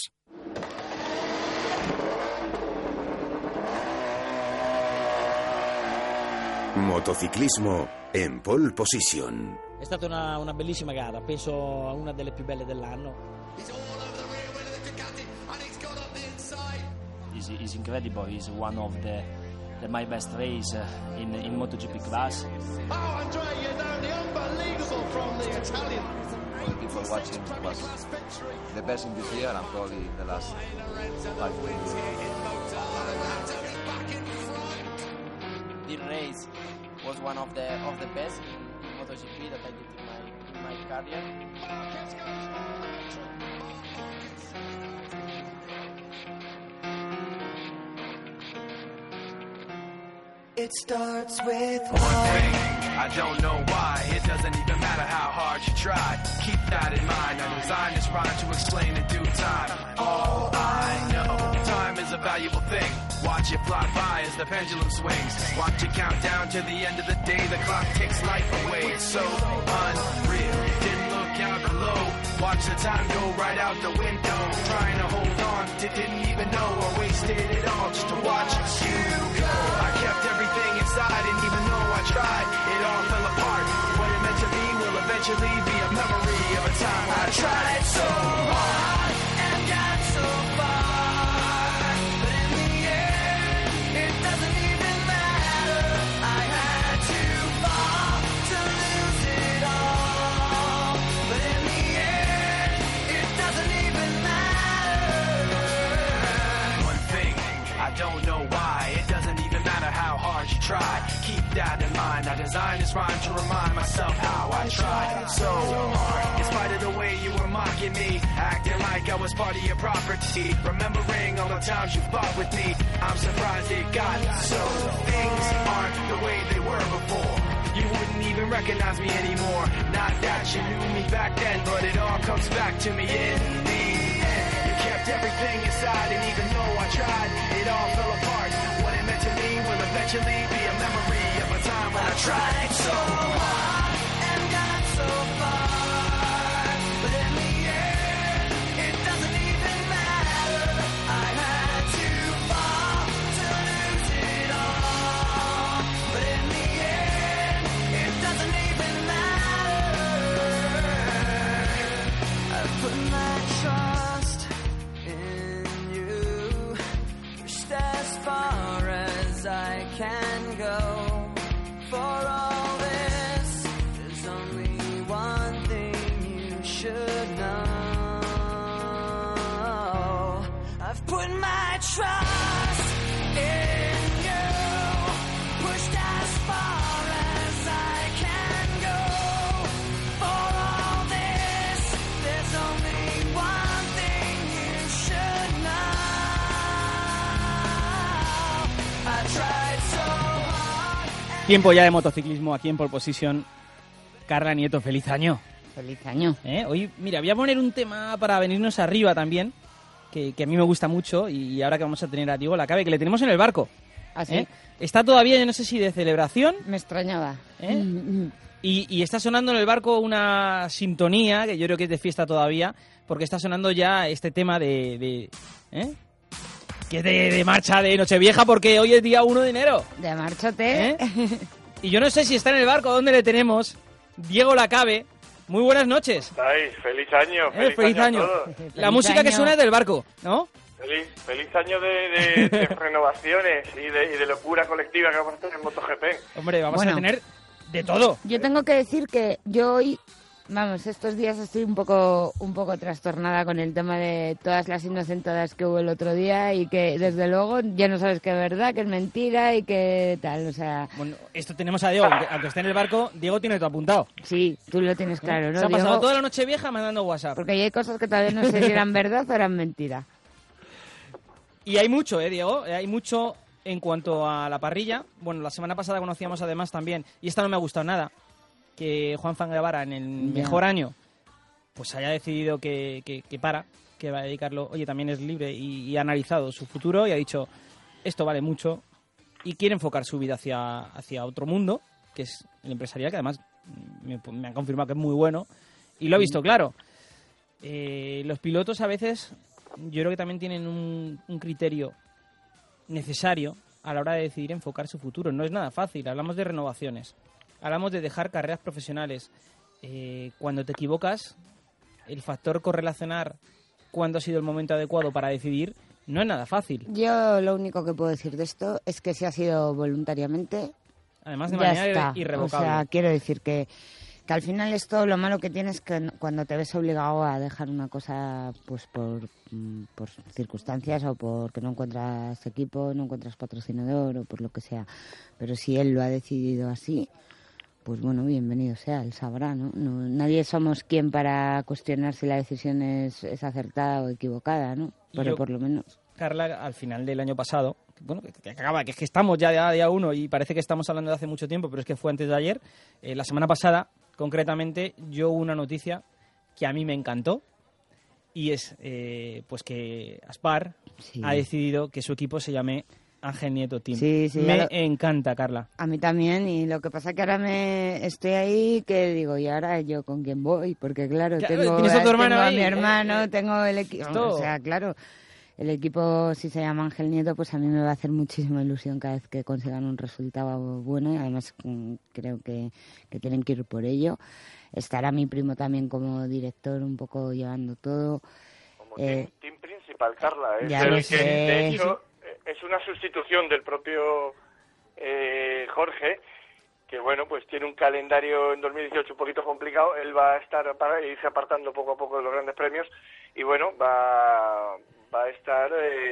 Motociclismo en pole position.
È stata una bellissima gara, penso una delle più belle dell'anno.
Is incredible. He's one of the my best race in MotoGP class.
Oh, Andrea Iannone, unbelievable from the Italian.
The people watching was the best in this year and probably in the last 5 years.
The race was one of the best in MotoGP that I did in my career.
It starts with
one thing, I don't know why. It doesn't even matter how hard you try. Keep that in mind. I designed this rhyme to explain in due time. All I know, time is a valuable thing. Watch it fly by as the pendulum swings. Watch it count down to the end of the day. The clock takes life away. It's so unreal. Didn't look out below. Watch the time go right out the window. Trying to hold on, didn't even know I wasted it all just to watch you go. I kept everything inside, and even though I tried, it all fell apart. What it meant to be will eventually be a memory of a time I tried so hard and got so far. But in the end, it doesn't even matter. I had to fall to lose it all. But in the end, it doesn't even matter. One thing, I don't know why. It doesn't even matter how hard you try. Keep that in mind. I designed this rhyme to remind myself how I tried so hard. In spite of the way you were mocking me, acting like I was part of your property, remembering all the times you fought with me, I'm surprised it got so. Things aren't the way they were before. You wouldn't even recognize me anymore. Not that you knew me back then, but it all comes back to me in the end. You kept everything inside, and even though I tried, it all fell apart. What it meant to me will eventually be a memory of a time when I tried so hard and got so far. But in the end, it doesn't even matter. I had to fall to lose it all. But in the end, it doesn't even matter. I put my trust in you, pushed as far as I can go. For all this, there's only one thing you should know. I've put my trust in you, pushed as far as I can go. For all this, there's only one thing you should know. I tried so hard.
Tiempo ya de motociclismo aquí en Pole Position. Carla Nieto, feliz año.
Feliz año.
Hoy, mira, voy a poner un tema para venirnos arriba también, que a mí me gusta mucho, y ahora que vamos a tener a Diego Lacabe, que le tenemos en el barco.
¿Ah, sí?
Está todavía, yo no sé si de celebración.
Me extrañaba.
Y está sonando en el barco una sintonía, que yo creo que es de fiesta todavía, porque está sonando ya este tema que es de marcha de Nochevieja, porque hoy es día 1 de enero.
De márchate.
Y yo no sé si está en el barco, ¿dónde le tenemos? Diego Lacabe. Muy buenas noches.
Ay, feliz año.
Feliz año.
A todos.
La música que suena es del barco, ¿no?
Feliz año de renovaciones y de locura colectiva que vamos a tener en MotoGP.
Hombre, vamos a tener De todo.
Yo tengo que decir que yo hoy, vamos, estos días estoy un poco trastornada con el tema de todas las inocentadas que hubo el otro día y que, desde luego, ya no sabes qué es verdad, qué es mentira y qué tal, o sea...
Bueno, esto tenemos a Diego, aunque esté en el barco, Diego tiene todo apuntado.
Sí, tú lo tienes claro, ¿no,
Se ha pasado
Diego?
toda la noche vieja mandando WhatsApp.
Porque hay cosas que todavía no sé si eran verdad o eran mentira.
Y hay mucho, Diego, hay mucho en cuanto a la parrilla. Bueno, la semana pasada conocíamos además también, y esta no me ha gustado nada, que Juan Fanguevara en el mejor año pues haya decidido que va a dedicarlo, oye, también es libre y ha analizado su futuro y ha dicho, esto vale mucho, y quiere enfocar su vida hacia otro mundo, que es el empresarial, que además me han confirmado que es muy bueno, y lo ha visto claro. Los pilotos a veces, yo creo que también tienen un criterio necesario a la hora de decidir enfocar su futuro. No es nada fácil, hablamos de renovaciones, hablamos de dejar carreras profesionales. Cuando te equivocas, el factor correlacionar cuándo ha sido el momento adecuado para decidir no es nada fácil.
Yo lo único que puedo decir de esto es que si ha sido voluntariamente,
además de
ya
manera
está.
irrevocable.
O sea, quiero decir que al final esto lo malo que tienes que cuando te ves obligado a dejar una cosa pues por circunstancias o porque no encuentras equipo, no encuentras patrocinador o por lo que sea. Pero si él lo ha decidido así, pues bueno, bienvenido sea, él sabrá, ¿no? Nadie somos quien para cuestionar si la decisión es acertada o equivocada, ¿no? Pero por lo menos.
Carla, al final del año pasado, bueno, que acaba, que es que estamos ya día 1 y parece que estamos hablando de hace mucho tiempo, pero es que fue antes de ayer, la semana pasada, concretamente, yo hubo una noticia que a mí me encantó y es pues que Aspar ha decidido que su equipo se llame Ángel Nieto Team.
Sí,
me encanta, Carla.
A mí también, y lo que pasa es que ahora estoy ahí que digo, ¿y ahora yo con quién voy? Porque claro, tengo a mi hermano, tengo el equipo, o sea, claro, el equipo, si se llama Ángel Nieto, pues a mí me va a hacer muchísima ilusión cada vez que consigan un resultado bueno y además creo que tienen que ir por ello. Estará mi primo también como director, un poco llevando todo.
Como team principal, Carla.
Ya lo sé.
De hecho, es una sustitución del propio Jorge, que bueno, pues tiene un calendario en 2018 un poquito complicado. Él va a estar para irse apartando poco a poco de los grandes premios y bueno, va a estar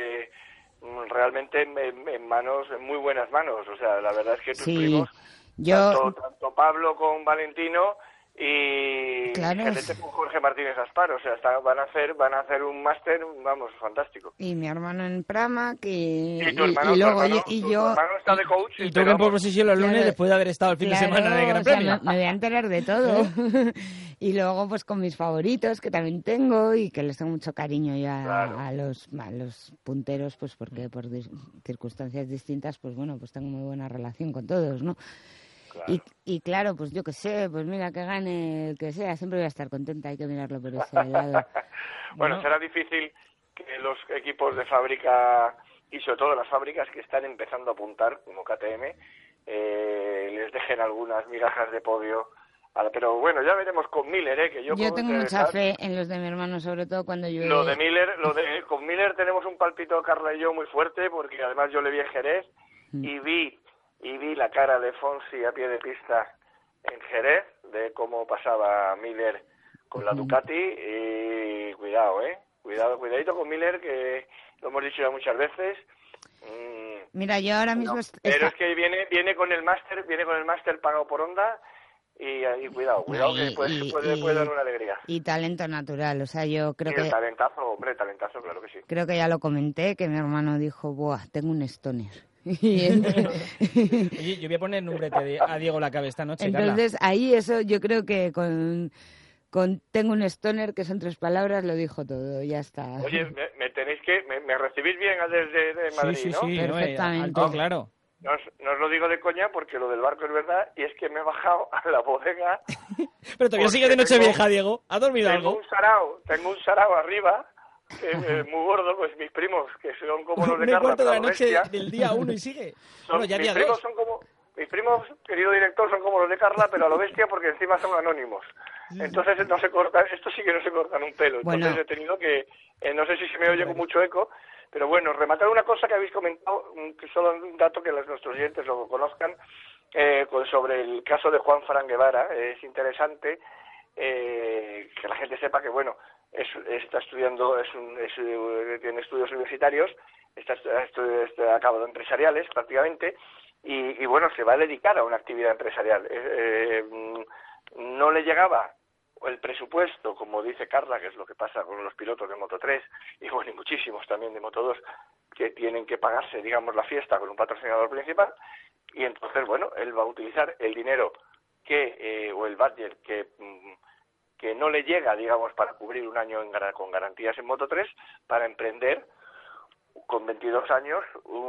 realmente en manos, en muy buenas manos. O sea, la verdad es que tus primos, tanto Pablo con Valentino y gente con Jorge Martínez Aspar, o sea, van a hacer un máster, vamos, fantástico.
Y mi hermano en Pramac y
luego
yo
está de coach,
y tú en pole position los lunes después de haber estado el fin de semana de Gran Premio.
Me voy a enterar de todo. Y luego pues con mis favoritos que también tengo y que les tengo mucho cariño ya a los punteros, pues porque por circunstancias distintas, pues bueno, pues tengo muy buena relación con todos, ¿no? Claro. Y claro, pues yo que sé, pues mira, que gane el que sea, siempre voy a estar contenta, hay que mirarlo por ese lado.
Bueno, será difícil que los equipos de fábrica, y sobre todo las fábricas que están empezando a apuntar, como KTM, les dejen algunas migajas de podio. Pero bueno, ya veremos con Miller, que yo
tengo mucha fe en los de mi hermano, sobre todo cuando yo...
Con Miller tenemos un palpito, Carla y yo, muy fuerte, porque además yo le vi en Jerez y vi la cara de Fonsi a pie de pista en Jerez, de cómo pasaba Miller con la Ducati, y cuidadito con Miller, que lo hemos dicho ya muchas veces.
Mira, yo ahora mismo...
Pero es que viene con el máster pagado por Honda, y cuidado que puede dar una alegría.
Y talento natural, o sea, yo creo que...
Talentazo, claro que sí.
Creo que ya lo comenté, que mi hermano dijo, buah, tengo un stoner.
Oye, yo voy a poner nombrete a Diego Lacabe esta noche,
entonces,
Carla.
Ahí eso, yo creo que con tengo un stoner, que son 3 palabras, lo dijo todo, ya está.
Oye, me recibís bien desde Madrid,
sí,
¿no?
Sí,
perfectamente.
Claro.
No os lo digo de coña porque lo del barco es verdad y es que me he bajado a la bodega.
Pero todavía sigue de noche vieja, Diego. ¿Has dormido algo?
Tengo un sarao arriba, muy gordo, pues mis primos, que son como los de Carla.
1:15 de la noche del día 1 y sigue. Bueno, ya día 2.
Mis primos, querido director, son como los de Carla, pero a lo bestia porque encima son anónimos. Entonces no se cortan, esto sí que no se cortan un pelo. Entonces he tenido que, no sé si se me oye con mucho eco, pero bueno, rematar una cosa que habéis comentado, que solo un dato que nuestros oyentes lo conozcan, sobre el caso de Juan Fran Guevara. Es interesante que la gente sepa que, bueno, está estudiando, tiene estudios universitarios, está acabado empresariales prácticamente, y bueno, se va a dedicar a una actividad empresarial. No le llegaba el presupuesto, como dice Carla, que es lo que pasa con los pilotos de Moto3, y bueno, y muchísimos también de Moto2, que tienen que pagarse, digamos, la fiesta con un patrocinador principal, y entonces, bueno, él va a utilizar el dinero o el budget que no le llega, digamos, para cubrir un año con garantías en Moto3, para emprender con 22 años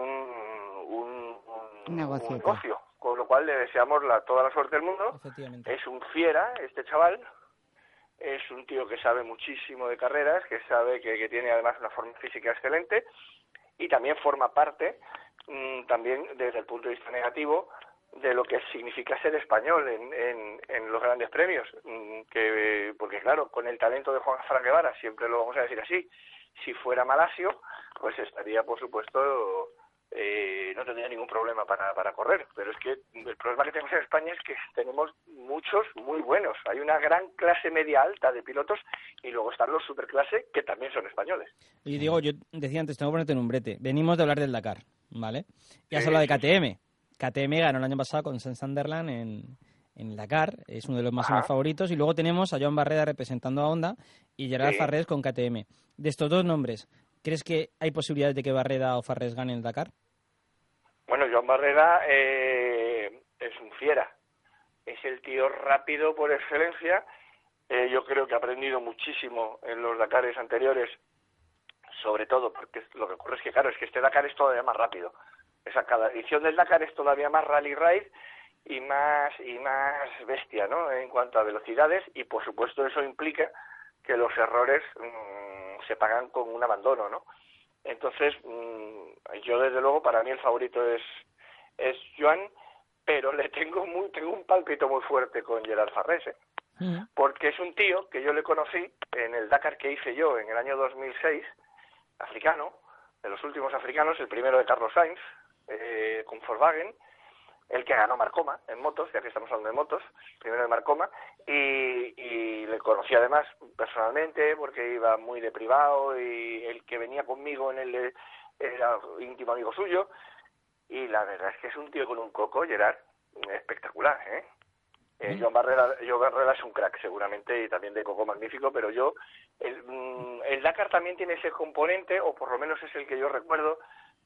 un negocio, con lo cual le deseamos toda la suerte del mundo. Es un fiera este chaval, es un tío que sabe muchísimo de carreras, que sabe que tiene además una forma física excelente, y también forma parte, también desde el punto de vista negativo, de lo que significa ser español en los grandes premios, porque claro, con el talento de Juan Fran Guevara, siempre lo vamos a decir así, si fuera malasio, pues estaría, por supuesto, no tendría ningún problema para correr, pero es que el problema que tenemos en España es que tenemos muchos muy buenos. Hay una gran clase media alta de pilotos, y luego están los superclase, que también son españoles.
Y Diego, yo decía antes, tengo que ponerte en un brete. Venimos de hablar del Dakar, ¿vale? Y has hablado de KTM. KTM ganó el año pasado con Sunderland en el Dakar, es uno de los máximos favoritos, y luego tenemos a Joan Barreda representando a Honda y Gerard Farrés con KTM. De estos dos nombres, ¿crees que hay posibilidades de que Barreda o Farrés ganen el Dakar?
Bueno, Joan Barreda es un fiera, es el tío rápido por excelencia. Yo creo que ha aprendido muchísimo en los Dakares anteriores, sobre todo porque lo que ocurre es que, claro, es que este Dakar es todavía más rápido. Cada edición del Dakar es todavía más rally ride y más bestia, ¿no?, en cuanto a velocidades, y por supuesto eso implica que los errores se pagan con un abandono, ¿no? Entonces, yo desde luego, para mí el favorito es Joan, pero le tengo un pálpito muy fuerte con Gerard Farrés, porque es un tío que yo le conocí en el Dakar que hice yo en el año 2006, africano, de los últimos africanos, el primero de Carlos Sainz, con Volkswagen, el que ganó Marcoma en motos, ya que estamos hablando de motos, primero de Marcoma, y le conocí además personalmente porque iba muy de privado, y el que venía conmigo era íntimo amigo suyo, y la verdad es que es un tío con un coco, Gerard, espectacular, Joan Barrera es un crack seguramente, y también de coco magnífico, pero el Dakar también tiene ese componente, o por lo menos es el que yo recuerdo,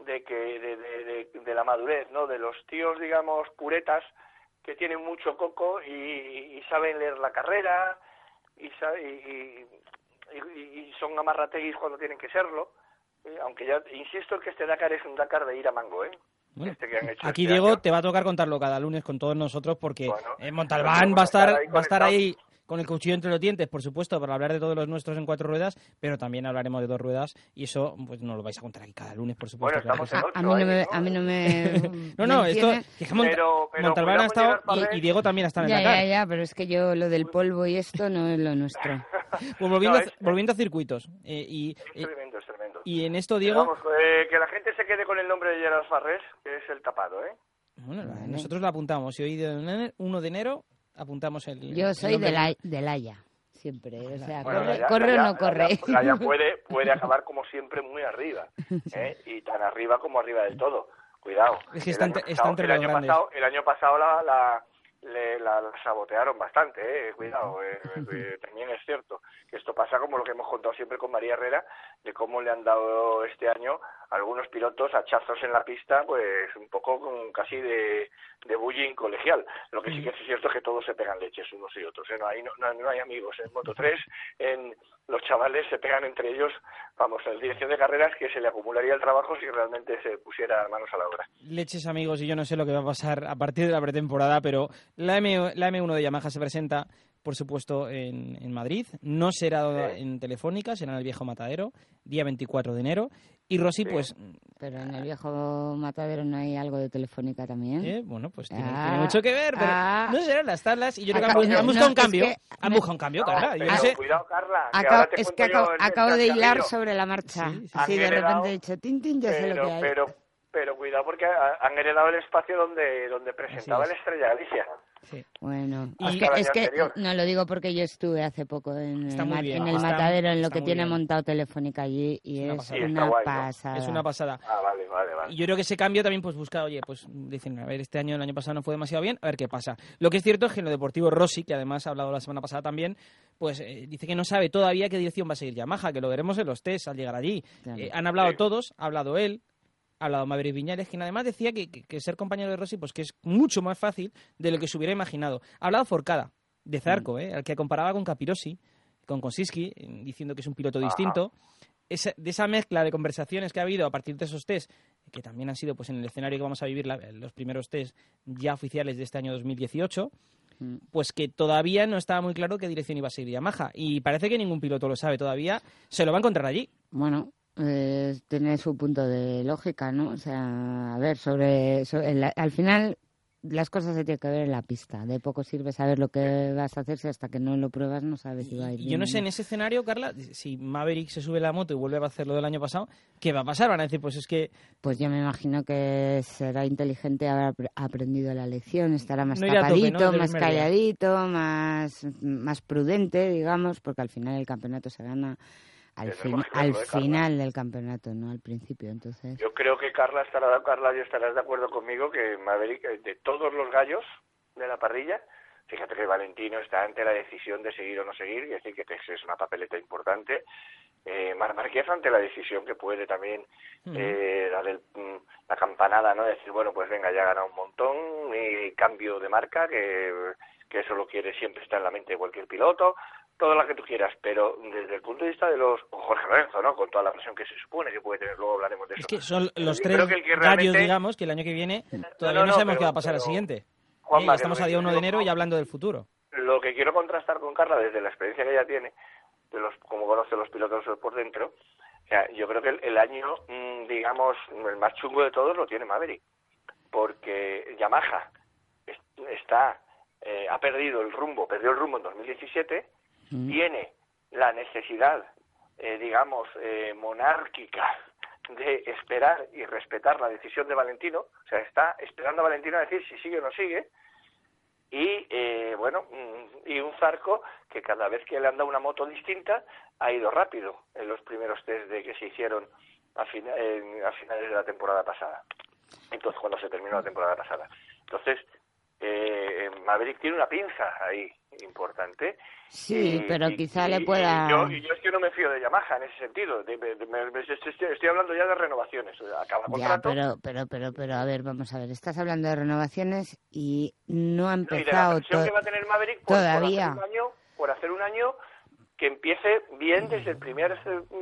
de la madurez, ¿no?, de los tíos, digamos, puretas, que tienen mucho coco y saben leer la carrera, y son amarrateguis cuando tienen que serlo, aunque ya insisto que este Dakar es un Dakar de ir a mango,
Bueno,
que han hecho
aquí
este
Diego
año.
te va a tocar contarlo cada lunes con todos nosotros, porque
Bueno,
Montalbán va a estar ahí con el cuchillo entre los dientes, por supuesto, para hablar de todos los nuestros en 4 ruedas, pero también hablaremos de 2 ruedas, y eso pues nos lo vais a contar aquí cada lunes, por supuesto.
Bueno, estamos
A mí no me
no, esto
pero
Montalbán ha estado y Diego también ha estado en el Dakar.
Ya, pero es que yo lo del polvo y esto no es lo nuestro.
Pues volviendo a circuitos,
es tremendo.
Y en esto, Diego...
Vamos, que la gente se quede con el nombre de Gerard Farrés, que es el tapado,
Bueno, nosotros lo apuntamos, y hoy 1 de enero apuntamos el...
Yo soy
el nombre.
del Haya, siempre, o sea,
Bueno,
corre o no corre.
Ya puede acabar como siempre muy arriba, y tan arriba como arriba del todo. Cuidado.
Es que está entre los grandes.
El año pasado la sabotearon bastante, cuidado. También es cierto que esto pasa como lo que hemos contado siempre con María Herrera, de cómo le han dado este año a algunos pilotos hachazos en la pista, pues un poco casi de bullying colegial. Lo que sí que es cierto es que todos se pegan leches unos y otros, no hay amigos en Moto3, los chavales se pegan entre ellos, vamos, en dirección de carreras, que se le acumularía el trabajo si realmente se pusiera manos a la obra.
Leches, amigos, y yo no sé lo que va a pasar a partir de la pretemporada, pero la M1 de Yamaha se presenta, por supuesto, en Madrid. No será en Telefónica, será en el Viejo Matadero, día 24 de enero. Y Rossi, pues...
Pero en el Viejo Matadero no hay algo de Telefónica también.
Bueno, pues tiene mucho que ver, pero no serán las tablas, y yo creo que han buscado un cambio. Han buscado un cambio, Carla.
Pero cuidado, Carla,
acabo de hilar sobre la marcha. Sí, de repente he dicho, tin, ya sé lo que hay.
pero cuidado porque han heredado el espacio donde presentaba el Estrella Galicia.
Sí.
Bueno,
Y
es que no lo digo porque yo estuve hace poco en el Matadero, en lo que tiene montado Telefónica allí, y es una pasada.
Es una pasada.
Ah, vale.
Y yo creo que ese cambio también pues busca, oye, pues dicen, a ver, el año pasado no fue demasiado bien, a ver qué pasa. Lo que es cierto es que en lo deportivo Rossi, que además ha hablado la semana pasada también, pues dice que no sabe todavía qué dirección va a seguir Yamaha, que lo veremos en los test al llegar allí. Claro. Han hablado todos, ha hablado él, ha hablado Maverick Viñales, quien además decía que ser compañero de Rossi pues que es mucho más fácil de lo que se hubiera imaginado. Ha hablado Forcada, de Zarco, al que comparaba con Capirossi, con Kosiski, diciendo que es un piloto distinto. De esa mezcla de conversaciones que ha habido a partir de esos test, que también han sido pues en el escenario que vamos a vivir los primeros test ya oficiales de este año 2018, pues que todavía no estaba muy claro qué dirección iba a seguir Yamaha. Y parece que ningún piloto lo sabe todavía. Se lo va a encontrar allí.
Bueno, tiene su punto de lógica, ¿no? O sea, a ver, al final las cosas se tienen que ver en la pista. De poco sirve saber lo que vas a hacer si hasta que no lo pruebas no sabes si va a ir bien.
Yo no sé, en ese escenario, Carla, si Maverick se sube la moto y vuelve a hacer lo del año pasado, ¿qué va a pasar? Van a decir, pues es que...
Pues yo me imagino que será inteligente, habrá aprendido la lección, estará más
no
tapadito,
tope, ¿no?
más calladito, más prudente, digamos, porque al final el campeonato se gana al final del campeonato, no al principio. Entonces
yo creo que Carla y estarás de acuerdo conmigo que Maverick, de todos los gallos de la parrilla, fíjate que Valentino está ante la decisión de seguir o no seguir, y decir que es una papeleta importante. Marc Márquez ante la decisión que puede también darle la campanada, ¿no? Decir, bueno, pues venga, ya ha ganado un montón, y cambio de marca, que eso lo quiere, siempre está en la mente de cualquier piloto, todo lo que tú quieras, pero desde el punto de vista de los Jorge Lorenzo, ¿no? Con toda la presión que se supone que puede tener, luego hablaremos de eso.
Es que son los tres gallos, digamos, que el año que viene todavía no sabemos qué va a pasar al siguiente. Juanma, estamos a día 1 de enero y hablando del futuro.
Lo que quiero contrastar con Carla, desde la experiencia que ella tiene, como conoce los pilotos por dentro, o sea, yo creo que el año, digamos, el más chungo de todos lo tiene Maverick, porque Yamaha ha perdido el rumbo, perdió el rumbo en 2017, tiene la necesidad, digamos, monárquica de esperar y respetar la decisión de Valentino, o sea, está esperando a Valentino a decir si sigue o no sigue, y y un Zarco que cada vez que le han dado una moto distinta ha ido rápido en los primeros test que se hicieron a finales de la temporada pasada, entonces cuando se terminó la temporada pasada. Entonces Maverick tiene una pinza ahí importante.
Sí, pero quizá le pueda...
Yo es que no me fío de Yamaha en ese sentido. Estoy hablando ya de renovaciones. Acaba contrato.
Pero a ver, vamos a ver. Estás hablando de renovaciones y no ha empezado...
Y de la presión que va a tener Maverick
todavía.
Por hacer un año que empiece bien desde el primer...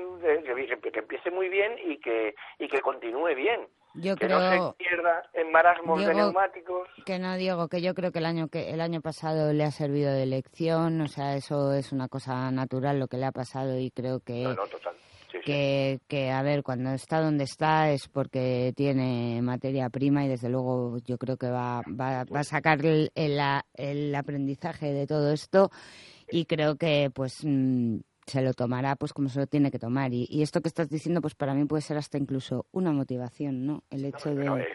que empiece muy bien y que continúe bien.
Yo
que
creo,
no se pierda en marasmos de neumáticos.
Que no, Diego, que yo creo que el año pasado le ha servido de lección, o sea, eso es una cosa natural lo que le ha pasado, y creo que
total. Sí,
que a ver, cuando está donde está es porque tiene materia prima, y desde luego yo creo que va a sacar el aprendizaje de todo esto, y creo que pues se lo tomará pues como se lo tiene que tomar, y esto que estás diciendo pues para mí puede ser hasta incluso una motivación, ¿no? El hecho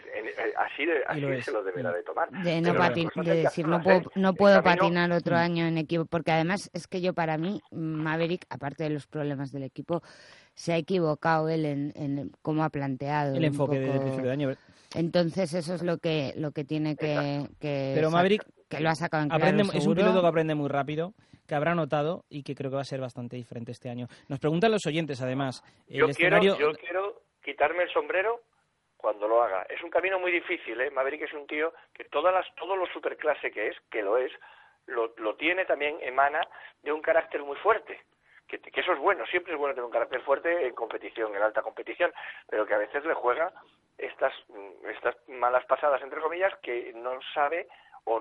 así se lo deberá de tomar.
De decir, no puedo patinar otro año en equipo, porque además es que para mí Maverick, aparte de los problemas del equipo, se ha equivocado él en cómo ha planteado
el enfoque del principio de año.
Entonces eso es lo que tiene que
pero Maverick,
que lo ha sacado en claro,
es un piloto que aprende muy rápido, que habrá notado y que creo que va a ser bastante diferente este año. Nos preguntan los oyentes, además.
Yo quiero quitarme el sombrero cuando lo haga. Es un camino muy difícil, ¿eh? Maverick es un tío que todo lo superclase que lo es, lo tiene también, emana de un carácter muy fuerte. Que eso es bueno, siempre es bueno tener un carácter fuerte en competición, en alta competición, pero que a veces le juega estas malas pasadas, entre comillas, que no sabe o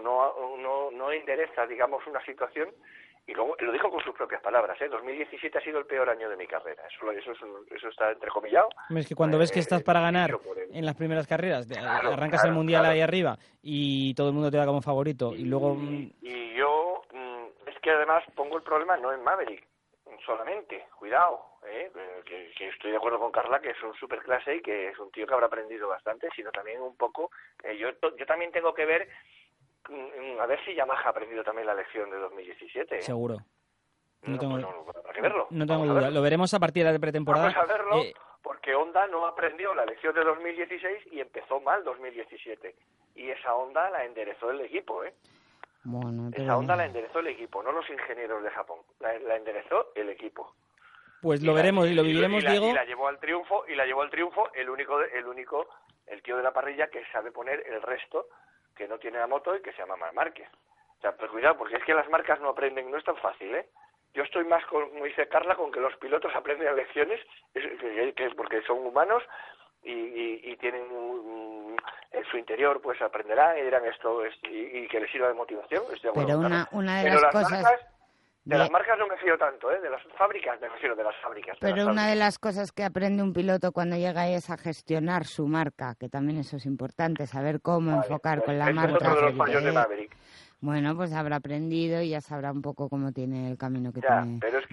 no endereza, digamos, una situación. Y luego lo dijo con sus propias palabras, 2017 ha sido el peor año de mi carrera. Eso está entrecomillado.
Es que cuando ves que estás para ganar en las primeras carreras, arrancas el mundial ahí arriba y todo el mundo te da como favorito, y luego...
Y yo, es que además pongo el problema no en Maverick, solamente, cuidado, que estoy de acuerdo con Carla, que es un superclase y que es un tío que habrá aprendido bastante, sino también un poco, yo también tengo que ver, a ver si Yamaha ha aprendido también la lección de 2017.
Seguro. No tengo,
habrá que verlo.
No tengo duda. Lo veremos a partir de la pretemporada.
Vamos a verlo, porque Honda no aprendió la lección de 2016 y empezó mal 2017. Y esa Honda la enderezó el equipo,
Bueno,
esa Honda la enderezó el equipo, no los ingenieros de Japón. La enderezó el equipo.
Pues lo veremos y lo viviremos, Diego.
Y la llevó al triunfo el tío de la parrilla que sabe poner el resto, que no tiene la moto y que se llama Marc Márquez. O sea, pues cuidado, porque es que las marcas no aprenden, no es tan fácil, Yo estoy más, como dice Carla, con que los pilotos aprenden lecciones, que porque son humanos y tienen en su interior, pues aprenderán y dirán esto y que les sirva de motivación. Estoy de acuerdo.
Pero una de
Pero
las cosas...
De las marcas no me fío tanto, de las fábricas, me refiero de las fábricas.
Pero una de las cosas que aprende un piloto cuando llega ahí es a gestionar su marca, que también eso es importante, saber cómo enfocar con la marca.
Es otro de los fallos de Maverick.
Bueno, pues habrá aprendido y ya sabrá un poco cómo tiene el camino que
ya,
tiene.
Pero es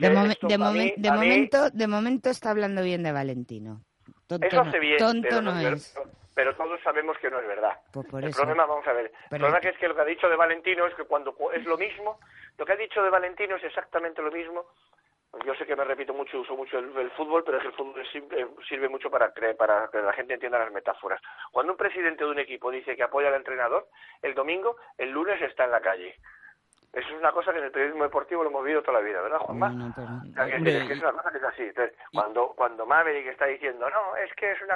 que
de momento está hablando bien de Valentino. Tonto
eso hace bien,
tonto no es.
Pero todos sabemos que no es verdad.
Pues por
el
eso.
problema, vamos a ver, el problema que es que lo que ha dicho de Valentino es que cuando es lo mismo, lo que ha dicho de Valentino es exactamente lo mismo. Yo sé que me repito mucho, uso mucho el fútbol, pero es que el fútbol sirve mucho para que la gente entienda las metáforas. Cuando un presidente de un equipo dice que apoya al entrenador, el lunes está en la calle. Eso es una cosa que en el periodismo deportivo lo hemos vivido toda la vida, ¿verdad, Juanma?
No, pero...
O sea, que es una cosa que es así. Entonces, cuando Maverick está diciendo, no, es que es una...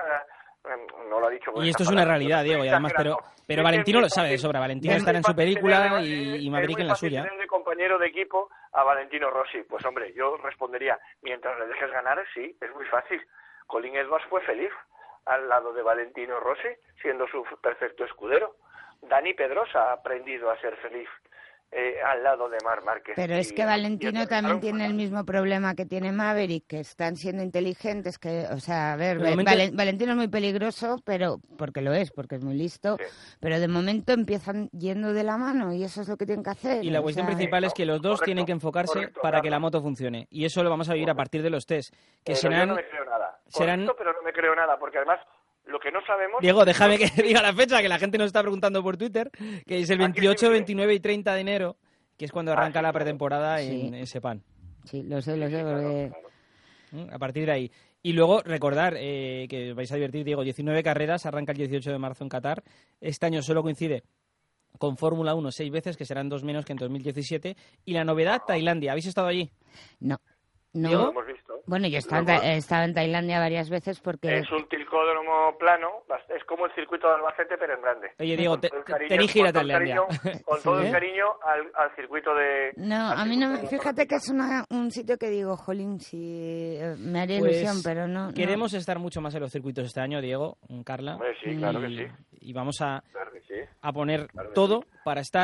No lo ha dicho.
Y esto es una realidad, Diego, y además, pero Valentino lo sabe de sobra. Valentino estará en su película y Maverick en la suya.
De compañero de equipo a Valentino Rossi. Pues hombre, yo respondería, mientras le dejes ganar, sí, es muy fácil. Colin Edwards fue feliz al lado de Valentino Rossi, siendo su perfecto escudero. Dani Pedrosa ha aprendido a ser feliz al lado de Marc Márquez.
Pero es que Valentino también tiene el mismo problema que tiene Maverick, que están siendo inteligentes, que, o sea, a ver, Valentino es muy peligroso, pero porque lo es, porque es muy listo, pero de momento empiezan yendo de la mano y eso es lo que tienen que hacer.
Y la cuestión principal es que los dos tienen que enfocarse para que la moto funcione, y eso lo vamos a vivir a partir de los test, que serán...
Yo no me creo nada. Pero no me creo nada, porque además... Lo que no sabemos...
Diego, déjame que diga la fecha, que la gente nos está preguntando por Twitter, que es el 28, 29 y 30 de enero, que es cuando arranca la pretemporada en Sepang.
Sí, lo sé, porque...
A partir de ahí. Y luego, recordar que vais a divertir, Diego, 19 carreras, arranca el 18 de marzo en Qatar. Este año solo coincide con Fórmula 1 6 veces, que serán 2 menos que en 2017. Y la novedad, Tailandia. ¿Habéis estado allí?
No.
Lo hemos visto.
Bueno, yo he estado en Tailandia varias veces porque...
Es un tilcódromo plano, es como el circuito de Albacete, pero en grande.
Oye, Diego, tenéis que ir a Tailandia.
Con todo el cariño al circuito de...
No, a mí no... Fíjate que es un sitio que digo, jolín, si me haría ilusión, pero no...
Queremos estar mucho más en los circuitos este año, Diego, Carla.
Sí, claro que sí.
Y vamos a poner todo para estar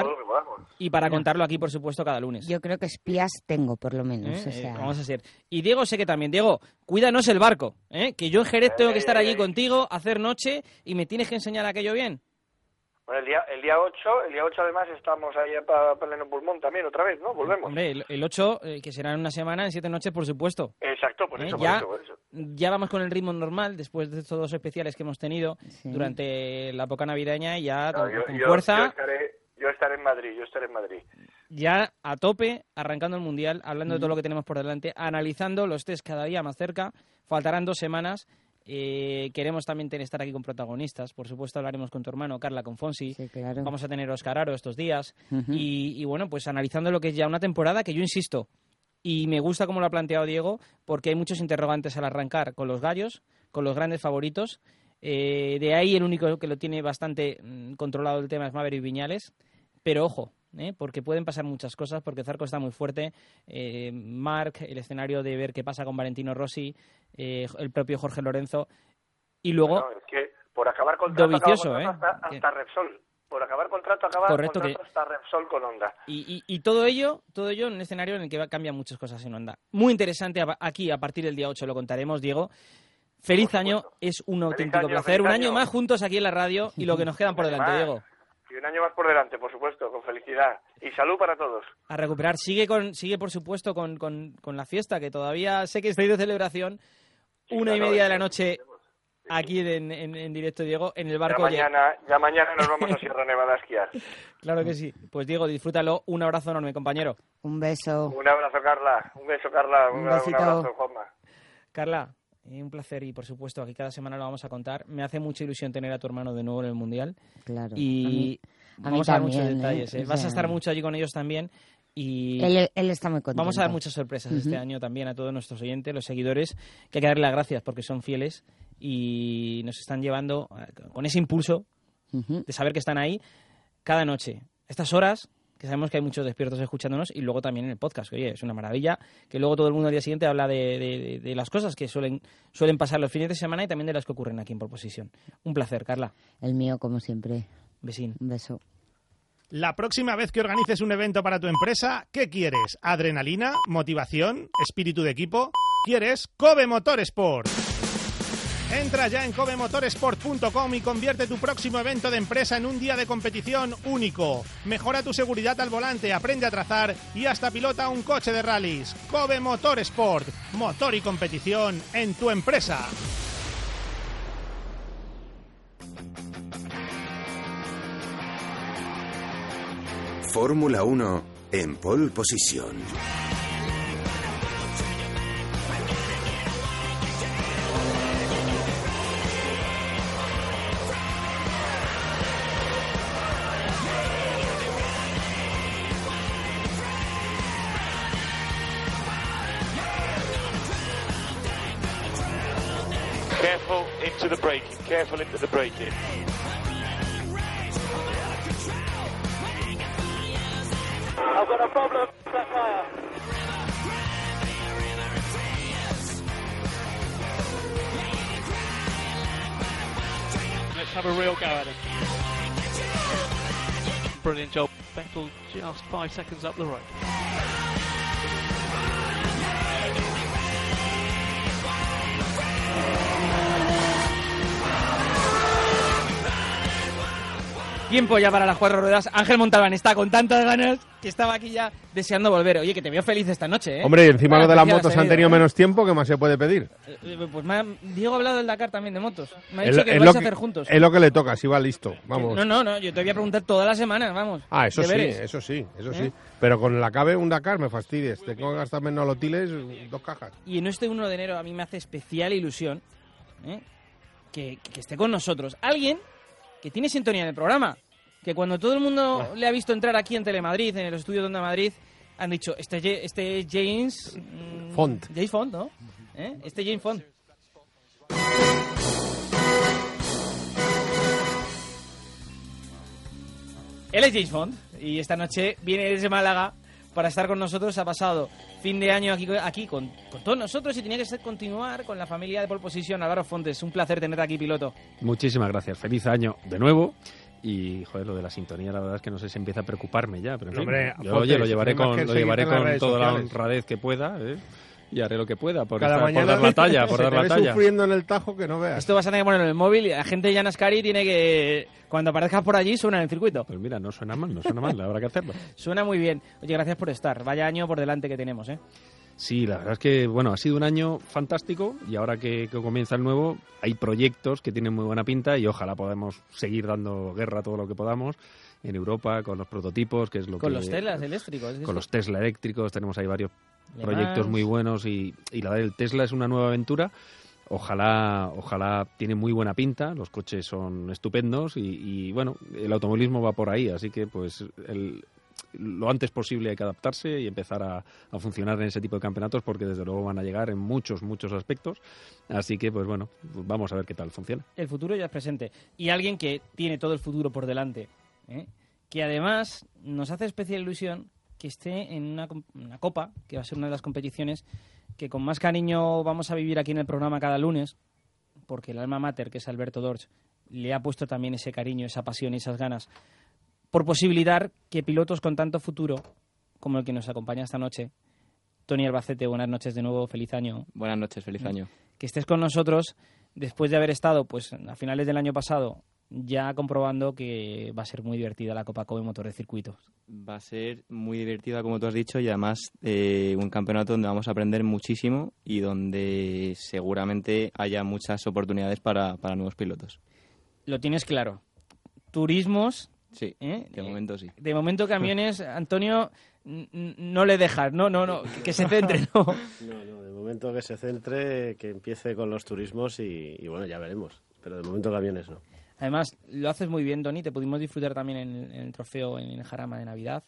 y para contarlo aquí, por supuesto, cada lunes.
Yo creo que espías tengo, por lo menos. O sea...
Vamos a ser. Y Diego, sé que también. Diego, cuídanos el barco, que yo en Jerez tengo que estar allí contigo, hacer noche y me tienes que enseñar aquello bien.
Bueno, el día 8 además estamos ahí para pleno pulmón también, otra vez, ¿no? Volvemos.
Hombre, el 8, que será en una semana, en 7 noches, por supuesto.
Exacto, por eso.
Ya vamos con el ritmo normal, después de estos 2 especiales que hemos tenido durante la época navideña, y ya con fuerza...
Yo estaré en Madrid.
Ya a tope, arrancando el Mundial, hablando de todo lo que tenemos por delante, analizando los test cada día más cerca. Faltarán 2 semanas. Queremos también estar aquí con protagonistas. Por supuesto, hablaremos con tu hermano, Carla, con Fonsi.
Sí, claro.
Vamos a tener a Óscar Aro estos días. Y bueno, pues analizando lo que es ya una temporada que yo insisto, y me gusta cómo lo ha planteado Diego, porque hay muchos interrogantes al arrancar con los gallos, con los grandes favoritos. De ahí el único que lo tiene bastante controlado el tema es Maverick Viñales. Pero ojo, porque pueden pasar muchas cosas, porque Zarco está muy fuerte, Marc, el escenario de ver qué pasa con Valentino Rossi, el propio Jorge Lorenzo, y luego...
Bueno, es que por acabar contrato, hasta Repsol. Por acabar contrato, hasta Repsol con Honda.
Y todo ello en un escenario en el que cambian muchas cosas en Honda. Muy interesante, aquí a partir del día 8 lo contaremos, Diego. Feliz año, es un auténtico placer. Un año más juntos aquí en la radio y lo que nos quedan por delante, Diego.
Y un año más por delante, por supuesto, con felicidad. Y salud para todos.
A recuperar. Sigue, por supuesto, con la fiesta, que todavía sé que estáis de celebración. Sí, 1:30 de la noche aquí en directo, Diego, en el barco.
Ya mañana nos vamos a Sierra Nevada a esquiar.
Claro que sí. Pues Diego, disfrútalo. Un abrazo enorme, compañero.
Un beso.
Un abrazo, Carla. Un beso, Carla. Un abrazo, Juanma.
Carla, un placer y por supuesto aquí cada semana lo vamos a contar. Me hace mucha ilusión tener a tu hermano de nuevo en el Mundial.
Claro.
Y vamos a dar muchos detalles.
O sea,
vas a estar mucho allí con ellos también. Y
él está muy contento.
Vamos a dar muchas sorpresas este año también a todos nuestros oyentes, los seguidores, que hay que darle las gracias porque son fieles y nos están llevando con ese impulso de saber que están ahí cada noche. Estas horas, que sabemos que hay muchos despiertos escuchándonos, y luego también en el podcast, que oye, es una maravilla, que luego todo el mundo al día siguiente habla de las cosas que suelen pasar los fines de semana y también de las que ocurren aquí en Pole Position. Un placer, Carla.
El mío, como siempre.
Besín.
Un beso.
La próxima vez que organices un evento para tu empresa, ¿qué quieres? ¿Adrenalina? ¿Motivación? ¿Espíritu de equipo? ¿Quieres Kobe Motorsport? Entra ya en kobemotorsport.com y convierte tu próximo evento de empresa en un día de competición único. Mejora tu seguridad al volante, aprende a trazar y hasta pilota un coche de rallies. Kobe Motorsport, motor y competición en tu empresa.
Fórmula 1 en Pole Position.
Careful into the braking, careful into the braking. I've got a problem with that tyre. Let's have a real go at it. Brilliant job. Vettel just 5 seconds up the road.
Tiempo ya para las 4 ruedas. Ángel Montalbán está con tantas ganas que estaba aquí ya deseando volver. Oye, que te veo feliz esta noche, ¿eh?
Hombre, y encima los de las motos han tenido menos tiempo, ¿qué más se puede pedir?
Pues Diego ha hablado del Dakar también de motos. Me ha dicho que lo vais a hacer juntos.
Es lo que le toca, si va listo. Vamos.
No, yo te voy a preguntar todas las semanas, vamos.
Ah, eso sí. Pero con la cabe un Dakar me fastidies. Tengo que gastarme en olotiles 2 cajas.
Y en este 1 de enero a mí me hace especial ilusión que esté con nosotros alguien que tiene sintonía en el programa. Que cuando todo el mundo le ha visto entrar aquí en Telemadrid, en el estudio de Onda Madrid, han dicho, este es James
Font.
James Font, ¿no? Este James Font. Él es James Font y esta noche viene desde Málaga para estar con nosotros. Ha pasado fin de año aquí con todos nosotros y tenía que continuar con la familia de Pole Position. Álvaro Fontes, un placer tenerte aquí, piloto.
Muchísimas gracias. Feliz año de nuevo. Y, joder, lo de la sintonía, la verdad es que no sé si empieza a preocuparme ya. Pero en fin,
hombre,
yo lo llevaré con toda la honradez que pueda, y haré lo que pueda por dar la talla.
Sufriendo en el Tajo que no veas.
Esto vas a tener que ponerlo en el móvil y la gente de Jan Ascari tiene que... Cuando aparezcas por allí, suena en el circuito.
Pues mira, no suena mal, habrá que hacerlo.
Suena muy bien. Oye, gracias por estar. Vaya año por delante que tenemos,
Sí, la verdad es que, bueno, ha sido un año fantástico y ahora que comienza el nuevo, hay proyectos que tienen muy buena pinta y ojalá podamos seguir dando guerra a todo lo que podamos en Europa con los prototipos, que es lo
con los Teslas eléctricos.
Con los Tesla eléctricos, tenemos ahí varios proyectos muy buenos y la del Tesla es una nueva aventura. Ojalá tiene muy buena pinta, los coches son estupendos y bueno, el automovilismo va por ahí, así que pues lo antes posible hay que adaptarse y empezar a funcionar en ese tipo de campeonatos porque desde luego van a llegar en muchos aspectos, así que pues bueno, vamos a ver qué tal funciona.
El futuro ya es presente y alguien que tiene todo el futuro por delante, que además nos hace especial ilusión que esté en una copa, que va a ser una de las competiciones que con más cariño vamos a vivir aquí en el programa cada lunes, porque el alma mater, que es Alberto Dorch, le ha puesto también ese cariño, esa pasión y esas ganas por posibilitar que pilotos con tanto futuro como el que nos acompaña esta noche, Tony Albacete, buenas noches de nuevo, feliz año.
Buenas noches, feliz año.
Que estés con nosotros después de haber estado pues a finales del año pasado ya comprobando que va a ser muy divertida la Copa Kobe Motor de Circuitos.
Va a ser muy divertida, como tú has dicho, y además un campeonato donde vamos a aprender muchísimo y donde seguramente haya muchas oportunidades para nuevos pilotos.
Lo tienes claro. Turismos...
Sí, de momento sí.
De momento camiones, Antonio, no le dejas, no, que se centre, ¿no?
No, de momento que se centre, que empiece con los turismos y bueno, ya veremos. Pero de momento camiones no.
Además, lo haces muy bien, Toni, te pudimos disfrutar también en el trofeo en el Jarama de Navidad.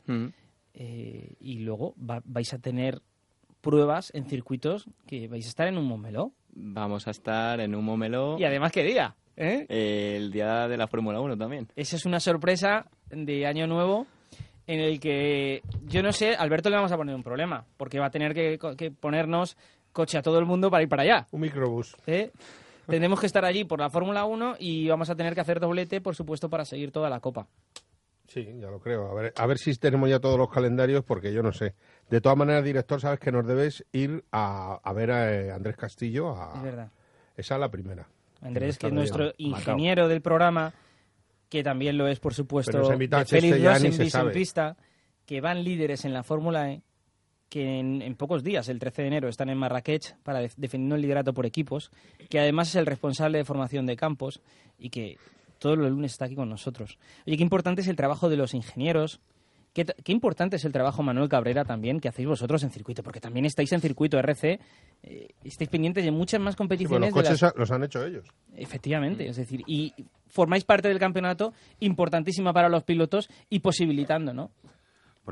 Y luego vais a tener pruebas en circuitos que vais a estar en un Montmeló.
Vamos a estar en un Montmeló.
Y además, ¿qué día?
El día de la Fórmula 1 también.
Esa es una sorpresa de Año Nuevo en el que, yo no sé, Alberto le vamos a poner un problema, porque va a tener que ponernos coche a todo el mundo para ir para allá.
Un microbús.
Tendremos que estar allí por la Fórmula 1 y vamos a tener que hacer doblete, por supuesto, para seguir toda la Copa.
Sí, ya lo creo. A ver si tenemos ya todos los calendarios, porque yo no sé. De todas maneras, director, sabes que nos debes ir a ver a Andrés Castillo.
Es verdad.
Esa es la primera.
Andrés, que es nuestro ingeniero del programa, que también lo es, por supuesto,
de
Félix Rosenbis en pista, que van líderes en la Fórmula E, que en pocos días, el 13 de enero, están en Marrakech para defendiendo el liderato por equipos, que además es el responsable de formación de campos y que todos los lunes está aquí con nosotros. Oye, qué importante es el trabajo de los ingenieros, qué importante es el trabajo, Manuel Cabrera, también, que hacéis vosotros en circuito, porque también estáis en circuito RC, estáis pendientes de muchas más competiciones.
Sí, bueno, los coches los han hecho ellos.
Efectivamente, es decir, y formáis parte del campeonato, importantísima para los pilotos y posibilitando, ¿no?
Bueno,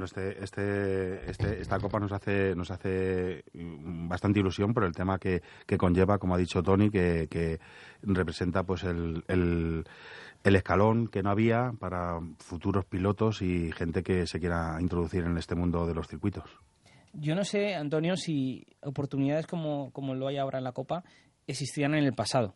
esta Copa nos hace bastante ilusión por el tema que conlleva, como ha dicho Toni, que representa pues el escalón que no había para futuros pilotos y gente que se quiera introducir en este mundo de los circuitos.
Yo no sé, Antonio, si oportunidades como lo hay ahora en la Copa existían en el pasado.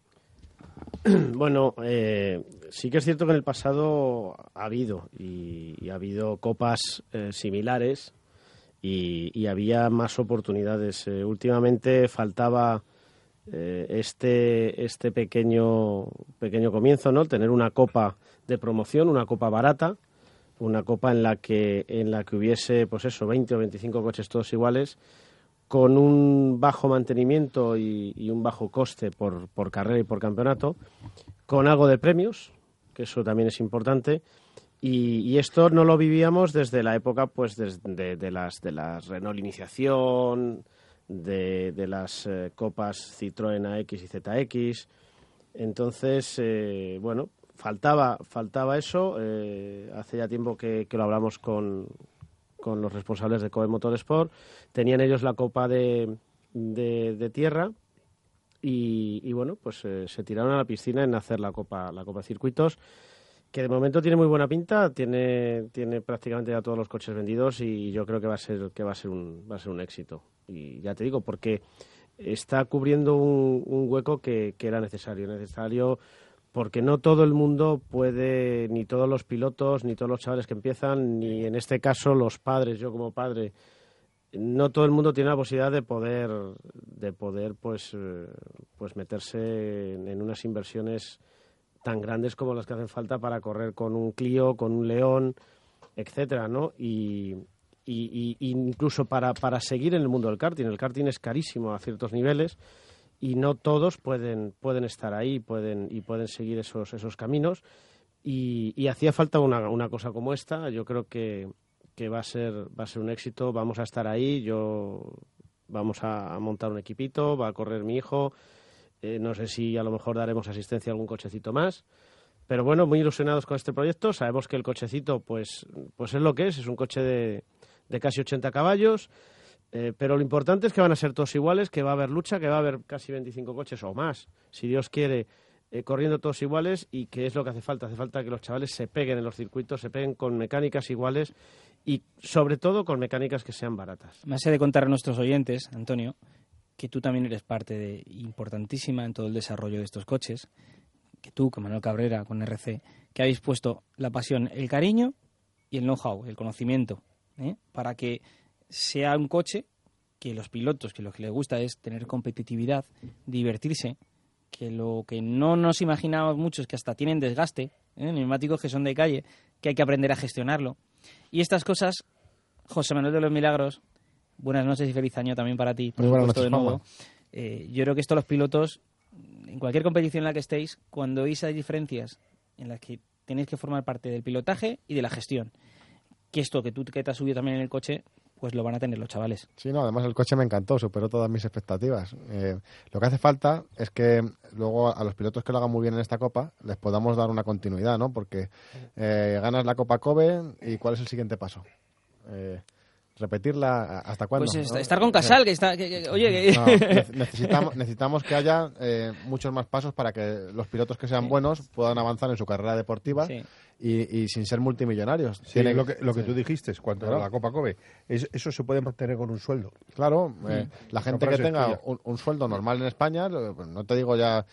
Bueno, sí que es cierto que en el pasado ha habido y ha habido copas similares y había más oportunidades. Últimamente faltaba este pequeño comienzo, ¿no? Tener una copa de promoción, una copa barata, una copa en la que hubiese, pues eso, 20 o 25 coches todos iguales, con un bajo mantenimiento y un bajo coste por carrera y por campeonato, con algo de premios, que eso también es importante, y esto no lo vivíamos desde la época pues de las Renault Iniciación, de las copas Citroën AX y ZX. Entonces, bueno, faltaba eso. Hace ya tiempo que lo hablamos con los responsables de Kobe Motorsport. Tenían ellos la copa de tierra y bueno, pues se tiraron a la piscina en hacer la copa de circuitos, que de momento tiene muy buena pinta, tiene prácticamente ya todos los coches vendidos y yo creo que va a ser un éxito. Y ya te digo, porque está cubriendo un hueco que era necesario, porque no todo el mundo puede, ni todos los pilotos, ni todos los chavales que empiezan, ni en este caso los padres, yo como padre, no todo el mundo tiene la posibilidad de poder pues meterse en unas inversiones tan grandes como las que hacen falta para correr con un Clio, con un León, etcétera, ¿no? Y incluso para seguir en el mundo del karting. El karting es carísimo a ciertos niveles y no todos pueden estar ahí y pueden seguir esos caminos. Y hacía falta una cosa como esta. Yo creo que va a ser un éxito. Vamos a estar ahí. Vamos a montar un equipito. Va a correr mi hijo. No sé si a lo mejor daremos asistencia a algún cochecito más. Pero bueno, muy ilusionados con este proyecto. Sabemos que el cochecito pues es lo que es un coche de casi 80 caballos. Pero lo importante es que van a ser todos iguales, que va a haber lucha, que va a haber casi 25 coches o más, si Dios quiere, corriendo todos iguales. Y que es lo que hace falta. Hace falta que los chavales se peguen en los circuitos, se peguen con mecánicas iguales y sobre todo con mecánicas que sean baratas.
Me hace de contar a nuestros oyentes, Antonio, que tú también eres parte importantísima en todo el desarrollo de estos coches, que tú, con Manuel Cabrera, con RC, que habéis puesto la pasión, el cariño y el know-how, el conocimiento, para que sea un coche que los pilotos, que lo que les gusta es tener competitividad, divertirse, que lo que no nos imaginábamos mucho es que hasta tienen desgaste, neumáticos que son de calle, que hay que aprender a gestionarlo. Y estas cosas, José Manuel de los Milagros, buenas noches y feliz año también para ti, por
Muy buenas
supuesto,
noches,
de nuevo. Yo creo que esto los pilotos, en cualquier competición en la que estéis, cuando veis esas diferencias en las que tenéis que formar parte del pilotaje y de la gestión, que esto que tú que te has subido también en el coche, pues lo van a tener los chavales.
Sí, no, además el coche me encantó, superó todas mis expectativas. Lo que hace falta es que luego a los pilotos que lo hagan muy bien en esta Copa les podamos dar una continuidad, ¿no? Porque ganas la Copa Kobe y ¿cuál es el siguiente paso? ¿Repetirla hasta cuándo?
Pues
¿no?
estar con Casal, que está...
Necesitamos que haya muchos más pasos para que los pilotos que sean buenos puedan avanzar en su carrera deportiva y sin ser multimillonarios.
Sí, lo que tú dijiste cuando era la Copa Kobe, eso se puede mantener con un sueldo.
Claro, la gente que tenga un sueldo normal en España, no te digo ya...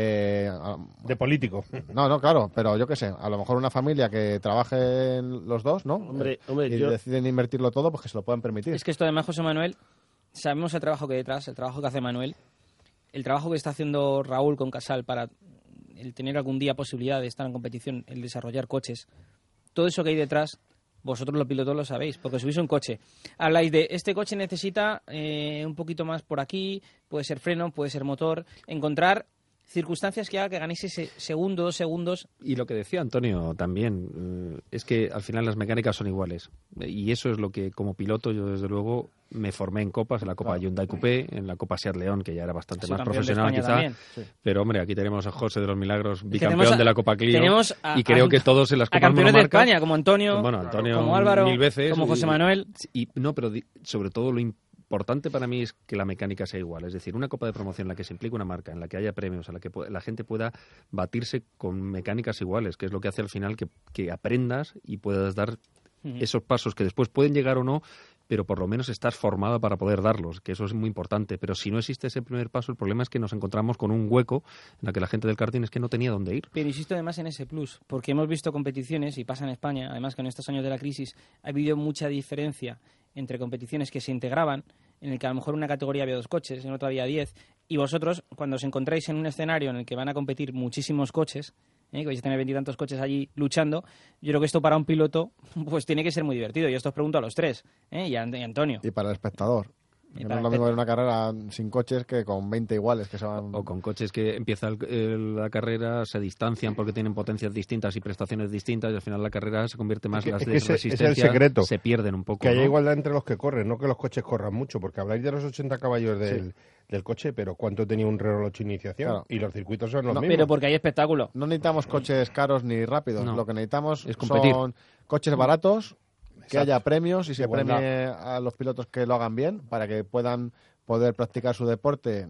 de político.
No, claro, pero yo qué sé, a lo mejor una familia que trabaje los dos, ¿no?
Hombre,
y deciden invertirlo todo, pues que se lo puedan permitir.
Es que esto además, José Manuel, sabemos el trabajo que hay detrás, el trabajo que hace Manuel, el trabajo que está haciendo Raúl con Casal para el tener algún día posibilidad de estar en competición, el desarrollar coches. Todo eso que hay detrás, vosotros los pilotos lo sabéis, porque subís un coche. Habláis de, este coche necesita un poquito más por aquí, puede ser freno, puede ser motor, encontrar circunstancias que haga que ganéis ese segundo, 2 segundos.
Y lo que decía Antonio también, es que al final las mecánicas son iguales. Y eso es lo que, como piloto, yo desde luego me formé en copas, en la Copa Hyundai Coupé, en la Copa Seat León, que ya era bastante más profesional quizá. Sí. Pero hombre, aquí tenemos a José de los Milagros, bicampeón de la Copa Clio. Y creo que todos en las Copas
campeones de
monomarcas,
España, como Antonio,
como
Álvaro,
1000 veces,
como José Manuel.
Pero sobre todo lo importante para mí es que la mecánica sea igual. Es decir, una Copa de promoción en la que se implique una marca, en la que haya premios, en la que la gente pueda batirse con mecánicas iguales, que es lo que hace al final que aprendas y puedas dar esos pasos que después pueden llegar o no, pero por lo menos estás formada para poder darlos, que eso es muy importante. Pero si no existe ese primer paso, el problema es que nos encontramos con un hueco en el que la gente del karting es que no tenía dónde ir.
Pero insisto además en ese plus, porque hemos visto competiciones, y pasa en España, además que en estos años de la crisis ha habido mucha diferencia entre competiciones que se integraban, en el que a lo mejor en una categoría había 2 coches, en otra había 10, y vosotros, cuando os encontráis en un escenario en el que van a competir muchísimos coches, que vais a tener 20 y tantos coches allí luchando, yo creo que esto para un piloto pues tiene que ser muy divertido. Y esto os pregunto a los tres, y a Antonio.
Y para el espectador. No es lo mismo ver una carrera sin coches que con 20 iguales que se van...
O con coches que empieza la carrera, se distancian porque tienen potencias distintas y prestaciones distintas, y al final la carrera se convierte más... las de resistencia
es el secreto,
se pierden un poco.
Que haya igualdad entre los que corren, no que los coches corran mucho, porque habláis de los 80 caballos del coche, pero ¿cuánto tenía un reloj de iniciación? Claro. Y los circuitos son los mismos.
Pero porque hay espectáculo.
No necesitamos coches caros ni rápidos, lo que necesitamos
es competir.
Son coches baratos, que haya premios y se premie a los pilotos que lo hagan bien para que puedan poder practicar su deporte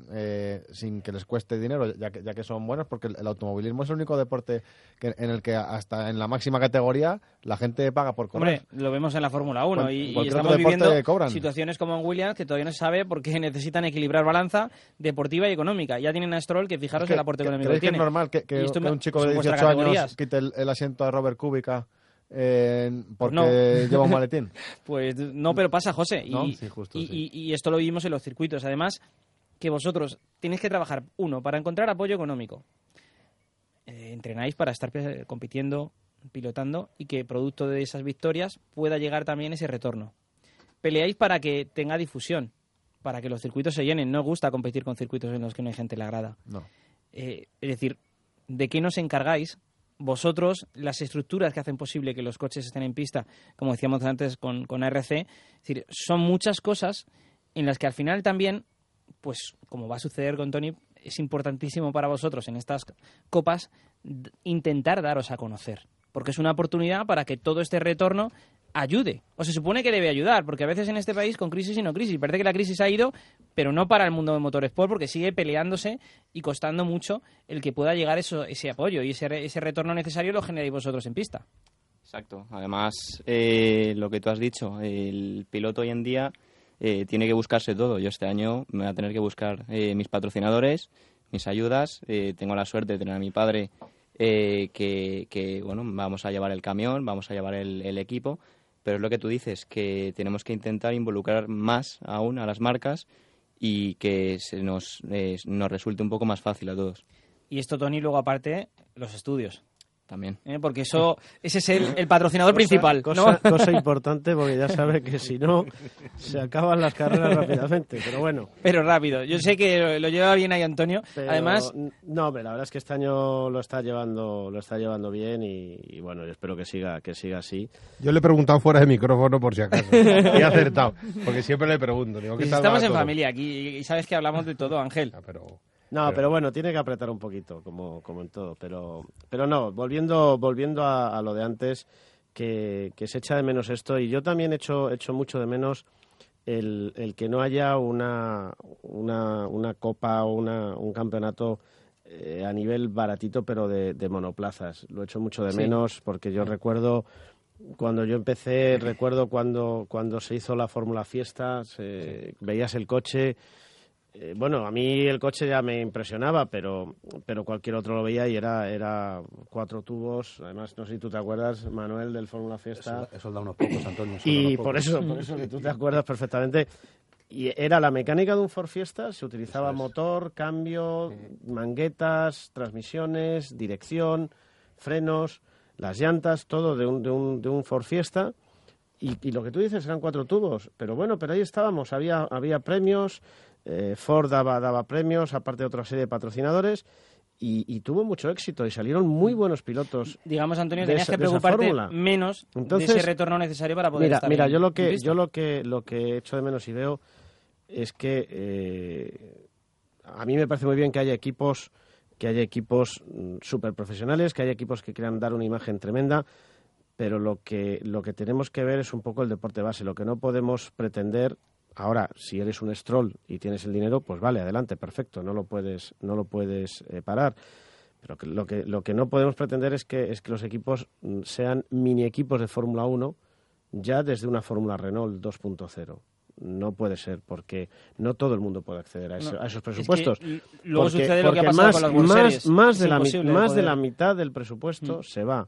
sin que les cueste dinero, ya que son buenos, porque el automovilismo es el único deporte en el que hasta en la máxima categoría la gente paga por correr.
Hombre, lo vemos en la Fórmula 1 y estamos viviendo situaciones como en Williams que todavía no se sabe porque necesitan equilibrar balanza deportiva y económica. Ya tienen a Stroll, que fijaros el aporte económico que tiene.
¿Es normal que un chico de 18 años quite el asiento a Robert Kubica porque lleva un maletín?
Pues no, pero pasa, José.
¿No?
Y esto lo vivimos en los circuitos. Además, que vosotros tenéis que trabajar, uno, para encontrar apoyo económico. Entrenáis para estar compitiendo, pilotando, y que producto de esas victorias pueda llegar también ese retorno. Peleáis para que tenga difusión, para que los circuitos se llenen. No os gusta competir con circuitos en los que no hay gente en la grada.
No.
Es decir, ¿de qué nos encargáis vosotros, las estructuras que hacen posible que los coches estén en pista, como decíamos antes con ARC? Es decir, son muchas cosas en las que al final también, pues como va a suceder con Tony, es importantísimo para vosotros en estas copas intentar daros a conocer, porque es una oportunidad para que todo este retorno ayude, o se supone que debe ayudar, porque a veces en este país con crisis y no crisis, parece que la crisis ha ido, pero no para el mundo de motorsport, porque sigue peleándose y costando mucho el que pueda llegar ese apoyo, y ese retorno necesario lo generáis vosotros en pista.
Exacto, además lo que tú has dicho, el piloto hoy en día tiene que buscarse todo. Yo este año me voy a tener que buscar mis patrocinadores, mis ayudas, tengo la suerte de tener a mi padre que bueno, vamos a llevar el camión, vamos a llevar el equipo, pero es lo que tú dices, que tenemos que intentar involucrar más aún a las marcas y que nos resulte un poco más fácil a todos.
Y esto, Tony, luego aparte, los estudios.
También.
Porque ese es el patrocinador principal, ¿no?
Cosa importante, porque ya sabe que si no, se acaban las carreras rápidamente, pero bueno.
Pero rápido. Yo sé que lo lleva bien ahí Antonio.
Pero, además... No, hombre, la verdad es que este año lo está llevando bien y bueno, yo espero que siga así.
Yo le he preguntado fuera de micrófono por si acaso. Y he acertado, porque siempre le pregunto. Digo, ¿qué tal
estamos en
todo?
familia aquí y sabes que hablamos de todo, Ángel.
Pero bueno, tiene que apretar un poquito, como en todo. Pero no, volviendo a lo de antes, que se echa de menos esto. Y yo también echo mucho de menos el que no haya una copa o un campeonato a nivel baratito, pero de monoplazas. Lo echo mucho de menos porque yo recuerdo... Cuando yo empecé, cuando se hizo la Fórmula Fiesta, veías el coche... Bueno, a mí el coche ya me impresionaba, pero cualquier otro lo veía y era 4 tubos. Además, no sé si tú te acuerdas, Manuel, del Fórmula Fiesta.
Eso da unos pocos, Antonio.
Y por eso que tú te acuerdas perfectamente. Y era la mecánica de un Ford Fiesta, se utilizaba motor, cambio, manguetas, transmisiones, dirección, frenos, las llantas, todo de un Ford Fiesta. Y lo que tú dices eran 4 tubos. Pero bueno, ahí estábamos, había premios... Ford daba premios, aparte de otra serie de patrocinadores, y tuvo mucho éxito y salieron muy buenos pilotos.
Digamos, Antonio, tenías que preocuparte menos de ese retorno necesario para poder estar
Mira, yo lo que echo de menos y veo es que a mí me parece muy bien que haya equipos súper profesionales, que haya equipos que quieran dar una imagen tremenda, pero lo que tenemos que ver es un poco el deporte base. Lo que no podemos pretender... Ahora, si eres un Stroll y tienes el dinero, pues vale, adelante, perfecto, no lo puedes parar. Pero lo que no podemos pretender es que los equipos sean mini equipos de Fórmula 1 ya desde una Fórmula Renault 2.0. No puede ser, porque no todo el mundo puede acceder a esos presupuestos.
Es que luego sucede lo que ha pasado con las World Series.
Más de la mitad del presupuesto se va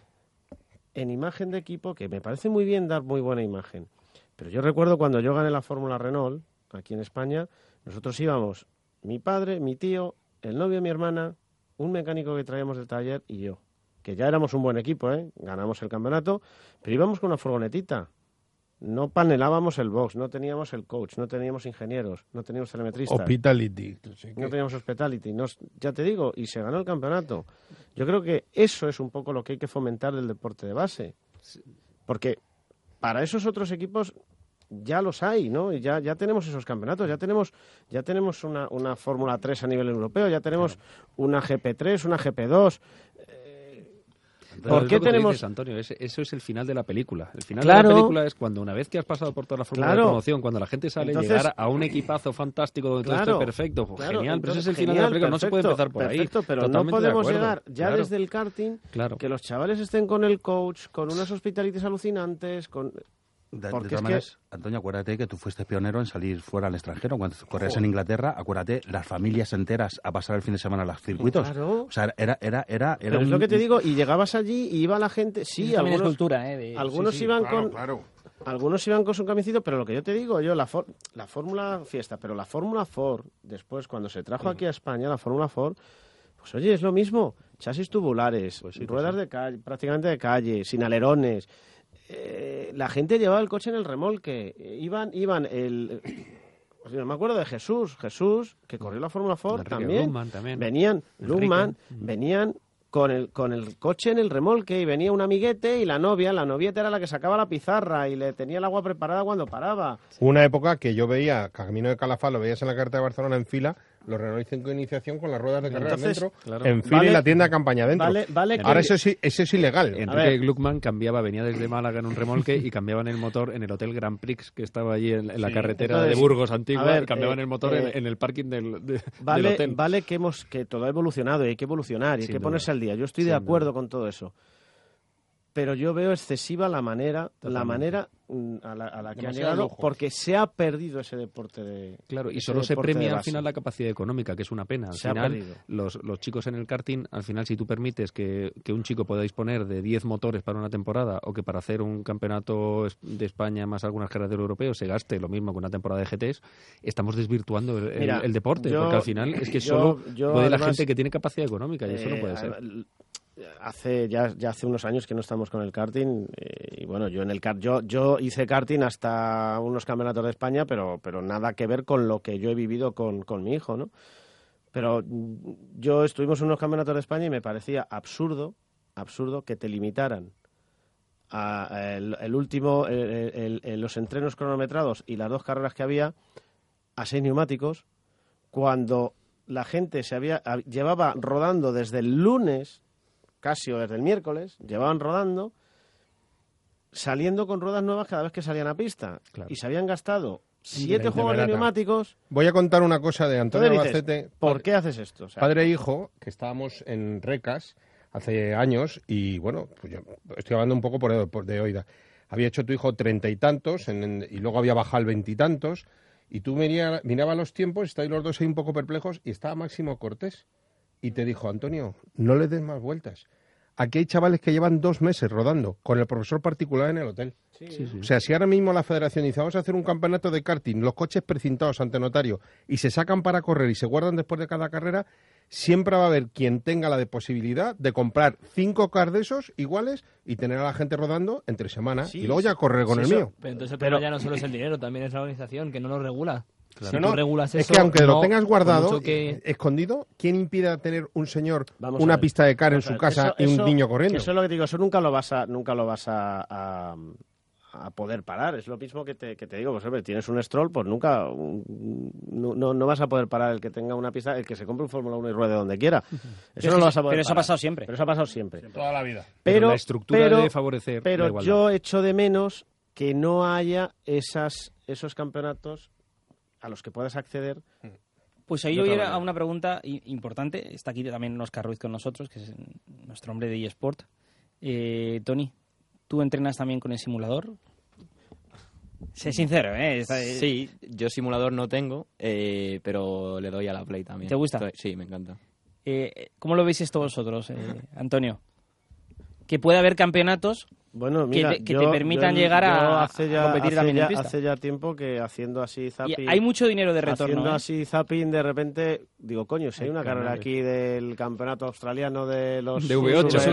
en imagen de equipo, que me parece muy bien dar muy buena imagen. Pero yo recuerdo cuando yo gané la Fórmula Renault, aquí en España, nosotros íbamos, mi padre, mi tío, el novio de mi hermana, un mecánico que traíamos del taller y yo. Que ya éramos un buen equipo, ganamos el campeonato, pero íbamos con una furgonetita. No panelábamos el box, no teníamos el coach, no teníamos ingenieros, no teníamos telemetristas.
Hospitality.
No teníamos hospitality. Ya te digo, y se ganó el campeonato. Yo creo que eso es un poco lo que hay que fomentar del deporte de base. Porque... para esos otros equipos ya los hay, ¿no? Y ya tenemos esos campeonatos, ya tenemos una Fórmula 3 a nivel europeo, ya tenemos una GP3, una GP2.
¿Por qué tenemos dices, Antonio? Eso es el final de la película. El final de la película es cuando una vez que has pasado por toda la fórmula de promoción, cuando la gente sale, llegar a un equipazo fantástico donde todo esté perfecto, genial, pero ese es el final de la película, no se puede empezar por ahí.
Pero no podemos llegar ya desde el karting, que los chavales estén con el coach, con unas hospitalities alucinantes, con...
De todas maneras, Antonio, acuérdate que tú fuiste pionero en salir fuera al extranjero. Cuando corrías en Inglaterra, acuérdate, las familias enteras a pasar el fin de semana a los circuitos. Claro. O sea, era
pero es lo que te digo, y llegabas allí y iba la gente... Sí,
algunos, es cultura,
algunos iban algunos iban con su camioncito, pero lo que yo te digo, la Fórmula Fiesta, pero la Fórmula Ford, después, cuando se trajo aquí a España, la Fórmula Ford, pues oye, es lo mismo. Chasis tubulares, ruedas de calle, prácticamente de calle, sin alerones... la gente llevaba el coche en el remolque. Iban me acuerdo de Jesús, que corrió la Fórmula Ford también. Venían con el coche en el remolque y venía un amiguete y la novieta era la que sacaba la pizarra y le tenía el agua preparada cuando paraba.
Una época que yo veía, camino de Calafat, lo veías en la carretera de Barcelona en fila, los Renault 5 de iniciación con las ruedas de carrera dentro, en fila y la tienda de campaña dentro. Ahora eso es ilegal.
Enrique Gluckman venía desde Málaga en un remolque y cambiaban el motor en el Hotel Grand Prix que estaba allí en la carretera de Burgos antigua, y cambiaban el motor en el parking del hotel.
Vale que todo ha evolucionado y hay que evolucionar y hay que ponerse al día. Yo estoy de acuerdo con todo eso. pero yo veo excesiva la manera a la que han llegado, porque se ha perdido ese deporte de...
Claro, y solo se premia al final la capacidad económica, que es una pena. Al final, los chicos en el karting, al final, si tú permites que un chico pueda disponer de 10 motores para una temporada, o que para hacer un campeonato de España más algunas carreras del europeo se gaste lo mismo que una temporada de GTs, estamos desvirtuando el deporte, porque al final es que solo puede la gente que tiene capacidad económica, y eso no puede ser.
Hace unos años que no estamos con el karting, y bueno, yo hice karting hasta unos campeonatos de España, pero nada que ver con lo que yo he vivido con mi hijo, ¿no? Pero yo estuvimos en unos campeonatos de España y me parecía absurdo que te limitaran a los entrenos cronometrados y las 2 carreras que había a 6 neumáticos, cuando la gente llevaba rodando desde el lunes, casi o desde el miércoles, llevaban rodando, saliendo con ruedas nuevas cada vez que salían a pista. Claro. Y se habían gastado 7 juegos de neumáticos.
Voy a contar una cosa de Antonio Albacete.
¿Por qué haces esto? O sea,
padre e hijo, que estábamos en Recas hace años, y bueno, pues yo estoy hablando un poco de oída. Había hecho tu hijo 30 y tantos, y luego había bajado el 20 y tantos, y tú mirabas los tiempos, estáis los dos ahí un poco perplejos, y estaba Máximo Cortés. Y te dijo, Antonio, no le des más vueltas. Aquí hay chavales que llevan 2 meses rodando con el profesor particular en el hotel. Sí. O sea, si ahora mismo la federación dice, vamos a hacer un campeonato de karting, los coches precintados ante notario, y se sacan para correr y se guardan después de cada carrera, siempre va a haber quien tenga la posibilidad de comprar 5 cars de esos iguales y tener a la gente rodando entre semana, y luego ya correr con el mío.
Pero entonces el problema ya no solo es el dinero, también es la organización, que no lo regula.
Claro. Si tú regulas eso, es que aunque lo tengas guardado, escondido, ¿quién impide tener un señor una pista de car en su casa y un niño corriendo?
Eso es lo que digo, eso nunca lo vas a poder parar. Es lo mismo que te digo, pues hombre, tienes un Stroll, pues nunca no vas a poder parar el que tenga una pista, el que se compre un Fórmula 1 y ruede donde quiera. Eso no lo vas a poder
parar. Eso ha pasado siempre.
Pero eso ha pasado siempre.
Toda la vida.
Pero la estructura debe favorecer
pero
la igualdad.
Yo echo de menos que no haya esos campeonatos a los que puedas acceder.
Pues ahí yo voy a una pregunta importante. Está aquí también Óscar Ruiz con nosotros, que es nuestro hombre de eSport. Tony, ¿tú entrenas también con el simulador? Sé sincero, ¿eh?
Sí, yo simulador no tengo, pero le doy a la Play también.
¿Te gusta?
Sí, me encanta.
¿Cómo lo veis esto vosotros, Antonio? Que puede haber campeonatos que te permitan llegar a competir también en pista.
Hace ya tiempo que haciendo así zapping...
Y hay mucho dinero de retorno.
Haciendo así zapping, de repente, digo, coño, si hay una carrera aquí del campeonato australiano de los...
De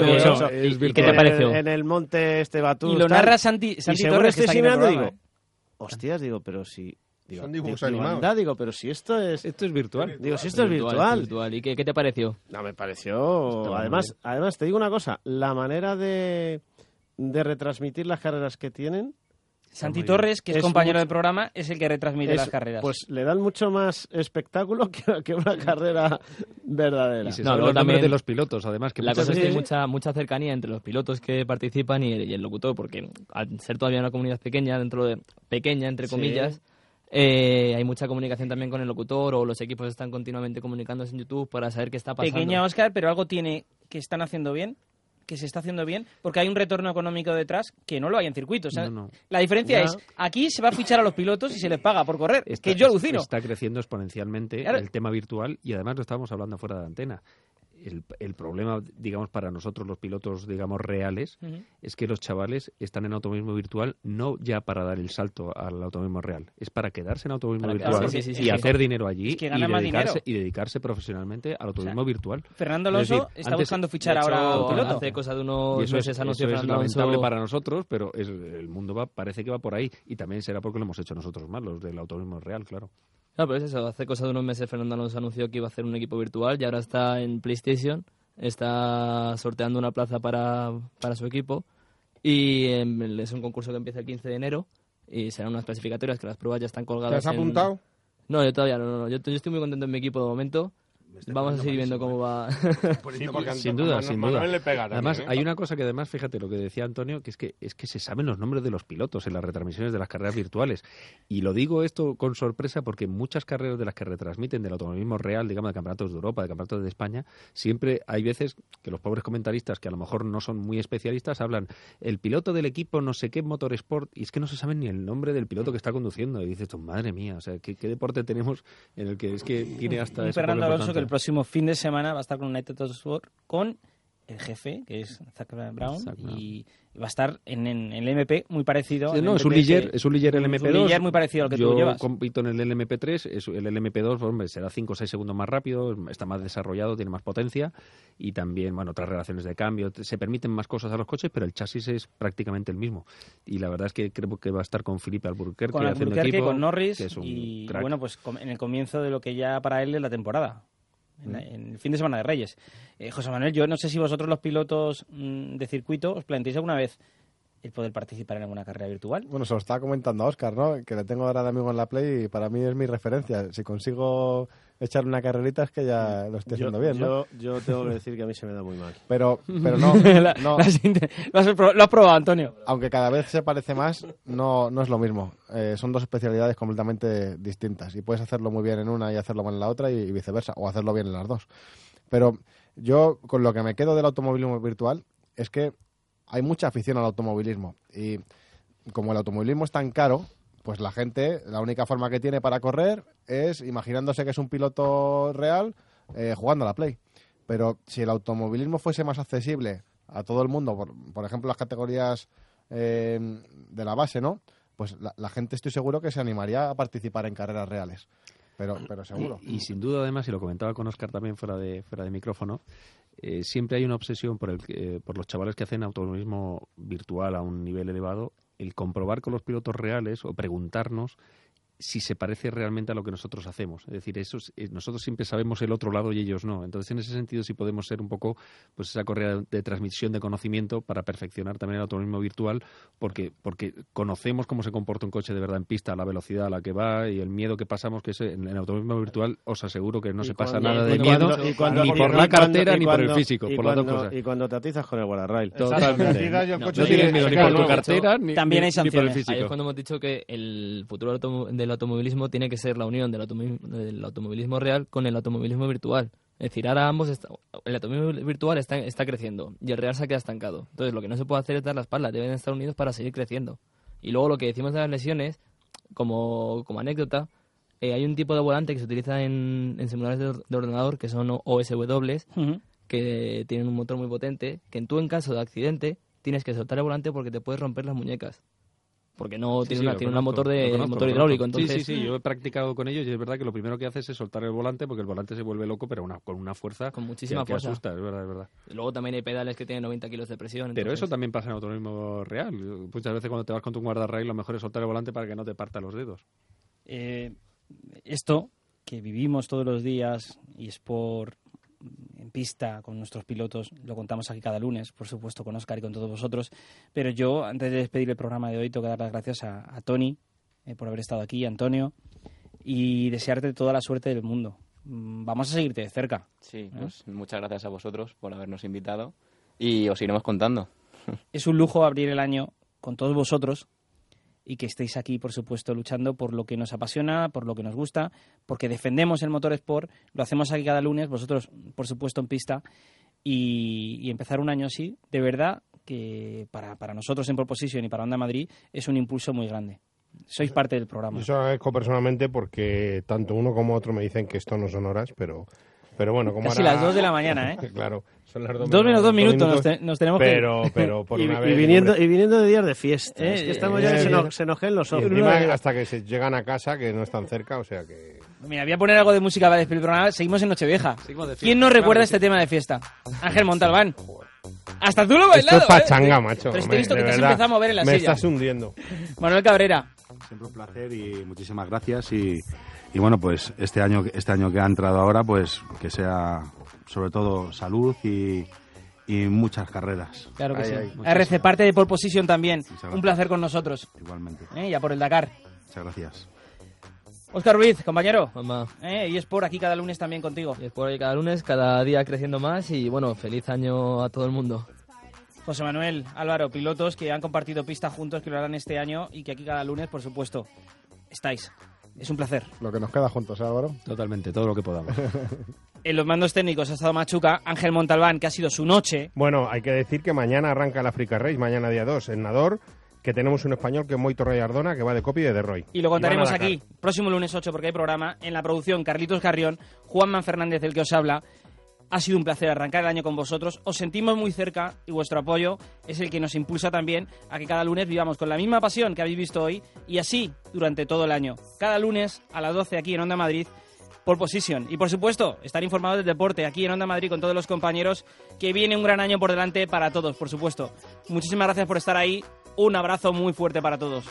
V8.
¿Qué te pareció?
En el monte Batú.
Y lo narra Santi Torres, que está aquí en el programa.
Digo, hostias, digo, si...
Son dibujos animados.
Digo, pero si esto es
virtual.
Digo, si esto es virtual.
¿Y qué te pareció?
No, me pareció... Además, te digo una cosa. La manera de retransmitir las carreras que tienen...
Santi Torres, que es compañero del programa, es el que retransmite las carreras.
Pues le dan mucho más espectáculo que una carrera verdadera.
Y se sabe los nombres de los pilotos, además. Que
la cosa es que hay mucha cercanía entre los pilotos que participan y el locutor, porque al ser todavía una comunidad pequeña, entre comillas... hay mucha comunicación también con el locutor, o los equipos están continuamente comunicándose en YouTube para saber qué está pasando.
Pequeña, Óscar, pero algo tiene que están haciendo bien, que se está haciendo bien, porque hay un retorno económico detrás que no lo hay en circuitos. O sea, la diferencia es, aquí se va a fichar a los pilotos y se les paga por correr, que yo alucino.
Está creciendo exponencialmente el tema virtual, y además lo estábamos hablando fuera de antena. El problema, digamos, para nosotros los pilotos, digamos, reales, es que los chavales están en automovilismo virtual no ya para dar el salto al automovilismo real, es para quedarse en automovilismo virtual y hacer dinero allí, y dedicarse profesionalmente al automovilismo virtual.
Fernando Alonso está buscando fichar ahora a un piloto.
Hace cosa de unos meses anunció
Fernando Alonso. Es lamentable para nosotros, pero el mundo parece que va por ahí, y también será porque lo hemos hecho nosotros más, los del automovilismo real, claro.
No, pero es eso, hace cosa de unos meses Fernando Alonso anunció que iba a hacer un equipo virtual y ahora está en PlayStation, está sorteando una plaza para su equipo, y es un concurso que empieza el 15 de enero y serán unas clasificatorias que las pruebas ya están colgadas.
¿Te has apuntado?
No, yo todavía no. Yo estoy muy contento en mi equipo de momento. Vamos a seguir viendo cómo va.
Sin duda, sin duda.
Manuel le pega
Además,
también, ¿eh?
hay una cosa que además, fíjate lo que decía Antonio, que es que se saben los nombres de los pilotos en las retransmisiones de las carreras virtuales. Y lo digo esto con sorpresa porque muchas carreras de las que retransmiten del automovilismo real, digamos, de campeonatos de Europa, de campeonatos de España, siempre hay veces que los pobres comentaristas, que a lo mejor no son muy especialistas, hablan el piloto del equipo no sé qué Motorsport, y es que no se sabe ni el nombre del piloto que está conduciendo. Y dices tú, madre mía, o sea, ¿qué deporte tenemos en el que es que tiene hasta
un
ese
Fernando
pueblo
Alonso que el
importante?
próximo fin de semana va a estar con United Autosport con el jefe, que es Zak Brown, y va a estar en el MP muy parecido.
Sí,
al
no, es un
MP3,
Ligier el MP2.
Es un Ligier muy parecido al que tú llevas.
Yo compito en el LMP3, el LMP2 hombre, será 5 o 6 segundos más rápido, está más desarrollado, tiene más potencia y también, bueno, otras relaciones de cambio. Se permiten más cosas a los coches, pero el chasis es prácticamente el mismo. Y la verdad es que creo que va a estar con Felipe Albuquerque
Con
haciendo
Albuquerque,
equipo,
con Norris
que es un
y
crack.
bueno, pues en el comienzo de lo que ya para él es la temporada. En el fin de semana de Reyes. José Manuel, yo no sé si vosotros los pilotos de circuito os planteáis alguna vez el poder participar en alguna carrera virtual.
Bueno, se lo estaba comentando a Óscar, ¿no? Que le tengo ahora de amigo en la Play y para mí es mi referencia. Si consigo echar una carrerita es que ya lo estoy haciendo bien, ¿no?
Yo tengo que decir que a mí se me da muy mal.
Pero no.
Lo has probado, Antonio.
Aunque cada vez se parece más, no es lo mismo. Son dos especialidades completamente distintas y puedes hacerlo muy bien en una y hacerlo mal en la otra y viceversa, o hacerlo bien en las dos. Pero yo con lo que me quedo del automovilismo virtual es que hay mucha afición al automovilismo y como el automovilismo es tan caro, pues la gente, la única forma que tiene para correr es imaginándose que es un piloto real jugando a la Play. Pero si el automovilismo fuese más accesible a todo el mundo, por ejemplo las categorías de la base, ¿no? Pues la gente estoy seguro que se animaría a participar en carreras reales. Pero seguro.
Y sin duda, además, y lo comentaba con Óscar también fuera de micrófono, siempre hay una obsesión por los chavales que hacen automovilismo virtual a un nivel elevado, el comprobar con los pilotos reales o preguntarnos si se parece realmente a lo que nosotros hacemos. Es decir, nosotros siempre sabemos el otro lado y ellos no. Entonces, en ese sentido, sí podemos ser un poco pues esa correa de transmisión de conocimiento para perfeccionar también el automovilismo virtual, porque conocemos cómo se comporta un coche de verdad en pista, la velocidad a la que va y el miedo que pasamos, que en el automovilismo virtual os aseguro que no se pasa nada de miedo ni por la cartera ni por el físico, por las dos cosas.
Y cuando te atizas con el guardarrail.
Totalmente. No tienes miedo ni por tu cartera ni por el físico.
Ahí es cuando hemos dicho que el futuro del automovilismo tiene que ser la unión del automovilismo real con el automovilismo virtual. Es decir, ahora el automovilismo virtual está creciendo y el real se ha quedado estancado. Entonces, lo que no se puede hacer es dar la espalda, deben estar unidos para seguir creciendo. Y luego lo que decimos de las lesiones, como anécdota, hay un tipo de volante que se utiliza en simuladores de ordenador, que son OSW, que tienen un motor muy potente, que en caso de accidente tienes que soltar el volante porque te puedes romper las muñecas. Porque no tiene un motor hidráulico. Entonces...
Sí, yo he practicado con ellos y es verdad que lo primero que haces es soltar el volante porque el volante se vuelve loco, pero con una fuerza
con muchísima fuerza.
Asusta, es verdad.
Y luego también hay pedales que tienen 90 kilos de presión.
Pero eso también pasa en automovilismo real. Muchas veces cuando te vas con tu guardarrail lo mejor es soltar el volante para que no te parta los dedos.
Esto que vivimos todos los días y es en pista con nuestros pilotos, lo contamos aquí cada lunes, por supuesto con Óscar y con todos vosotros, pero yo antes de despedir el programa de hoy tengo que dar las gracias a Tony por haber estado aquí, Antonio, y desearte toda la suerte del mundo. Vamos a seguirte de cerca.
Sí, pues muchas gracias a vosotros por habernos invitado y os iremos contando.
Es un lujo abrir el año con todos vosotros y que estéis aquí, por supuesto, luchando por lo que nos apasiona, por lo que nos gusta, porque defendemos el motorsport, lo hacemos aquí cada lunes, vosotros, por supuesto, en pista, y empezar un año así, de verdad, que para nosotros en Pole Position y para Honda Madrid es un impulso muy grande. Sois parte del programa.
Yo se lo agradezco personalmente porque tanto uno como otro me dicen que esto no son horas, pero bueno, como
casi
ahora...
las 2 de la mañana, ¿eh?
Claro, son las 2
menos 2 minutos, nos tenemos que ir.
Pero por una vez...
Y viniendo de días de fiesta. Es que estamos ya que se nos caen los ojos.
Y encima hasta que se llegan a casa, que no están cerca, o sea que...
Mira, voy a poner algo de música para despedir el programa. Seguimos en Nochevieja. ¿Quién no recuerda este tema de fiesta? Ángel Montalbán. Hasta tú lo has bailado.
Esto es pachanga, macho.
Pero te he visto que te has empezado a mover en la silla.
Me estás hundiendo.
Manuel Cabrera.
Siempre un placer y muchísimas gracias. Y bueno, pues este año que ha entrado ahora, pues que sea sobre todo salud y muchas carreras.
Claro que sí. RC, parte de Pole Position también. Un placer con nosotros.
Igualmente.
Ya por el Dakar.
Muchas gracias.
Óscar Ruiz, compañero.
Mamá.
Y es por aquí cada lunes también contigo.
Y es por aquí cada lunes, cada día creciendo más y bueno, feliz año a todo el mundo.
José Manuel, Álvaro, pilotos que han compartido pista juntos, que lo harán este año y que aquí cada lunes, por supuesto, estáis. Es un placer.
Lo que nos queda juntos, Álvaro.
Totalmente, todo lo que podamos.
En los mandos técnicos ha estado Machuca, Ángel Montalbán, que ha sido su noche.
Bueno, hay que decir que mañana arranca el Africa Race, mañana día 2, en Nador, que tenemos un español que es Moito Rayardona, que va de copia y de Roy.
Y lo contaremos aquí, próximo lunes 8, porque hay programa. En la producción, Carlitos Carrión, Juanman Fernández, el que os habla. Ha sido un placer arrancar el año con vosotros. Os sentimos muy cerca y vuestro apoyo es el que nos impulsa también a que cada lunes vivamos con la misma pasión que habéis visto hoy y así durante todo el año. Cada lunes a las 12 aquí en Onda Madrid, Pole Position. Y por supuesto, estar informados del deporte aquí en Onda Madrid con todos los compañeros, que viene un gran año por delante para todos, por supuesto. Muchísimas gracias por estar ahí. Un abrazo muy fuerte para todos.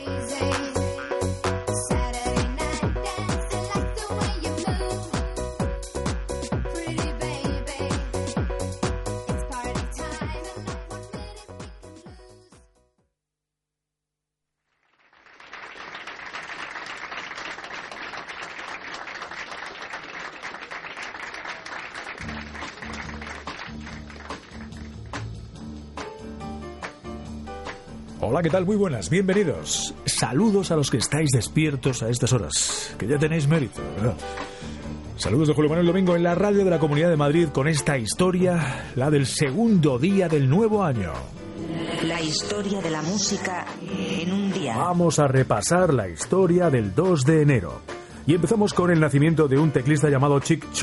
Hola, ¿qué tal? Muy buenas, bienvenidos. Saludos a los que estáis despiertos a estas horas, que ya tenéis mérito, ¿verdad? Saludos de Julio Manuel Domingo en la radio de la Comunidad de Madrid con esta historia, la del segundo día del nuevo año.
La historia de la música en un día.
Vamos a repasar la historia del 2 de enero. Y empezamos con el nacimiento de un teclista llamado Chick